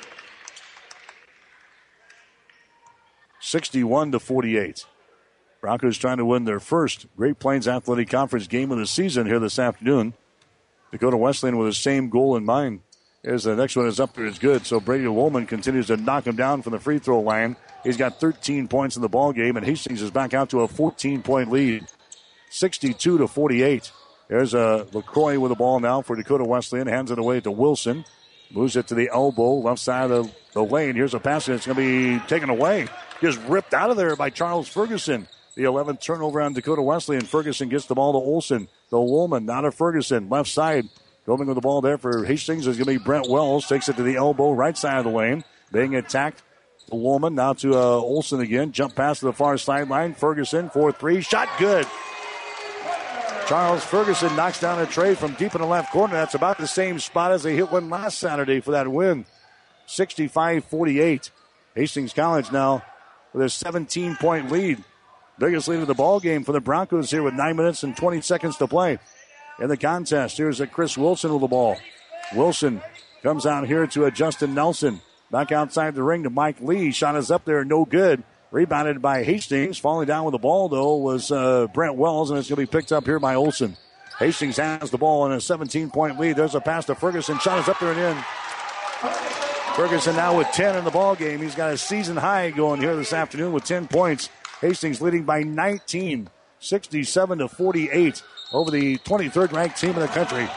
sixty-one to forty-eight. Broncos trying to win their first Great Plains Athletic Conference game of the season here this afternoon. Dakota Wesleyan with the same goal in mind. Here's the next one is up there. It's good. So Brady Woolman continues to knock him down from the free throw line. He's got thirteen points in the ball game, and Hastings is back out to a fourteen-point lead. sixty-two to forty-eight. There's a LaCroix with the ball now for Dakota Wesleyan. Hands it away to Wilson. Moves it to the elbow, left side of the lane. Here's a pass, and it's going to be taken away. Just ripped out of there by Charles Ferguson. The eleventh turnover on Dakota Wesleyan. Ferguson gets the ball to Olson. The Woolman, not a Ferguson. Left side. Going with the ball there for Hastings is going to be Brent Wells. Takes it to the elbow, right side of the lane. Being attacked. The Woolman now to uh, Olson again. Jump pass to the far sideline. Ferguson for three. Shot good. Charles Ferguson knocks down a tray from deep in the left corner. That's about the same spot as they hit one last Saturday for that win. sixty-five forty-eight. Hastings College now with a seventeen-point lead. Biggest lead of the ball game for the Broncos here with nine minutes and twenty seconds to play in the contest. Here's a Chris Wilson with the ball. Wilson comes out here to a Justin Nelson. Back outside the ring to Mike Lee. Shot is up there, no good. Rebounded by Hastings. Falling down with the ball, though, was uh, Brent Wells, and it's going to be picked up here by Olsen. Hastings has the ball in a seventeen-point lead. There's a pass to Ferguson. Shot is up there and in. Ferguson now with ten in the ball game. He's got a season high going here this afternoon with ten points. Hastings leading by nineteen, sixty-seven to forty-eight over the twenty-third ranked team in the country.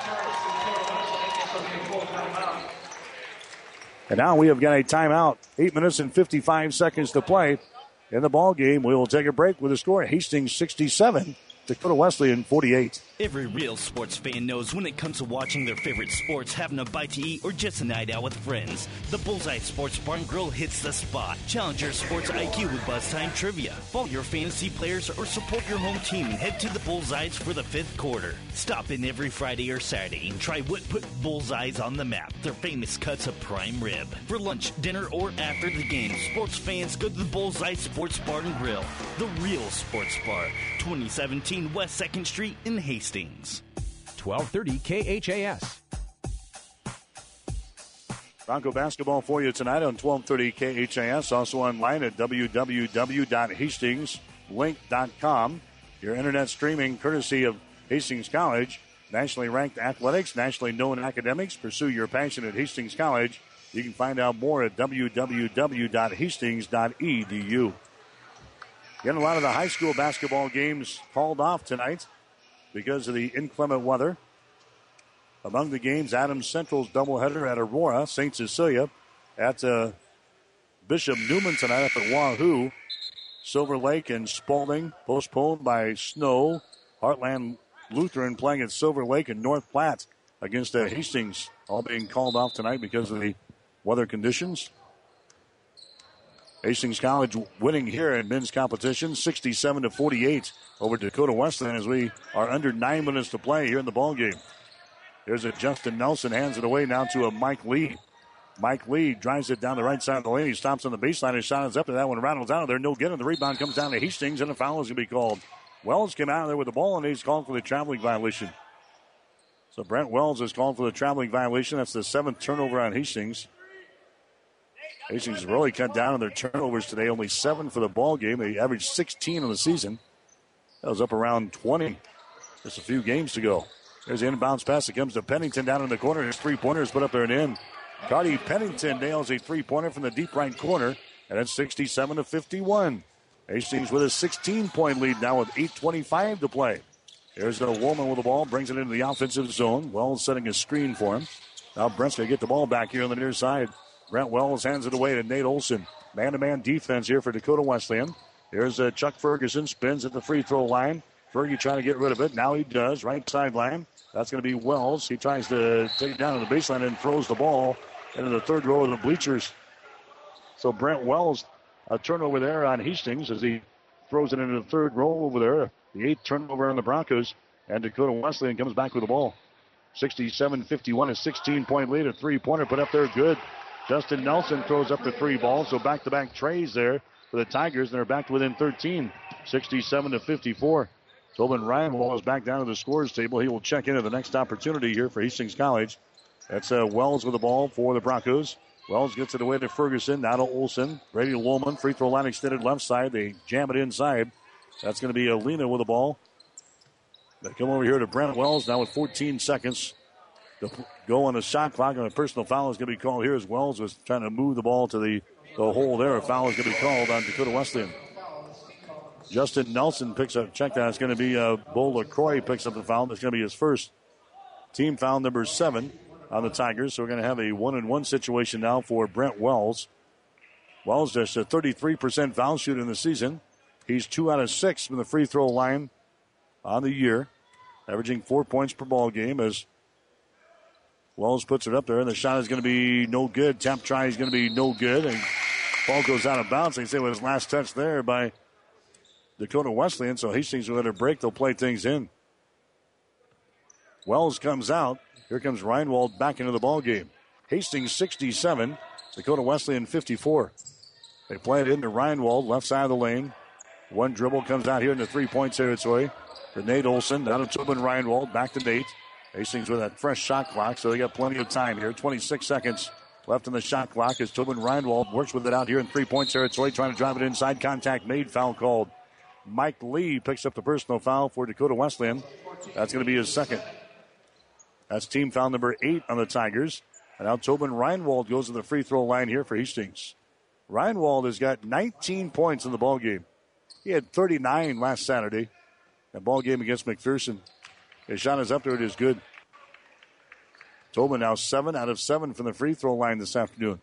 And now we have got a timeout. Eight minutes and fifty-five seconds to play in the ball game. We will take a break with a score. Hastings sixty-seven, Dakota Wesleyan forty-eight. Every real sports fan knows when it comes to watching their favorite sports, having a bite to eat, or just a night out with friends, the Bullseye Sports Bar and Grill hits the spot. Challenge your sports I Q with Buzz Time Trivia. Follow your fantasy players or support your home team and head to the Bullseyes for the fifth quarter. Stop in every Friday or Saturday and try what put Bullseyes on the map, their famous cuts of prime rib. For lunch, dinner, or after the game, sports fans go to the Bullseye Sports Bar and Grill, the real sports bar, twenty seventeen West second Street in Hastings. twelve thirty K H A S. Bronco basketball for you tonight on twelve thirty K H A S. Also online at w w w dot hastings link dot com. Your internet streaming courtesy of Hastings College. Nationally ranked athletics, nationally known academics. Pursue your passion at Hastings College. You can find out more at w w w dot hastings dot e d u. Getting a lot of the high school basketball games called off tonight because of the inclement weather. Among the games, Adams Central's doubleheader at Aurora, Saint Cecilia at uh, Bishop Newman tonight up at Wahoo. Silver Lake and Spalding postponed by snow. Heartland Lutheran playing at Silver Lake and North Platte against uh, Hastings, all being called off tonight because of the weather conditions. Hastings College winning here in men's competition, sixty-seven to forty-eight over Dakota Wesleyan as we are under nine minutes to play here in the ball game. There's a Justin Nelson, hands it away now to a Mike Lee. Mike Lee drives it down the right side of the lane. He stops on the baseline. His shot is up to that one. Rattles out of there. No good. And the rebound comes down to Hastings, and a foul is going to be called. Wells came out of there with the ball, and he's called for the traveling violation. So Brent Wells is called for the traveling violation. That's the seventh turnover on Hastings. Hastings has really cut down on their turnovers today. Only seven for the ball game. They averaged sixteen in the season. That was up around twenty just a few games to go. There's the inbounds pass. It comes to Pennington down in the corner. His three-pointer is put up there and in. Cardi Pennington nails a three-pointer from the deep right corner, and it's sixty-seven to fifty-one. Hastings with a sixteen-point lead now with eight twenty-five to play. Here's a Woolman with the ball, brings it into the offensive zone. Wells setting a screen for him. Now Brent's going to get the ball back here on the near side. Brent Wells hands it away to Nate Olson. Man-to-man defense here for Dakota Wesleyan. Here's uh, Chuck Ferguson, spins at the free throw line. Fergie trying to get rid of it. Now he does. Right sideline. That's going to be Wells. He tries to take it down to the baseline and throws the ball into the third row of the bleachers. So Brent Wells, a turnover there on Hastings as he throws it into the third row over there. The eighth turnover on the Broncos. And Dakota Wesleyan comes back with the ball. sixty-seven fifty-one, a sixteen-point lead. A three-pointer put up there. Good. Justin Nelson throws up the three ball. So back-to-back trays there for the Tigers. And they're back to within thirteen. sixty-seven to fifty-four. Tobin Ryan is back down to the scorers table. He will check into the next opportunity here for Hastings College. That's uh, Wells with the ball for the Broncos. Wells gets it away to Ferguson. Now to Olsen. Brady Woolman. Free throw line extended left side. They jam it inside. That's going to be Alina with the ball. They come over here to Brent Wells now with fourteen seconds to go on the shot clock. And a personal foul is going to be called here as Wells was trying to move the ball to the, the hole there. A foul is going to be called on Dakota Wesleyan. Justin Nelson picks up, check that. It's going to be uh, Bo LaCroix picks up the foul. That's going to be his first team foul, number seven on the Tigers. So we're going to have a one-and-one situation now for Brent Wells. Wells just a thirty-three percent foul shooter in the season. He's two out of six from the free throw line on the year, averaging four points per ball game as Wells puts it up there. And the shot is going to be no good. Tap try is going to be no good. And ball goes out of bounds. They say it was his last touch there by Dakota Wesleyan, so Hastings will let it break. They'll play things in. Wells comes out. Here comes Reinwald back into the ball game. Hastings sixty-seven, Dakota Wesleyan fifty-four. They play it into Reinwald, left side of the lane. One dribble comes out here in the three-point territory for Nate Olson. Down to Tobin Reinwald, back to Nate. Hastings with a fresh shot clock, so they got plenty of time here. twenty-six seconds left in the shot clock as Tobin Reinwald works with it out here in three-point territory, trying to drive it inside. Contact made, foul called. Mike Lee picks up the personal foul for Dakota Wesleyan. That's going to be his second. That's team foul number eight on the Tigers. And now Tobin Reinwald goes to the free throw line here for Hastings. Reinwald has got nineteen points in the ball game. He had thirty-nine last Saturday. That ball game against McPherson. His shot is up there. It is good. Tobin now seven out of seven from the free throw line this afternoon.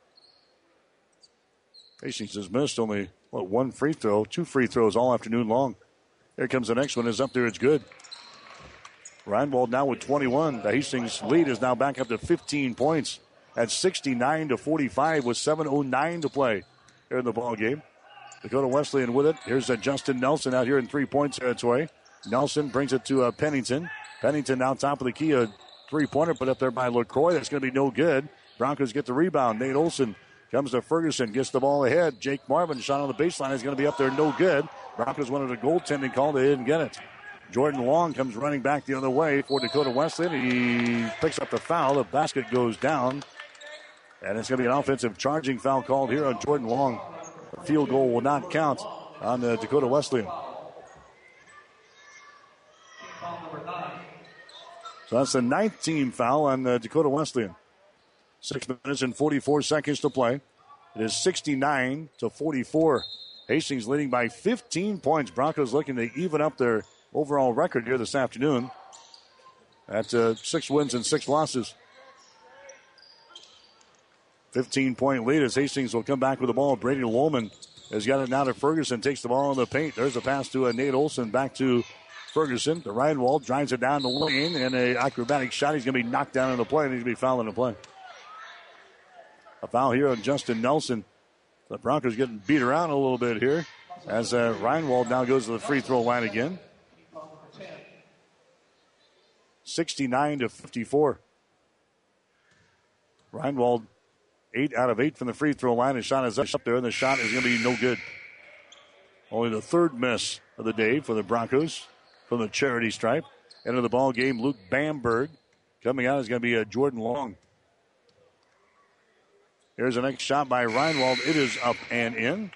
Hastings has missed only, what, one free throw, two free throws all afternoon long. Here comes the next one. Is up there. It's good. Reinwald now with twenty-one. The Hastings lead is now back up to fifteen points at sixty-nine to forty-five with seven oh nine to play here in the ball game. Dakota Wesleyan with it. Here's uh, Justin Nelson out here in three-point territory. Nelson brings it to uh, Pennington. Pennington now top of the key. A three-pointer put up there by LaCroix. That's going to be no good. Broncos get the rebound. Nate Olson comes to Ferguson. Gets the ball ahead. Jake Marvin shot on the baseline is going to be up there. No good. Broncos wanted a goaltending call. They didn't get it. Jordan Long comes running back the other way for Dakota Wesleyan. He picks up the foul. The basket goes down. And it's going to be an offensive charging foul called here on Jordan Long. The field goal will not count on the Dakota Wesleyan. So that's the ninth team foul on uh, Dakota Wesleyan. Six minutes and forty-four seconds to play. It is sixty-nine to forty-four. Hastings leading by fifteen points. Broncos looking to even up their overall record here this afternoon. That's uh, six wins and six losses. fifteen-point lead as Hastings will come back with the ball. Brady Lohman has got it now to Ferguson. Takes the ball in the paint. There's a pass to uh, Nate Olson. Back to Ferguson. The Reinwald drives it down the lane. And an acrobatic shot. He's going to be knocked down in the play. And he's going to be fouled in the play. A foul here on Justin Nelson. The Broncos getting beat around a little bit here. As uh, Reinwald now goes to the free throw line again. sixty-nine to fifty-four. Reinwald, eight out of eight from the free throw line. His shot is up there, and the shot is going to be no good. Only the third miss of the day for the Broncos from the charity stripe. Into the ball game, Luke Bamberg. Coming out is going to be a Jordan Long. Here's the next shot by Reinwald. It is up and in.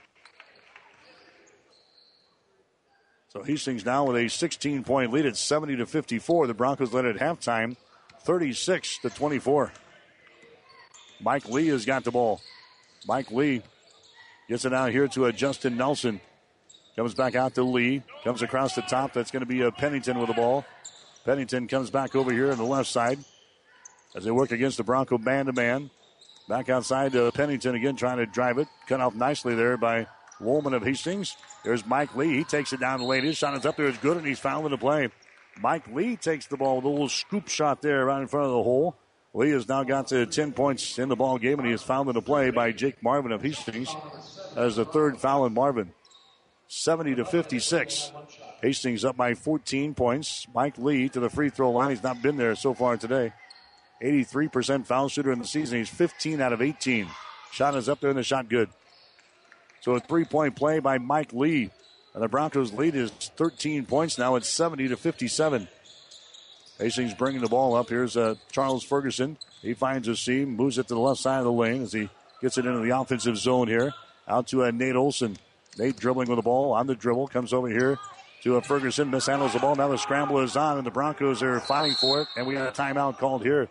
So Hastings now with a sixteen-point lead at seventy to fifty-four. The Broncos led at halftime, thirty-six to twenty-four. Mike Lee has got the ball. Mike Lee gets it out here to a Justin Nelson. Comes back out to Lee. Comes across the top. That's going to be a Pennington with the ball. Pennington comes back over here on the left side as they work against the Bronco man-to-man. Back outside to Pennington again, trying to drive it. Cut off nicely there by Woolman of Hastings. There's Mike Lee. He takes it down the lane. His shot is up there. It's good, and he's fouled in the play. Mike Lee takes the ball with a little scoop shot there right in front of the hole. Lee has now got to ten points in the ball game, and he is fouled in the play by Jake Marvin of Hastings. That is the third foul in Marvin. seventy to fifty-six. Hastings up by fourteen points. Mike Lee to the free throw line. He's not been there so far today. eighty-three percent foul shooter in the season. He's fifteen out of eighteen. Shot is up there, and the shot good. So a three-point play by Mike Lee. And the Broncos' lead is thirteen points now. It's seventy to fifty-seven. Hastings bringing the ball up. Here's uh, Charles Ferguson. He finds a seam, moves it to the left side of the lane as he gets it into the offensive zone here. Out to uh, Nate Olson. Nate dribbling with the ball on the dribble. Comes over here to uh, Ferguson. Mishandles the ball. Now the scramble is on, and the Broncos are fighting for it. And we got a timeout called here.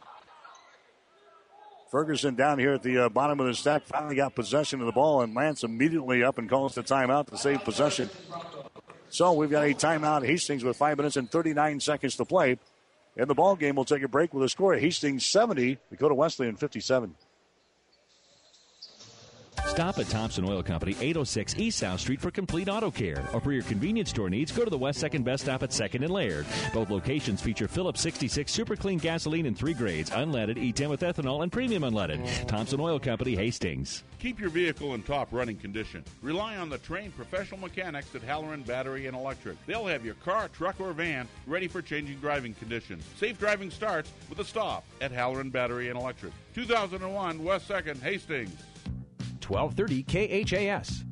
Ferguson down here at the uh, bottom of the stack finally got possession of the ball, and Lance immediately up and calls the timeout to save possession. So we've got a timeout. Hastings with five minutes and thirty-nine seconds to play. In the ball game, we'll take a break with a score. Hastings seventy, Dakota Wesleyan fifty-seven. Stop at Thompson Oil Company, eight oh six East South Street for complete auto care. Or for your convenience store needs, go to the West second Best Stop at second and Laird. Both locations feature Phillips sixty-six Super Clean gasoline in three grades, unleaded, E ten with ethanol, and premium unleaded. Thompson Oil Company, Hastings. Keep your vehicle in top running condition. Rely on the trained professional mechanics at Halloran Battery and Electric. They'll have your car, truck, or van ready for changing driving conditions. Safe driving starts with a stop at Halloran Battery and Electric. two thousand one West second, Hastings. twelve thirty K H A S.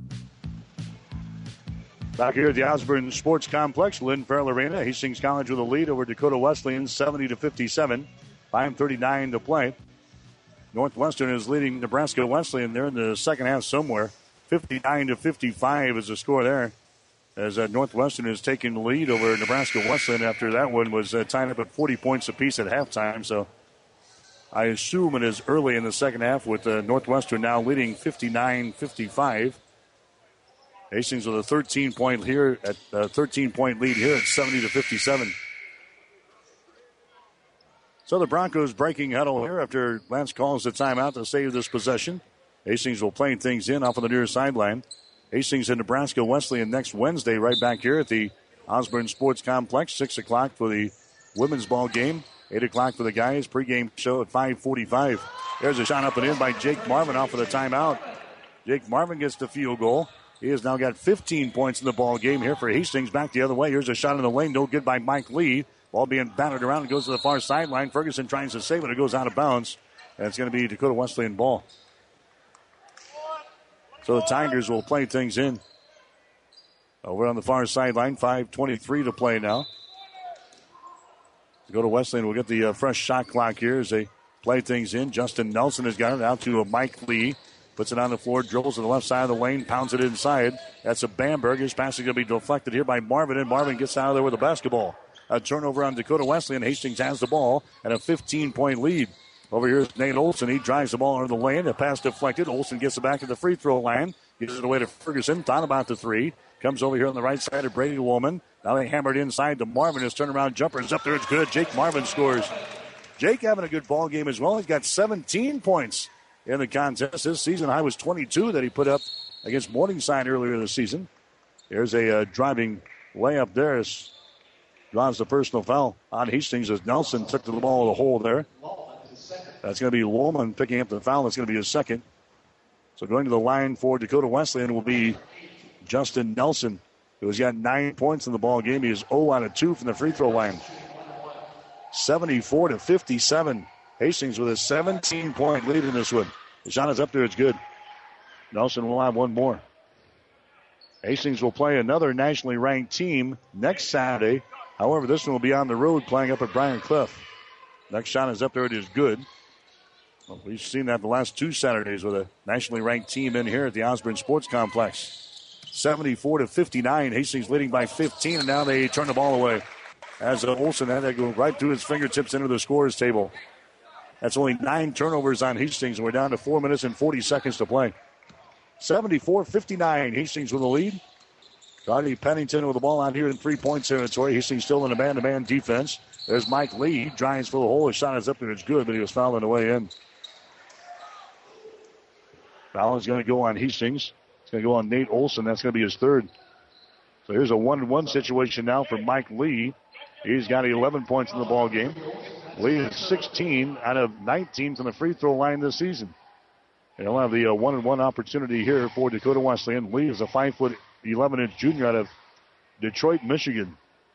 Back here at the Osborne Sports Complex, Lynn Farrell Arena, Hastings College with a lead over Dakota Wesleyan, seventy to fifty-seven. five thirty-nine to play. Northwestern is leading Nebraska Wesleyan there in the second half somewhere. fifty-nine to fifty-five is the score there, as uh, Northwestern is taking the lead over Nebraska Wesleyan after that one was uh, tied up at forty points apiece at halftime. So I assume it is early in the second half with uh, Northwestern now leading fifty-nine fifty-five. Hastings with a thirteen-point here at uh, thirteen-point lead here at seventy to fifty-seven. So the Broncos breaking huddle here after Lance calls the timeout to save this possession. Hastings will play things in off on the near sideline. Hastings and Nebraska Wesleyan next Wednesday right back here at the Osborne Sports Complex. six o'clock for the women's ball game. eight o'clock for the guys. Pregame show at five forty-five. There's a shot up and in by Jake Marvin off of the timeout. Jake Marvin gets the field goal. He has now got fifteen points in the ball game here for Hastings. Back the other way. Here's a shot in the lane. No good by Mike Lee. Ball being battered around. It goes to the far sideline. Ferguson tries to save it. It goes out of bounds. And it's going to be Dakota Wesleyan ball. So the Tigers will play things in. Over on the far sideline. five twenty-three to play now. Dakota Wesleyan will get the uh, fresh shot clock here as they play things in. Justin Nelson has got it out to a Mike Lee. Puts it on the floor, dribbles to the left side of the lane, pounds it inside. That's a Bamberg. His pass is going to be deflected here by Marvin, and Marvin gets out of there with a basketball. A turnover on Dakota Wesleyan. Hastings has the ball and a fifteen-point lead. Over here is Nate Olson. He drives the ball into the lane. The pass deflected. Olson gets it back to the free throw line. Gives it away to Ferguson. Thought about the three. Comes over here on the right side of Brady Woolman. Now they hammered inside to Marvin. His turnaround jumper is up there. It's good. Jake Marvin scores. Jake having a good ball game as well. He's got seventeen points in the contest. His season high was twenty-two that he put up against Morningside earlier in the season. There's a uh, driving layup there. As draws the personal foul on Hastings as Nelson took to the ball in the hole there. That's going to be Woolman picking up the foul. That's going to be his second. So going to the line for Dakota Wesleyan will be Justin Nelson, who has got nine points in the ball game. He is zero out of two from the free throw line. seventy-four to fifty-seven. Hastings with a seventeen-point lead in this one. The shot is up there. It's good. Nelson will have one more. Hastings will play another nationally ranked team next Saturday. However, this one will be on the road playing up at Bryant Cliff. Next shot is up there. It is good. Well, we've seen that the last two Saturdays with a nationally ranked team in here at the Osborne Sports Complex. seventy-four to fifty-nine. Hastings leading by fifteen, and now they turn the ball away. As uh, Olsen had to go right through his fingertips into the scorer's table. That's only nine turnovers on Hastings, and we're down to four minutes and forty seconds to play. seventy-four fifty-nine. Hastings with the lead. Cardi Pennington with the ball out here in three-point territory. Hastings still in a man-to-man defense. There's Mike Lee. He drives for the hole. His shot is up there. It's good, but he was fouled on the way in. Foul is going to go on Hastings. It's going to go on Nate Olson. That's going to be his third. So here's a one-on-one situation now for Mike Lee. He's got eleven points in the ball game. Lee is sixteen out of nineteen from the free throw line this season. And he'll have the uh, one-on-one opportunity here for Dakota Wesleyan. Lee is a five foot eleven inch junior out of Detroit, Michigan.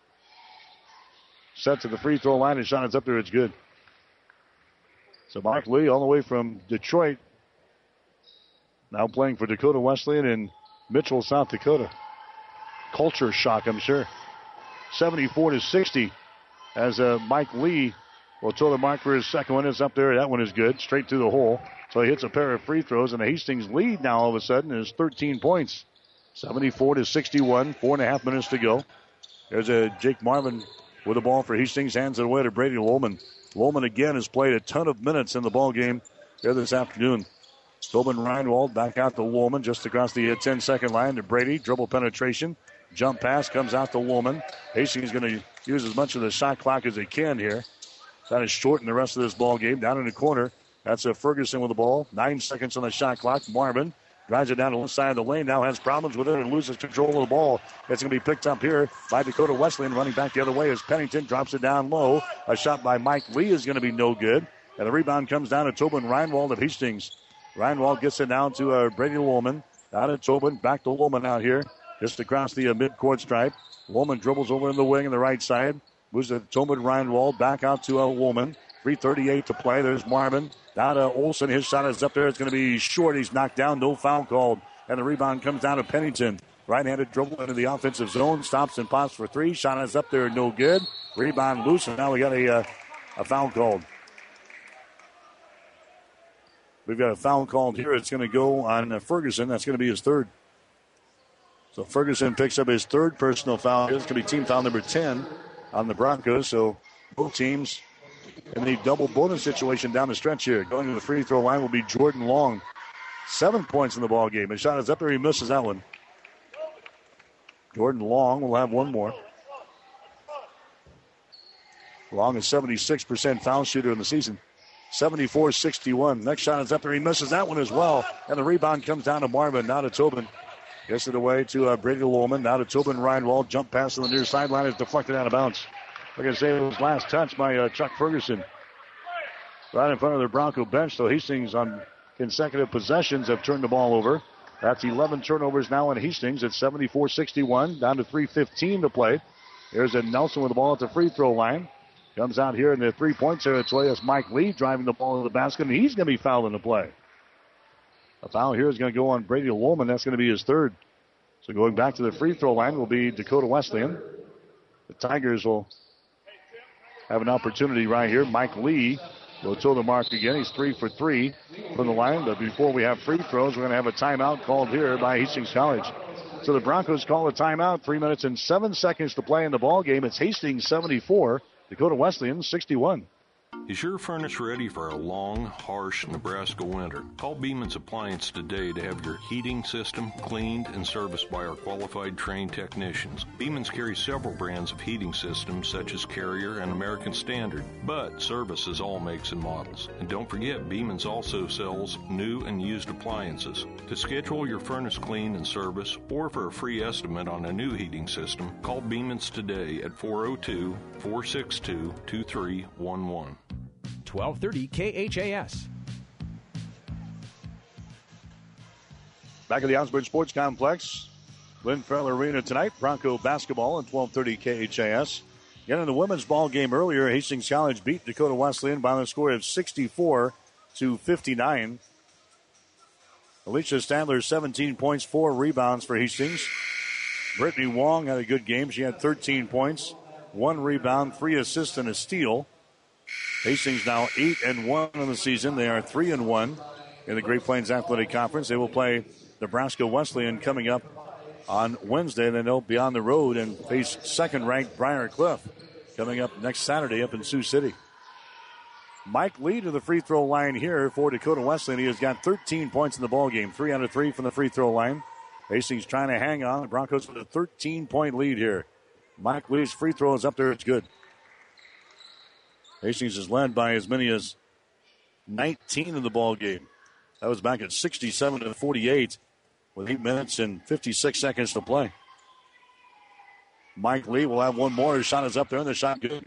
Set to the free throw line. His shot is up there. It's good. So Mark Lee all the way from Detroit. Now playing for Dakota Wesleyan in Mitchell, South Dakota. Culture shock, I'm sure. seventy-four to sixty as uh, Mike Lee will throw the mark for his second one. It's up there. That one is good. Straight through the hole. So he hits a pair of free throws, and the Hastings lead now all of a sudden is thirteen points. seventy-four to sixty-one. Four and a half minutes to go. There's a Jake Marvin with the ball for Hastings. Hands it away to Brady Woolman. Woolman again has played a ton of minutes in the ball game here this afternoon. Tobin Reinwald back out to Woolman just across the ten-second line to Brady. Dribble penetration. Jump pass comes out to Woolman. Hastings is going to use as much of the shot clock as they can here. Trying to shorten the rest of this ball game. Down in the corner, that's a Ferguson with the ball. Nine seconds on the shot clock. Marvin Drives it down the left side of the lane. Now has problems with it and loses control of the ball. It's going to be picked up here by Dakota Wesleyan. Running back the other way as Pennington drops it down low. A shot by Mike Lee is going to be no good. And the rebound comes down to Tobin Reinwald of Hastings. Reinwald gets it down to uh, Brady Woolman. Down to Tobin. Back to Woolman out here. Just across the uh, midcourt stripe. Woolman dribbles over in the wing on the right side. Moves to Tobin Reinwald. Back out to uh, Woolman. three thirty-eight to play. There's Marvin. Down to Olsen. His shot is up there. It's going to be short. He's knocked down. No foul called. And the rebound comes down to Pennington. Right-handed dribble into the offensive zone. Stops and pops for three. Shot is up there. No good. Rebound loose. And now we got a, uh, a foul called. We've got a foul called here. It's going to go on uh, Ferguson. That's going to be his third. So Ferguson picks up his third personal foul. It's going to be team foul number ten on the Broncos. So both teams in the double bonus situation down the stretch here. Going to the free throw line will be Jordan Long. Seven points in the ball game. His shot is up there. He misses that one. Jordan Long will have one more. Long is seventy-six percent foul shooter in the season. seventy-four sixty-one. Next shot is up there. He misses that one as well. And the rebound comes down to Marvin. Now to Tobin. Gets it away to uh, Brady Woolman. Now to Tobin Reinwald. Jump pass on the near sideline is deflected out of bounds. Like I say, it was last touch by uh, Chuck Ferguson. Right in front of the Bronco bench. So Hastings on consecutive possessions have turned the ball over. That's eleven turnovers now in Hastings. It's seventy-four sixty-one. Down to three fifteen to play. There's a Nelson with the ball at the free throw line. Comes out here in the three-point territory. It's Mike Lee driving the ball to the basket, and he's going to be fouled in the play. A foul here is going to go on Brady Woolman. That's going to be his third. So going back to the free throw line will be Dakota Wesleyan. The Tigers will have an opportunity right here. Mike Lee will toe the mark again. He's three for three from the line. But before we have free throws, we're going to have a timeout called here by Hastings College. So the Broncos call a timeout. Three minutes and seven seconds to play in the ball game. It's Hastings seventy-four. Dakota Wesleyan, sixty-one. Is your furnace ready for a long, harsh Nebraska winter? Call Beeman's Appliance today to have your heating system cleaned and serviced by our qualified trained technicians. Beeman's carries several brands of heating systems such as Carrier and American Standard, but services all makes and models. And don't forget, Beeman's also sells new and used appliances. To schedule your furnace clean and service or for a free estimate on a new heating system, call Beeman's today at four oh two, four six two, two three one one. twelve thirty K H A S. Back at the Osborne Sports Complex, Lynn Farrell Arena tonight. Bronco basketball at twelve thirty K H A S. Again, in the women's ball game earlier, Hastings College beat Dakota Wesleyan by the score of sixty-four to fifty-nine. Alicia Stadler, seventeen points, four rebounds for Hastings. Brittany Wong had a good game. She had thirteen points, one rebound, three assists, and a steal. Hastings now eight and one in the season. They are three and one in the Great Plains Athletic Conference. They will play Nebraska Wesleyan coming up on Wednesday. Then they'll be on the road and face second-ranked Briar Cliff coming up next Saturday up in Sioux City. Mike Lee to the free throw line here for Dakota Wesleyan. He has got thirteen points in the ball game, three out of three from the free throw line. Hastings trying to hang on. The Broncos with a thirteen-point lead here. Mike Lee's free throw is up there. It's good. Hastings is led by as many as nineteen in the ball game. That was back at sixty-seven to forty-eight with eight minutes and fifty-six seconds to play. Mike Lee will have one more. His shot is up there, and the shot good.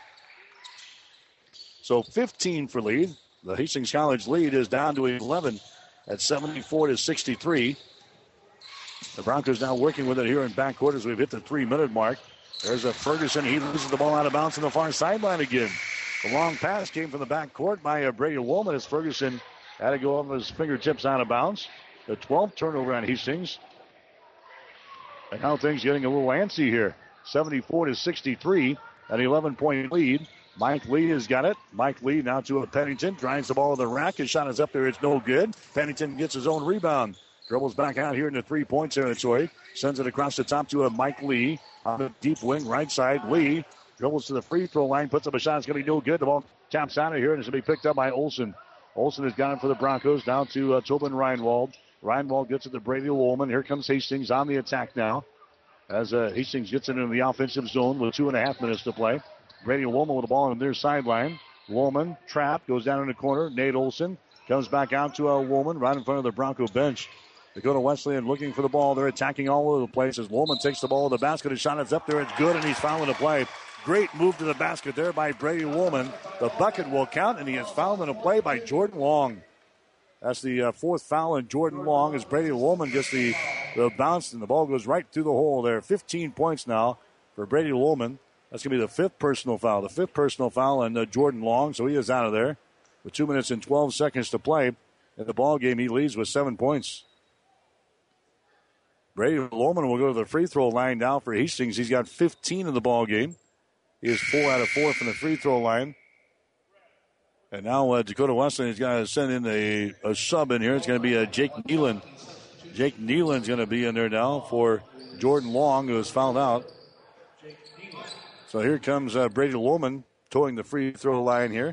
So fifteen for lead. The Hastings College lead is down to eleven at seventy-four to sixty-three. The Broncos now working with it here in backcourt as we've hit the three-minute mark. There's a Ferguson. He loses the ball out of bounds on the far sideline again. The long pass came from the backcourt by uh, Brady Woolman as Ferguson had to go over his fingertips out of bounds. The twelfth turnover on Hastings. And now things getting a little antsy here. seventy-four to sixty-three, an eleven-point lead. Mike Lee has got it. Mike Lee now to a Pennington. Drives the ball to the rack. His shot is up there. It's no good. Pennington gets his own rebound. Dribbles back out here in the three-point territory. Sends it across the top to a Mike Lee. On the deep wing, right side. Lee dribbles to the free throw line. Puts up a shot. It's going to be no good. The ball taps out of here, and it's going to be picked up by Olsen. Olsen has got it for the Broncos. Down to uh, Tobin Reinwald. Reinwald gets it to Brady Woolman. Here comes Hastings on the attack now. As uh, Hastings gets it into the offensive zone with two and a half minutes to play. Brady Woolman with the ball on their sideline. Woolman, trap, goes down in the corner. Nate Olsen comes back out to a Woolman right in front of the Bronco bench. Dakota Wesleyan looking for the ball. They're attacking all over the place as Woolman takes the ball to the basket. His shot is up there. It's good, and he's fouling the play. Great move to the basket there by Brady Woolman. The bucket will count, and he is fouled in a play by Jordan Long. That's the uh, fourth foul on Jordan Long as Brady Woolman gets the, the bounce, and the ball goes right through the hole there. fifteen points now for Brady Woolman. That's going to be the fifth personal foul. The fifth personal foul on uh, Jordan Long, so he is out of there. With two minutes and twelve seconds to play in the ball game, he leads with seven points. Brady Woolman will go to the free throw line now for Hastings. He's got fifteen in the ball game. He is four out of four from the free throw line. And now uh, Dakota Wesleyan is going to send in a, a sub in here. It's going to be uh, Jake Nealon. Jake Nealon's going to be in there now for Jordan Long, who is fouled out. So here comes uh, Brady Woolman towing the free throw line here.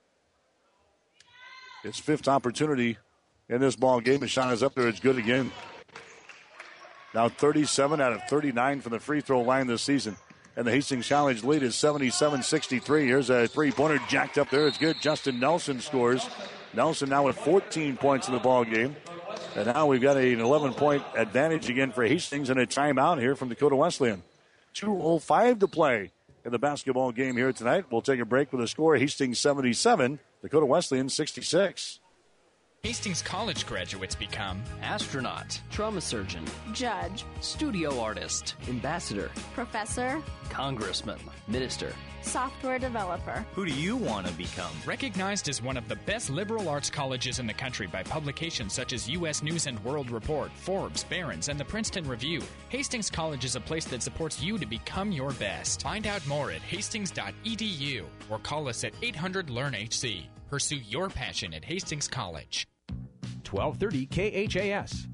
His fifth opportunity in this ball game. His shot is up there. It's good again. Now thirty-seven out of thirty-nine from the free throw line this season. And the Hastings College lead is seventy-seven sixty-three. Here's a three-pointer jacked up there. It's good. Justin Nelson scores. Nelson now with fourteen points in the ball game. And now we've got an eleven-point advantage again for Hastings and a timeout here from Dakota Wesleyan. two oh five to play in the basketball game here tonight. We'll take a break with a score. Hastings seventy-seven, Dakota Wesleyan sixty-six. Hastings College graduates become astronaut, trauma surgeon, judge, studio artist, ambassador, professor, congressman, minister, software developer. Who do you want to become? Recognized as one of the best liberal arts colleges in the country by publications such as U S News and World Report, Forbes, Barron's, and the Princeton Review, Hastings College is a place that supports you to become your best. Find out more at hastings dot e d u or call us at eight hundred learn H C. Pursue your passion at Hastings College. twelve thirty K H A S.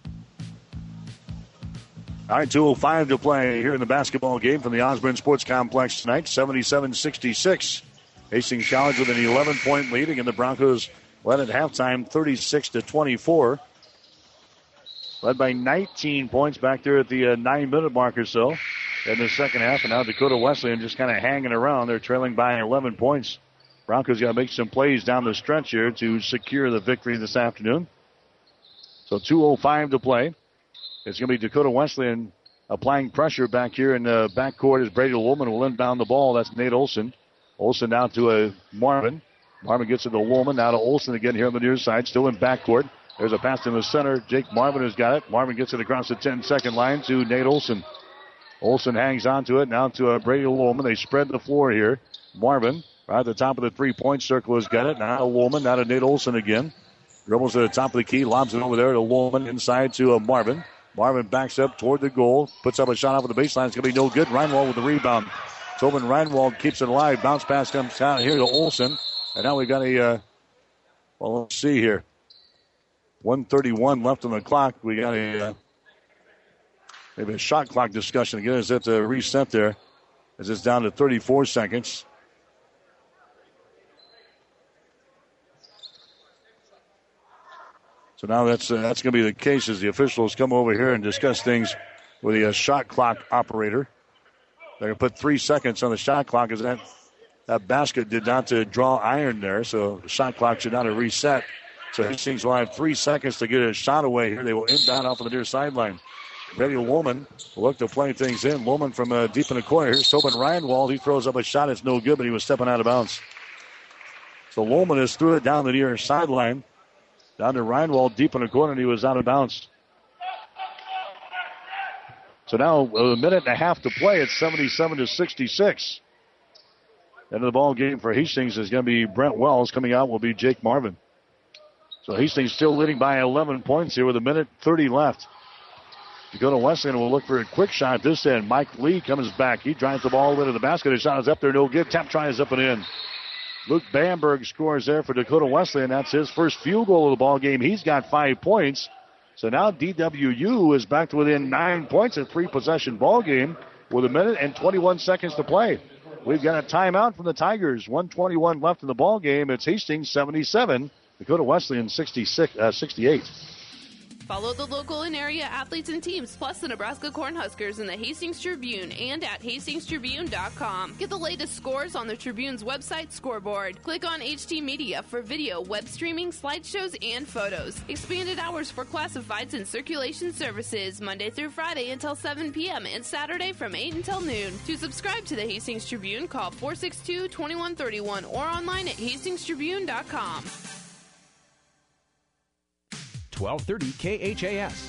All right, two oh five to play here in the basketball game from the Osborne Sports Complex tonight, seventy-seven sixty-six. Hastings College with an eleven-point lead, and the Broncos led at halftime thirty-six to twenty-four. Led by nineteen points back there at the uh, nine-minute mark or so in the second half, and now Dakota Wesleyan just kind of hanging around. They're trailing by eleven points. Broncos got to make some plays down the stretch here to secure the victory this afternoon. So two oh five to play. It's going to be Dakota Wesleyan applying pressure back here in the backcourt as Brady Woolman will inbound the ball. That's Nate Olson. Olson down to a Marvin. Marvin gets it to Woolman. Now to Olson again here on the near side. Still in backcourt. There's a pass in the center. Jake Marvin has got it. Marvin gets it across the ten-second line to Nate Olson. Olson hangs on to it. Now to uh, Brady Woolman. They spread the floor here. Marvin right at the top of the three-point circle has got it. Now to Woolman. Now to Nate Olson again. Dribbles to the top of the key. Lobs it over there to Woolman. Inside to uh, Marvin. Marvin backs up toward the goal. Puts up a shot off of the baseline. It's going to be no good. Reinwald with the rebound. Tobin Reinwald keeps it alive. Bounce pass comes down here to Olson. And now we got a, uh, well, let's see here. one thirty-one left on the clock. We got a, uh, maybe a shot clock discussion again. Is that the reset there? As it's down to thirty-four seconds. So now that's uh, that's going to be the case as the officials come over here and discuss things with the uh, shot clock operator. They're going to put three seconds on the shot clock as that, that basket did not uh, draw iron there, so the shot clock should not have reset. So Hastings will have three seconds to get a shot away here. They will inbound off of the near sideline. Brady Woolman will look to play things in. Woolman from uh, deep in the corner. Here's Tobin Reinwald. He throws up a shot. It's no good, but he was stepping out of bounds. So Woolman has threw it down the near sideline. Down to Reinwald deep in the corner, and he was out of bounds. So now a minute and a half to play. It's seventy-seven to sixty-six. End of the ball game for Hastings is going to be Brent Wells. Coming out will be Jake Marvin. So Hastings still leading by eleven points here with a minute thirty left. Dakota Wesleyan will look for a quick shot at this end. Mike Lee comes back. He drives the ball into the basket. His shot is up there, no good. Tap try is up and in. Luke Bamberg scores there for Dakota Wesleyan. That's his first field goal of the ball game. He's got five points. So now D W U is back to within nine points in three-possession ball game with a minute and twenty-one seconds to play. We've got a timeout from the Tigers. one twenty-one left in the ball game. It's Hastings seventy-seven, Dakota Wesleyan sixty-six, uh, sixty-eight. Follow the local and area athletes and teams, plus the Nebraska Cornhuskers in the Hastings Tribune and at hastings tribune dot com. Get the latest scores on the Tribune's website scoreboard. Click on H T Media for video, web streaming, slideshows, and photos. Expanded hours for classifieds and circulation services, Monday through Friday until seven p.m. and Saturday from eight until noon. To subscribe to the Hastings Tribune, call four six two, two one three one or online at hastings tribune dot com. twelve thirty K H A S.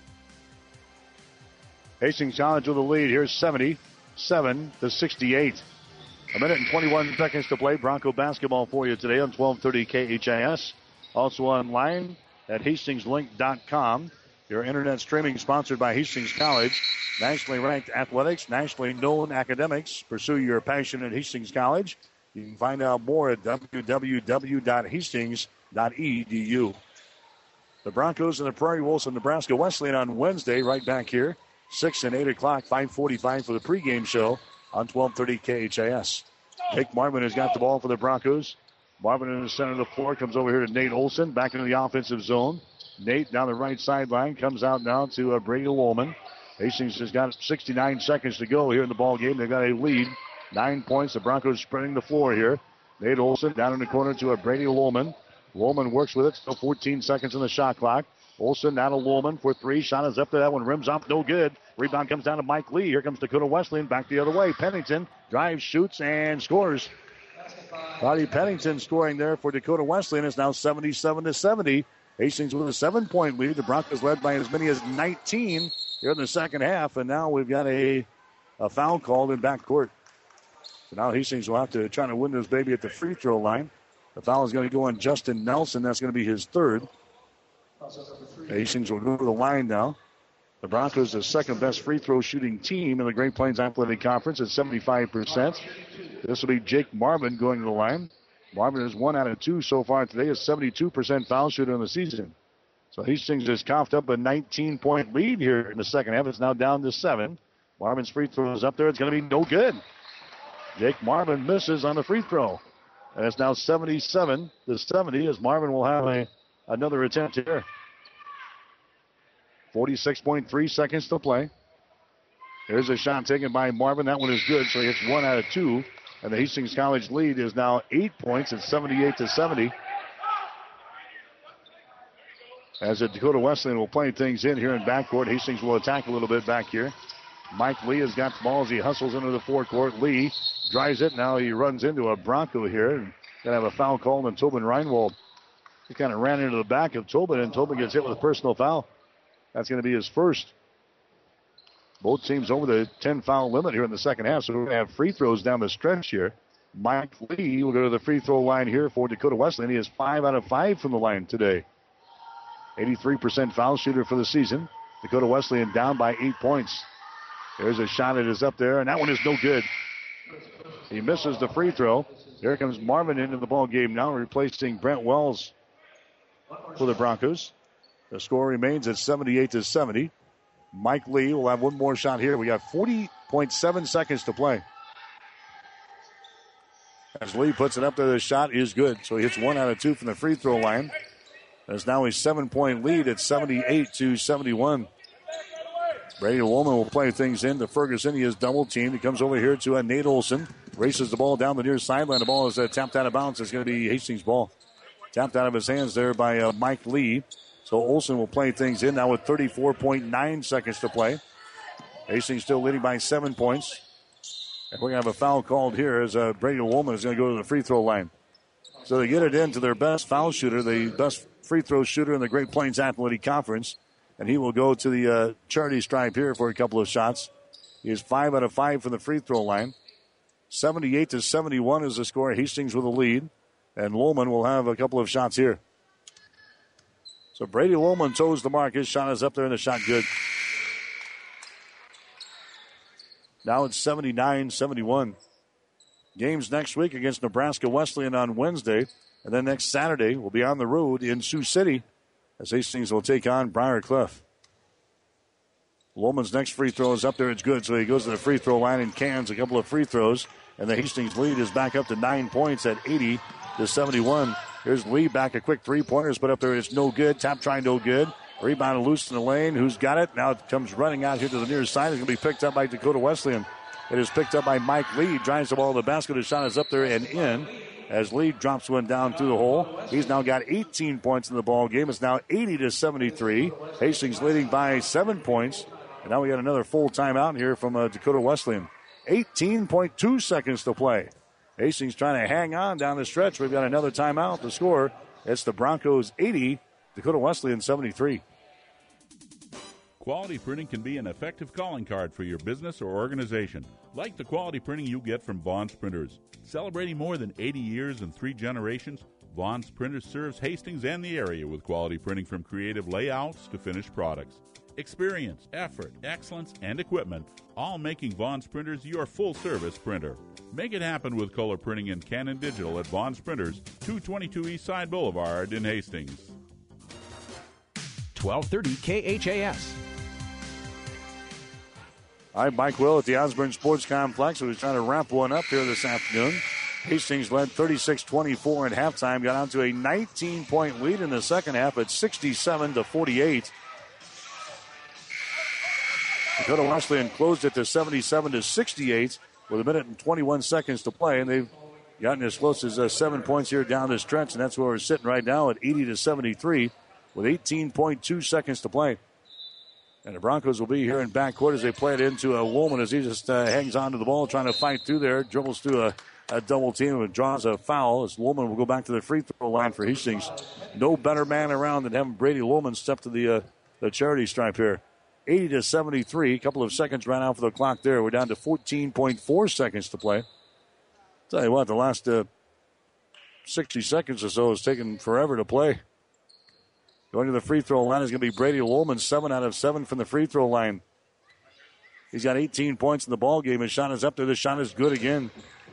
Hastings College with the lead here, seventy-seven to sixty-eight. A minute and twenty-one seconds to play. Bronco basketball for you today on twelve thirty K H A S. Also online at hastings link dot com. Your internet streaming sponsored by Hastings College. Nationally ranked athletics, nationally known academics. Pursue your passion at Hastings College. You can find out more at w w w dot hastings dot e d u. The Broncos and the Prairie Wolves of Nebraska Wesleyan on Wednesday, right back here. six and eight o'clock, five forty-five for the pregame show on twelve thirty K H A S. Jake Marvin has got the ball for the Broncos. Marvin in the center of the floor comes over here to Nate Olson, back into the offensive zone. Nate down the right sideline, comes out now to uh, Brady Woolman. Hastings has got sixty-nine seconds to go here in the ball game. They've got a lead, nine points. The Broncos spreading the floor here. Nate Olson down in the corner to a Brady Woolman. Woolman works with it, still fourteen seconds on the shot clock. Olson now to Woolman for three. Shot is up there. That one rims off, no good. Rebound comes down to Mike Lee. Here comes Dakota Wesleyan back the other way. Pennington drives, shoots, and scores. Roddy Pennington scoring there for Dakota Wesleyan. It's now seventy-seven to seventy. Hastings with a seven-point lead. The Broncos led by as many as nineteen here in the second half. And now we've got a, a foul called in backcourt. So now Hastings will have to try to win this baby at the free throw line. The foul is going to go on Justin Nelson. That's going to be his third. Hastings will go to the line now. The Broncos, the second best free throw shooting team in the Great Plains Athletic Conference at seventy-five percent. This will be Jake Marvin going to the line. Marvin is one out of two so far today, a seventy-two percent foul shooter in the season. So Hastings has coughed up a nineteen-point lead here in the second half. It's now down to seven. Marvin's free throw is up there. It's going to be no good. Jake Marvin misses on the free throw. And it's now seventy-seven to seventy as Marvin will have a, another attempt here. forty-six point three seconds to play. Here's a shot taken by Marvin. That one is good, so he hits one out of two. And the Hastings College lead is now eight points at seventy-eight to seventy. As the Dakota Wesleyan will play things in here in backcourt. Hastings will attack a little bit back here. Mike Lee has got the ball as he hustles into the forecourt. Lee drives it. Now he runs into a Bronco here. And going to have a foul called on Tobin Reinwald. He kind of ran into the back of Tobin, and Tobin gets hit with a personal foul. That's going to be his first. Both teams over the ten-foul limit here in the second half, so we're going to have free throws down the stretch here. Mike Lee will go to the free throw line here for Dakota Wesleyan. He is five out of five from the line today. eighty-three percent foul shooter for the season. Dakota Wesleyan down by eight points. There's a shot that is up there, and that one is no good. He misses the free throw. Here comes Marvin into the ball game now, replacing Brent Wells for the Broncos. The score remains at seventy-eight to seventy. Mike Lee will have one more shot here. We got forty point seven seconds to play. As Lee puts it up there, the shot is good. So he hits one out of two from the free throw line. There's now a seven-point lead at seventy-eight to seventy-one. Brady Woolman will play things in to Ferguson. He is double teamed. He comes over here to uh, Nate Olson. Races the ball down the near sideline. The ball is uh, tapped out of bounds. It's going to be Hastings' ball. Tapped out of his hands there by uh, Mike Lee. So Olson will play things in now with thirty-four point nine seconds to play. Hastings still leading by seven points. And we're going to have a foul called here as uh, Brady Woolman is going to go to the free throw line. So they get it into their best foul shooter, the best free throw shooter in the Great Plains Athletic Conference. And he will go to the uh, charity stripe here for a couple of shots. He is five out of five from the free throw line. seventy-eight to seventy-one is the score. Hastings with a lead. And Woolman will have a couple of shots here. So Brady Woolman toes the mark. His shot is up there and the shot good. Now it's seventy-nine seventy-one. Games next week against Nebraska Wesleyan on Wednesday. And then next Saturday we'll be on the road in Sioux City as Hastings will take on Briarcliff. Woolman's next free throw is up there. It's good. So he goes to the free throw line and cans a couple of free throws. And the Hastings lead is back up to nine points at eighty to seventy-one. Here's Lee back a quick three-pointers, but up there it's no good. Tap try, no good. Rebound loose in the lane. Who's got it? Now it comes running out here to the near side. It's going to be picked up by Dakota Wesleyan. It is picked up by Mike Lee. Drives the ball to the basket. His shot is up there and in. As Lee drops one down through the hole. He's now got eighteen points in the ball game. It's now eighty to seventy-three. Hastings leading by seven points. And now we got another full timeout here from uh, Dakota Wesleyan. eighteen point two seconds to play. Hastings trying to hang on down the stretch. We've got another timeout. The score, it's the Broncos eighty, Dakota Wesleyan seventy-three. Quality printing can be an effective calling card for your business or organization, like the quality printing you get from Vaughn's Printers. Celebrating more than eighty years and three generations, Vaughn's Printers serves Hastings and the area with quality printing from creative layouts to finished products. Experience, effort, excellence, and equipment, all making Vaughn's Printers your full-service printer. Make it happen with color printing and Canon Digital at Vaughn's Printers, two twenty-two East Side Boulevard in Hastings. twelve thirty K H A S. All right, Mike Will at the Osborne Sports Complex. We're trying to wrap one up here this afternoon. Hastings led thirty-six twenty-four at halftime. Got out to a nineteen-point lead in the second half at sixty-seven to forty-eight. Dakota Wesleyan closed it to seventy-seven to sixty-eight with a minute and twenty-one seconds to play, and they've gotten as close as uh, seven points here down the stretch, and that's where we're sitting right now at eighty to seventy-three with eighteen point two seconds to play. And the Broncos will be here in backcourt as they play it into a Woolman as he just uh, hangs on to the ball, trying to fight through there, dribbles through a, a double team and draws a foul as Woolman will go back to the free throw line for Hastings. No better man around than having Brady Woolman step to the uh, the charity stripe here. eighty to seventy-three. A couple of seconds ran out for the clock there. We're down to fourteen point four seconds to play. Tell you what, the last uh, sixty seconds or so has taken forever to play. Going to the free throw line is going to be Brady Woolman, seven out of seven from the free throw line. He's got eighteen points in the ball game. His shot is up there. The shot is good again.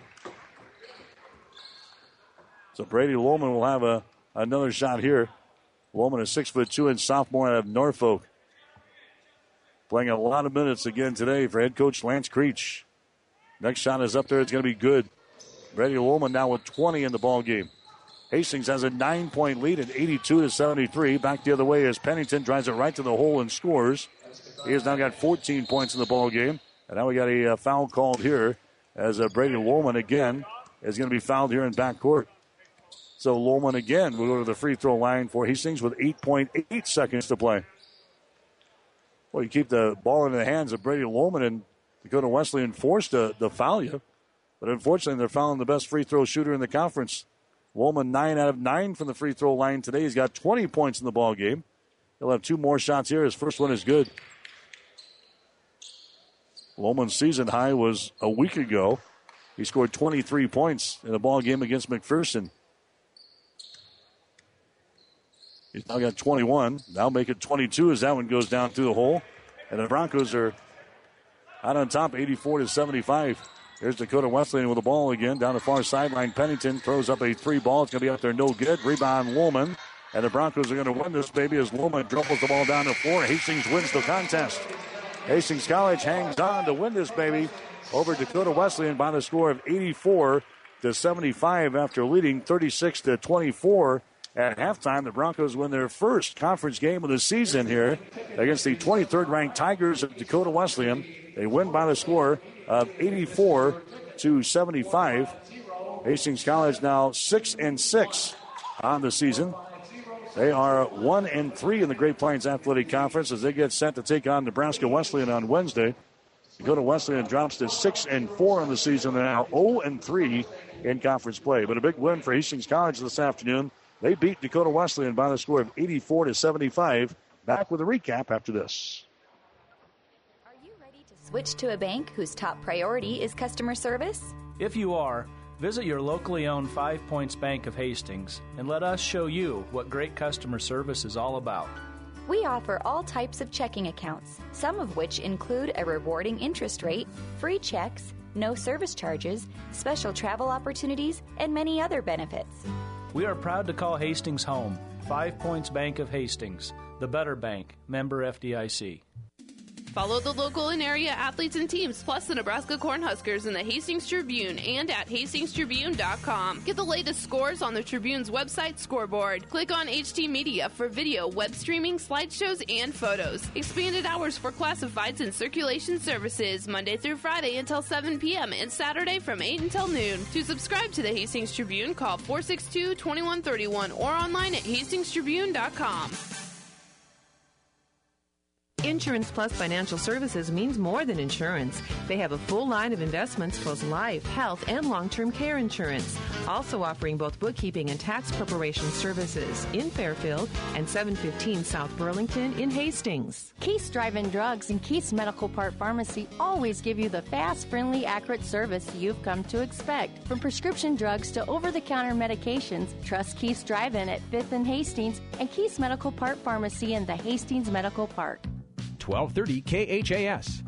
So Brady Woolman will have a another shot here. Woolman, a six foot two inch sophomore out of Norfolk, playing a lot of minutes again today for head coach Lance Creech. Next shot is up there. It's going to be good. Brady Woolman now with twenty in the ball game. Hastings has a nine-point lead at eighty-two to seventy-three. Back the other way as Pennington drives it right to the hole and scores. He has now got fourteen points in the ball game. And now we got a uh, foul called here as uh, Brady Woolman again is going to be fouled here in backcourt. So Woolman again will go to the free throw line for Hastings with eight point eight seconds to play. Well, you keep the ball in the hands of Brady Woolman, and Dakota Wesleyan forced to, to foul you. But unfortunately, they're fouling the best free throw shooter in the conference. Woolman, nine out of nine from the free throw line today. He's got twenty points in the ball game. He'll have two more shots here. His first one is good. Woolman's season high was a week ago. He scored twenty-three points in a ball game against McPherson. He's now got twenty-one. Now make it twenty-two as that one goes down through the hole. And the Broncos are out on top, eighty-four to seventy-five. Here's Dakota Wesleyan with the ball again. Down the far sideline, Pennington throws up a three ball. It's going to be up there, no good. Rebound, Woolman. And the Broncos are going to win this baby as Woolman dribbles the ball down the floor. Hastings wins the contest. Hastings College hangs on to win this baby over Dakota Wesleyan by the score of eighty-four to seventy-five after leading thirty-six to twenty-four. At halftime, the Broncos win their first conference game of the season here against the twenty-third ranked Tigers of Dakota Wesleyan. They win by the score of eighty-four to seventy-five. Hastings College now six and six on the season. They are one and three in the Great Plains Athletic Conference as they get set to take on Nebraska Wesleyan on Wednesday. Dakota Wesleyan drops to six and four on the season. They're now zero and three in conference play. But a big win for Hastings College this afternoon. They beat Dakota Wesleyan by the score of eighty-four to seventy-five. Back with a recap after this. Are you ready to switch to a bank whose top priority is customer service? If you are, visit your locally owned Five Points Bank of Hastings and let us show you what great customer service is all about. We offer all types of checking accounts, some of which include a rewarding interest rate, free checks, no service charges, special travel opportunities, and many other benefits. We are proud to call Hastings home. Five Points Bank of Hastings, the better bank, member F D I C. Follow the local and area athletes and teams, plus the Nebraska Cornhuskers in the Hastings Tribune and at hastings tribune dot com. Get the latest scores on the Tribune's website scoreboard. Click on H T Media for video, web streaming, slideshows, and photos. Expanded hours for classifieds and circulation services, Monday through Friday until seven p.m. and Saturday from eight until noon. To subscribe to the Hastings Tribune, call four six two, two one three one or online at hastings tribune dot com. Insurance Plus Financial Services means more than insurance. They have a full line of investments plus life, health, and long-term care insurance. Also offering both bookkeeping and tax preparation services in Fairfield and seven fifteen South Burlington in Hastings. Keith's Drive-In Drugs and Keith's Medical Part Pharmacy always give you the fast, friendly, accurate service you've come to expect. From prescription drugs to over-the-counter medications, trust Keith's Drive-In at fifth and Hastings and Keith's Medical Part Pharmacy in the Hastings Medical Park. twelve thirty K H A S.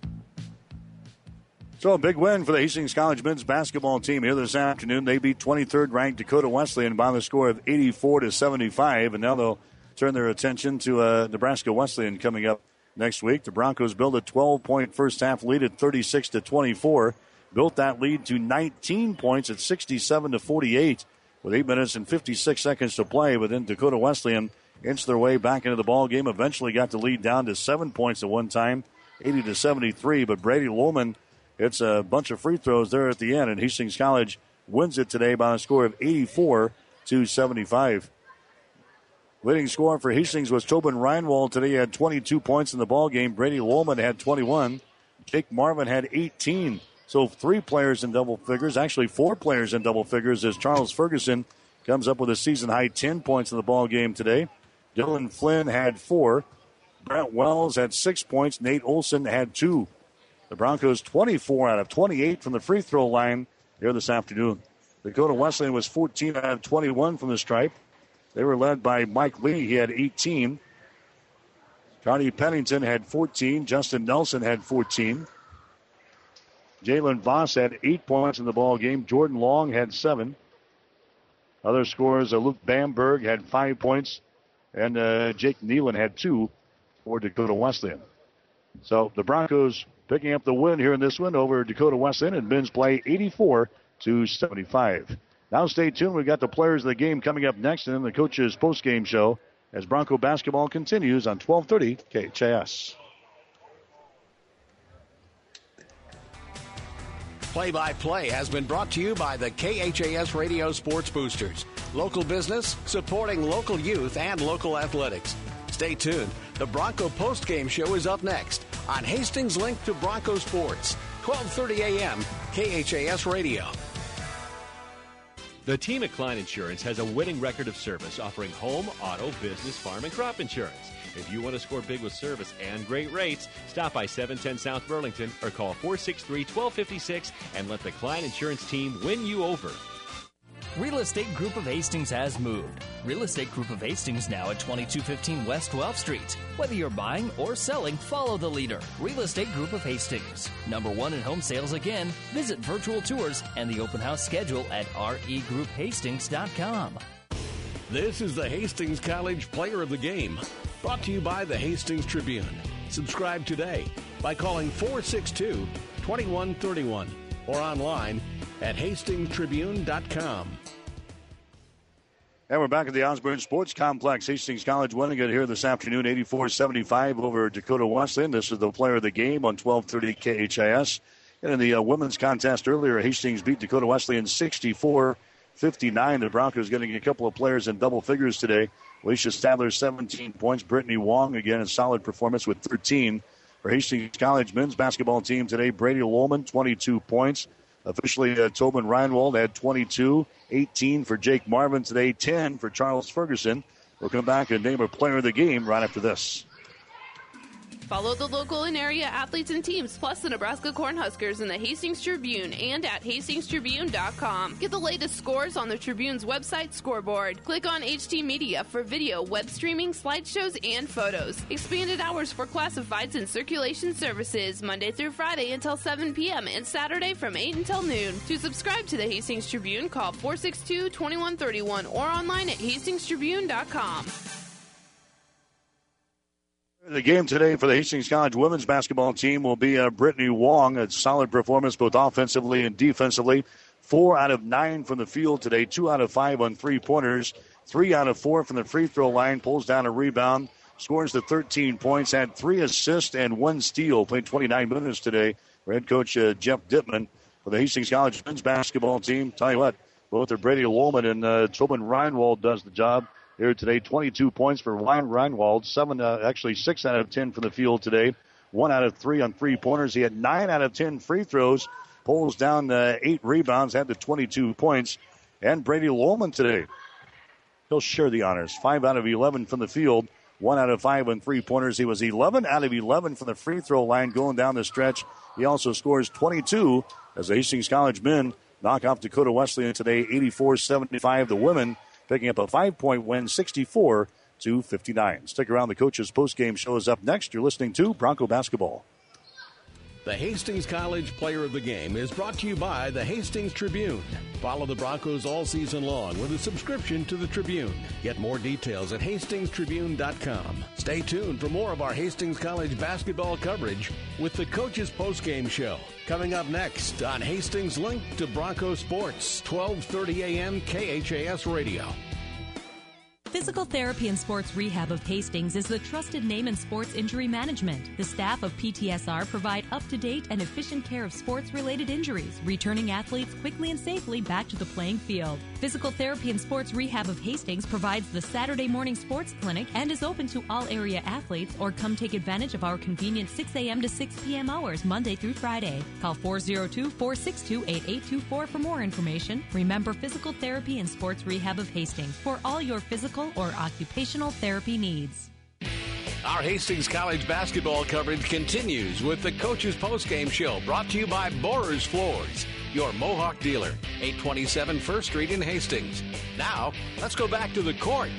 So a big win for the Hastings College men's basketball team here this afternoon. They beat twenty-third ranked Dakota Wesleyan by the score of eighty-four to seventy-five, and now they'll turn their attention to uh, Nebraska Wesleyan coming up next week. The Broncos built a twelve-point first half lead at thirty-six to twenty-four, built that lead to nineteen points at sixty-seven to forty-eight with eight minutes and fifty-six seconds to play. But then Dakota Wesleyan inched their way back into the ball game. Eventually got the lead down to seven points at one time, eighty to seventy-three. But Brady Lohman hits a bunch of free throws there at the end, and Hastings College wins it today by a score of eighty-four to seventy-five. Leading scorer for Hastings was Tobin Reinwald today. He had twenty-two points in the ball game. Brady Lohman had twenty-one. Jake Marvin had eighteen. So three players in double figures, actually four players in double figures, as Charles Ferguson comes up with a season-high ten points in the ball game today. Dylan Flynn had four. Brent Wells had six points. Nate Olson had two. The Broncos twenty-four out of twenty-eight from the free throw line here this afternoon. Dakota Wesleyan was fourteen out of twenty-one from the stripe. They were led by Mike Lee. He had eighteen. Carney Pennington had fourteen. Justin Nelson had fourteen. Jalen Voss had eight points in the ball game. Jordan Long had seven. Other scorers, uh, Luke Bamberg had five points. And uh, Jake Nealon had two for Dakota Wesleyan. So the Broncos picking up the win here in this one over Dakota Wesleyan in men's play, eighty-four to seventy-five. Now stay tuned. We've got the players of the game coming up next, and then the coaches' post-game show as Bronco basketball continues on twelve thirty K H A S. Play-by-play has been brought to you by the K H A S Radio Sports Boosters. Local business, supporting local youth and local athletics. Stay tuned. The Bronco postgame show is up next on Hastings Link to Bronco Sports, twelve thirty a.m. K H A S Radio. The team at Klein Insurance has a winning record of service, offering home, auto, business, farm, and crop insurance. If you want to score big with service and great rates, stop by seven ten South Burlington or call four six three, one two five six and let the Klein Insurance team win you over. Real Estate Group of Hastings has moved. Real Estate Group of Hastings now at twenty-two fifteen West twelfth Street. Whether you're buying or selling, follow the leader. Real Estate Group of Hastings. Number one in home sales again. Visit virtual tours and the open house schedule at r e group hastings dot com. This is the Hastings College Player of the Game, brought to you by the Hastings Tribune. Subscribe today by calling four six two, two one three one or online at hastings tribune dot com. And we're back at the Osborne Sports Complex. Hastings College winning it here this afternoon, eighty-four seventy-five over Dakota Wesleyan. This is the player of the game on twelve thirty K H A S. And in the uh, women's contest earlier, Hastings beat Dakota Wesleyan sixty-four fifty-nine. The Broncos getting a couple of players in double figures today. Alicia Stadler, seventeen points. Brittany Wong, again, a solid performance with thirteen. For Hastings College men's basketball team today, Brady Lohman, twenty-two points. Officially, uh, Tobin Reinwald had twenty-two, eighteen for Jake Marvin today, ten for Charles Ferguson. We'll come back and name a player of the game right after this. Follow the local and area athletes and teams, plus the Nebraska Cornhuskers in the Hastings Tribune and at hastings tribune dot com. Get the latest scores on the Tribune's website scoreboard. Click on H T Media for video, web streaming, slideshows, and photos. Expanded hours for classifieds and circulation services, Monday through Friday until seven p.m. and Saturday from eight until noon. To subscribe to the Hastings Tribune, call four six two, two one three one or online at hastings tribune dot com. The game today for the Hastings College women's basketball team will be uh, Brittany Wong. A solid performance both offensively and defensively. Four out of nine from the field today. Two out of five on three-pointers. Three out of four from the free throw line. Pulls down a rebound. Scores to thirteen points. Had three assists and one steal. Played twenty-nine minutes today. For head coach uh, Jeff Dittman for the Hastings College men's basketball team. Tell you what, both are Brady Lohman and uh, Tobin Reinwald does the job here today. twenty-two points for Ryan Reinwald. Seven, uh, actually six out of ten from the field today. One out of three on three-pointers. He had nine out of ten free throws. Pulls down uh, eight rebounds. Had the twenty-two points. And Brady Lohman today, he'll share the honors. Five out of eleven from the field. One out of five on three-pointers. He was eleven out of eleven from the free throw line going down the stretch. He also scores twenty-two as the Hastings College men knock off Dakota Wesleyan today, eighty-four seventy-five. The women picking up a five-point win, sixty-four to fifty-nine. Stick around. The coach's postgame show is up next. You're listening to Bronco Basketball. The Hastings College Player of the Game is brought to you by the Hastings Tribune. Follow the Broncos all season long with a subscription to the Tribune. Get more details at hastings tribune dot com. Stay tuned for more of our Hastings College basketball coverage with the Coach's Postgame Show. Coming up next on Hastings Link to Bronco Sports, twelve thirty a.m. K H A S Radio. Physical Therapy and Sports Rehab of Hastings is the trusted name in sports injury management. The staff of P T S R provide up-to-date and efficient care of sports-related injuries, returning athletes quickly and safely back to the playing field. Physical Therapy and Sports Rehab of Hastings provides the Saturday morning sports clinic and is open to all area athletes, or come take advantage of our convenient six a.m. to six p.m. hours Monday through Friday. Call four oh two, four six two, eight eight two four for more information. Remember Physical Therapy and Sports Rehab of Hastings for all your physical or occupational therapy needs. Our Hastings College basketball coverage continues with the Coach's Postgame Show, brought to you by Borer's Floors, your Mohawk dealer, eight twenty-seven First Street in Hastings. Now, let's go back to the court.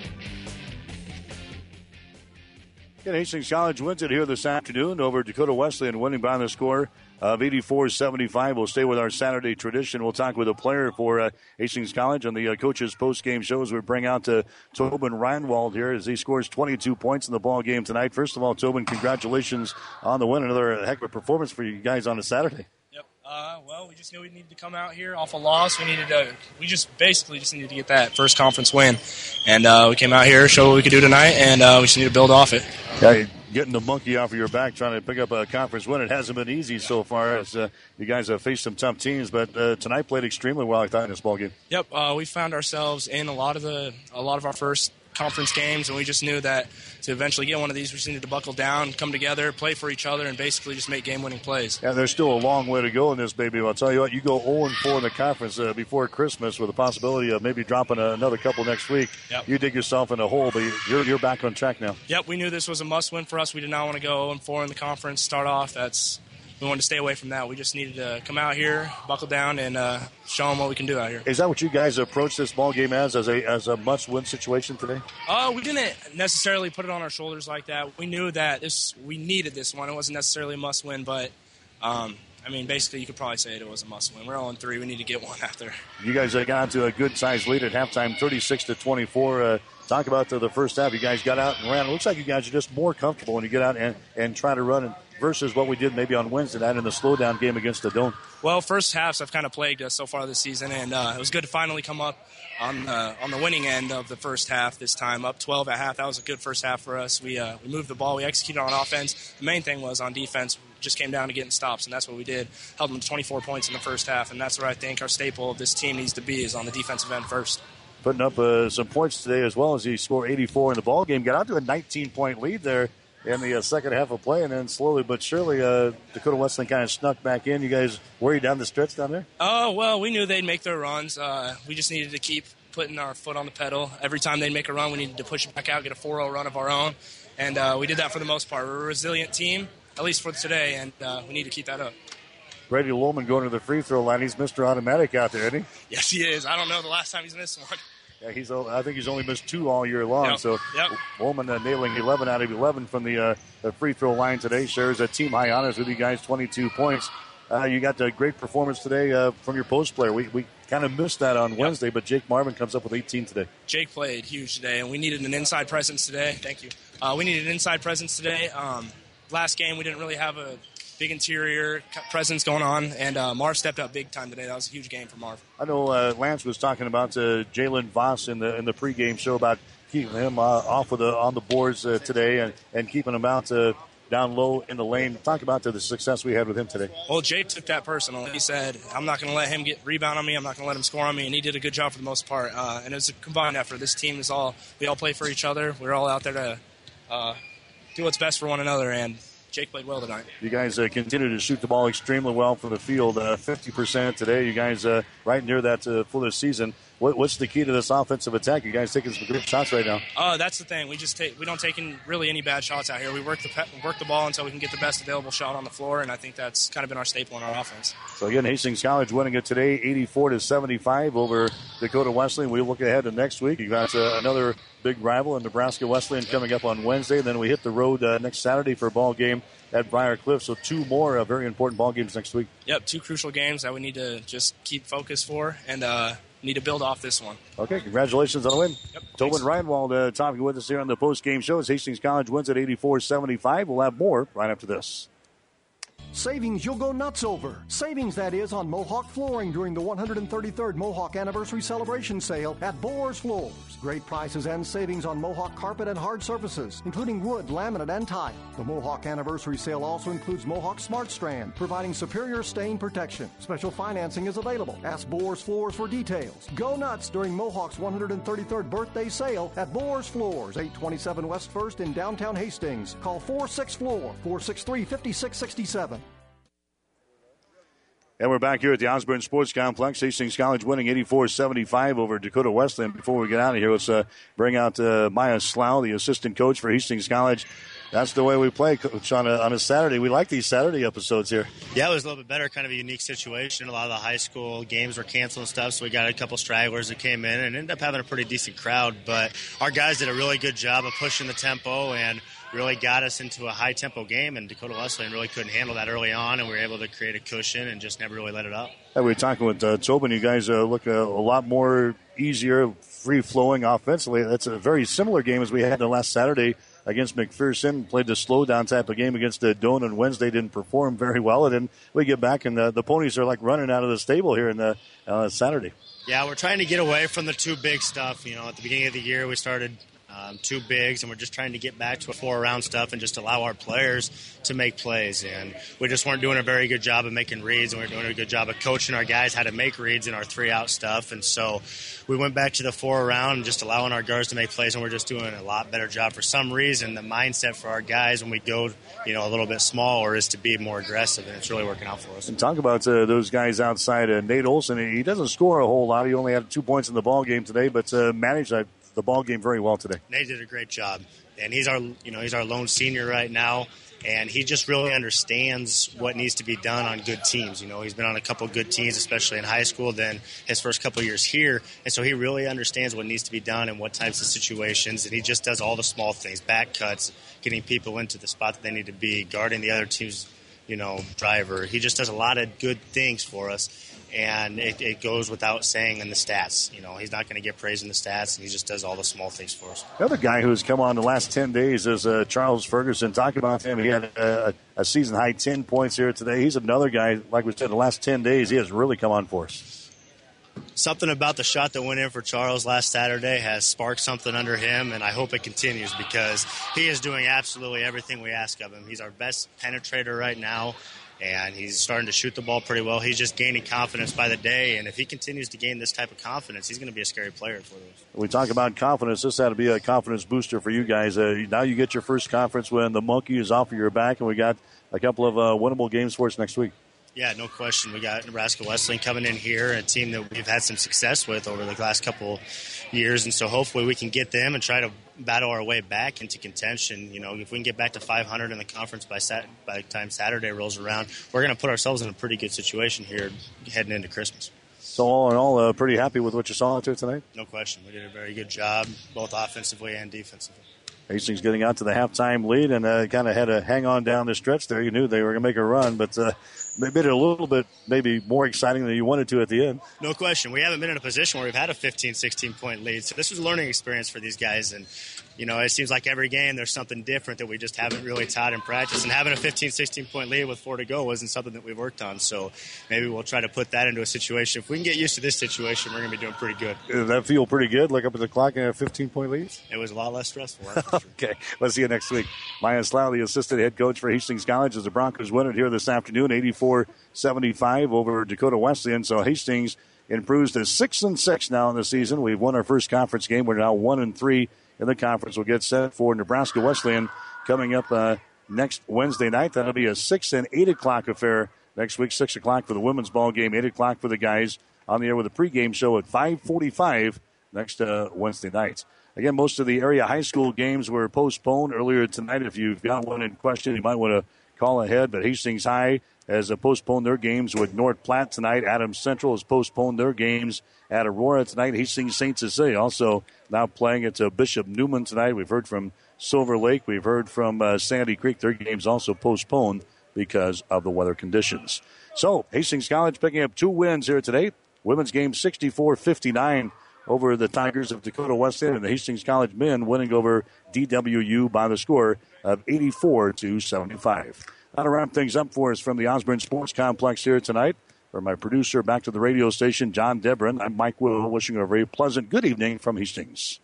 And Hastings College wins it here this afternoon over Dakota Wesleyan, winning by the score of eighty-four seventy-five. We'll stay with our Saturday tradition. We'll talk with a player for uh, Hastings College on the uh, coach's post-game shows. We bring out to Tobin Reinwald here as he scores twenty-two points in the ball game tonight. First of all, Tobin, congratulations on the win. Another heck of a performance for you guys on a Saturday. Yep. Uh, well, we just knew we needed to come out here off a loss. We needed to. We just basically just needed to get that first conference win, and uh, we came out here, showed what we could do tonight, and uh, we just need to build off it. Yeah, getting the monkey off of your back, trying to pick up a conference win. It hasn't been easy so far as uh, you guys have faced some tough teams, but uh, tonight played extremely well, I thought, in this ball game. Yep, uh, we found ourselves in a lot of the a lot of our first conference games, and we just knew that to eventually get one of these, we just needed to buckle down, come together, play for each other, and basically just make game-winning plays. Yeah, there's still a long way to go in this, baby. I'll tell you what, you go oh and four in the conference uh, before Christmas with the possibility of maybe dropping another couple next week. Yep. You dig yourself in a hole, but you're you're back on track now. Yep, we knew this was a must-win for us. We did not want to go oh and four in the conference, start off. That's we wanted to stay away from that. We just needed to come out here, buckle down, and uh, show them what we can do out here. Is that what you guys approach this ball game as, as a as a must-win situation today? Uh, we didn't necessarily put it on our shoulders like that. We knew that this we needed this one. It wasn't necessarily a must-win, but, um, I mean, basically you could probably say it was a must-win. We're oh and three. We need to get one out there. You guys uh, got into a good-sized lead at halftime, thirty-six to twenty-four. Uh, talk about the, the first half. You guys got out and ran. It looks like you guys are just more comfortable when you get out and, and try to run and versus what we did maybe on Wednesday night in the slowdown game against the Dome. Well, first halves have kind of plagued us so far this season, and uh, it was good to finally come up on the, on the winning end of the first half this time, up twelve at half. That was a good first half for us. We uh, we moved the ball. We executed on offense. The main thing was on defense. We just came down to getting stops, and that's what we did. Held them to twenty-four points in the first half, and that's where I think our staple of this team needs to be, is on the defensive end first. Putting up uh, some points today as well as he scored eighty-four in the ball game. Got out to a nineteen-point lead there in the uh, second half of play, and then slowly but surely uh, Dakota Wesleyan kind of snuck back in. You guys worried down the stretch down there? Oh, well, we knew they'd make their runs. Uh, we just needed to keep putting our foot on the pedal. Every time they'd make a run, we needed to push it back out, get a four oh run of our own, and uh, we did that for the most part. We're a resilient team, at least for today, and uh, we need to keep that up. Brady Lohman going to the free throw line. He's Mister Automatic out there, isn't he? Yes, he is. I don't know the last time he's missed one. Yeah, he's. I think he's only missed two all year long. Yep. So yep. Lohman uh, nailing eleven out of eleven from the, uh, the free throw line today. Shares a team high honors with you guys, twenty-two points. Uh, you got a great performance today uh, from your post player. We we kind of missed that on yep. Wednesday, but Jake Marvin comes up with eighteen today. Jake played huge today, and we needed an inside presence today. Thank you. uh, we needed inside presence today. Um, last game, we didn't really have a big interior presence going on, and uh, Marv stepped up big time today. That was a huge game for Marv. I know uh, Lance was talking about uh, Jalen Voss in the in the pregame show about keeping him uh, off of the on the boards uh, today and, and keeping him out uh, down low in the lane. Talk about uh, the success we had with him today. Well, Jay took that personal. He said, I'm not going to let him get rebound on me. I'm not going to let him score on me, and he did a good job for the most part. Uh, and it was a combined effort. This team is all, we all play for each other. We're all out there to uh, do what's best for one another, and Jake played well tonight. You guys uh, continue to shoot the ball extremely well from the field, uh, fifty percent today. You guys uh, right near that uh, for the season. What, what's the key to this offensive attack? You guys taking some good shots right now. Uh, that's the thing. We just take we don't take in really any bad shots out here. We work the work the ball until we can get the best available shot on the floor, and I think that's kind of been our staple in our offense. So again, Hastings College winning it today, eighty-four to seventy-five over Dakota Wesleyan. We look ahead to next week. You got uh, another big rival in Nebraska Wesleyan coming up on Wednesday. Then we hit the road uh, next Saturday for a ball game at Briar Cliff. So two more uh, very important ball games next week. Yep, two crucial games that we need to just keep focused for, and uh, need to build off this one. Okay, congratulations on the win. Yep, Tobin Reinwald uh, talking with us here on the post-game show as Hastings College wins at eighty-four seventy-five. We'll have more right after this. Savings you'll go nuts over. Savings, that is, on Mohawk flooring during the one hundred thirty-third Mohawk Anniversary Celebration Sale at Boers Floors. Great prices and savings on Mohawk carpet and hard surfaces, including wood, laminate, and tile. The Mohawk Anniversary Sale also includes Mohawk Smart Strand, providing superior stain protection. Special financing is available. Ask Boers Floors for details. Go nuts during Mohawk's one hundred thirty-third birthday sale at Boers Floors, eight twenty-seven West First in downtown Hastings. Call four six four, four six three, five six six seven. And we're back here at the Osborne Sports Complex. Hastings College winning eighty-four seventy-five over Dakota Wesleyan. Before we get out of here, let's uh, bring out uh, Maya Slough, the assistant coach for Hastings College. That's the way we play, Coach, on a, on a Saturday. We like these Saturday episodes here. Yeah, it was a little bit better, kind of a unique situation. A lot of the high school games were canceled and stuff, so we got a couple stragglers that came in and ended up having a pretty decent crowd. But our guys did a really good job of pushing the tempo and really got us into a high-tempo game, and Dakota Wesleyan really couldn't handle that early on, and we were able to create a cushion and just never really let it up. Yeah, we were talking with uh, Tobin. You guys uh, look a, a lot more easier, free-flowing offensively. That's a very similar game as we had the last Saturday against McPherson. Played the slow-down type of game against uh, Doane on Wednesday. Didn't perform very well, and then we get back, and the, the ponies are like running out of the stable here in the uh, Saturday. Yeah, we're trying to get away from the two big stuff. You know, at the beginning of the year, we started – Um, two bigs, and we're just trying to get back to a four-around stuff and just allow our players to make plays. And we just weren't doing a very good job of making reads, and we were doing a good job of coaching our guys how to make reads in our three-out stuff. And so we went back to the four-around and just allowing our guards to make plays, and we're just doing a lot better job. For some reason, the mindset for our guys when we go, you know, a little bit smaller is to be more aggressive, and it's really working out for us. And talk about uh, those guys outside. Uh, Nate Olson, he doesn't score a whole lot. He only had two points in the ball game today, but uh, managed that. The ball game very well today. Nate did a great job, and he's our, you know, he's our lone senior right now, and he just really understands what needs to be done on good teams. You know, he's been on a couple of good teams, especially in high school, then his first couple of years here, and so he really understands what needs to be done and what types of situations, and he just does all the small things, back cuts, getting people into the spot that they need to be, guarding the other team's, you know, driver. He just does a lot of good things for us. And it, it goes without saying in the stats. You know, he's not going to get praise in the stats, and he just does all the small things for us. The other guy who's come on the last ten days is uh, Charles Ferguson. Talking about him, he had a, a season-high ten points here today. He's another guy, like we said, the last ten days, he has really come on for us. Something about the shot that went in for Charles last Saturday has sparked something under him, and I hope it continues because he is doing absolutely everything we ask of him. He's our best penetrator right now. And he's starting to shoot the ball pretty well. He's just gaining confidence by the day. And if he continues to gain this type of confidence, he's going to be a scary player for us. We talk about confidence. This had to be a confidence booster for you guys. Uh, now you get your first conference win. The monkey is off of your back, and we got a couple of uh, winnable games for us next week. Yeah, no question. We got Nebraska Wesleyan coming in here, a team that we've had some success with over the last couple years. And so hopefully we can get them and try to battle our way back into contention. You know, if we can get back to five hundred in the conference by sat- by the time Saturday rolls around, we're going to put ourselves in a pretty good situation here heading into Christmas. So all in all, uh, pretty happy with what you saw out there tonight? No question. We did a very good job, both offensively and defensively. Hastings getting out to the halftime lead and uh, kind of had to hang on down the stretch there. You knew they were going to make a run, but uh, made it a little bit maybe more exciting than you wanted to at the end. No question. We haven't been in a position where we've had a fifteen, sixteen-point lead. So this was a learning experience for these guys. And, you know, it seems like every game there's something different that we just haven't really taught in practice. And having a fifteen, sixteen-point lead with four to go wasn't something that we've worked on. So maybe we'll try to put that into a situation. If we can get used to this situation, we're going to be doing pretty good. Does that feel pretty good? Look up at the clock and have fifteen-point leads? It was a lot less stressful. That's for sure. Okay, let's see you next week. Maya Slough, the assistant head coach for Hastings College, as the Broncos win it here this afternoon, eighty-four seventy-five over Dakota Wesleyan. So Hastings improves to six and six now in the season. We've won our first conference game. We're now one and three in the conference. We'll get set for Nebraska Wesleyan coming up uh, next Wednesday night. That'll be a six and eight o'clock affair next week. Six o'clock for the women's ball game. Eight o'clock for the guys. On the air with a pregame show at five forty-five next uh, Wednesday night. Again, most of the area high school games were postponed earlier tonight. If you've got one in question, you might want to call ahead. But Hastings High has uh, postponed their games with North Platte tonight. Adams Central has postponed their games at Aurora tonight. Hastings Saint Cecilia also now playing at uh, Bishop Newman tonight. We've heard from Silver Lake. We've heard from uh, Sandy Creek. Their games also postponed because of the weather conditions. So Hastings College picking up two wins here today. Women's game sixty-four fifty-nine over the Tigers of Dakota Wesleyan, and the Hastings College men winning over D W U by the score of eighty-four to seventy-five. That'll wrap things up for us from the Osborne Sports Complex here tonight. For my producer back to the radio station, John Debrin, I'm Mike Will, wishing you a very pleasant good evening from Hastings.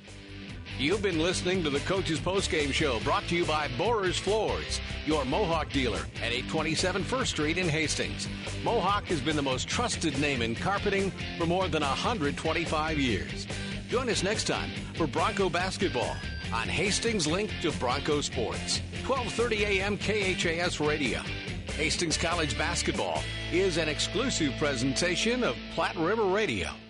You've been listening to the Coach's Postgame Show, brought to you by Borer's Floors, your Mohawk dealer at eight twenty-seven First Street in Hastings. Mohawk has been the most trusted name in carpeting for more than one hundred twenty-five years. Join us next time for Bronco basketball on Hastings' link to Bronco Sports, twelve thirty a.m. K H A S Radio. Hastings College basketball is an exclusive presentation of Platte River Radio.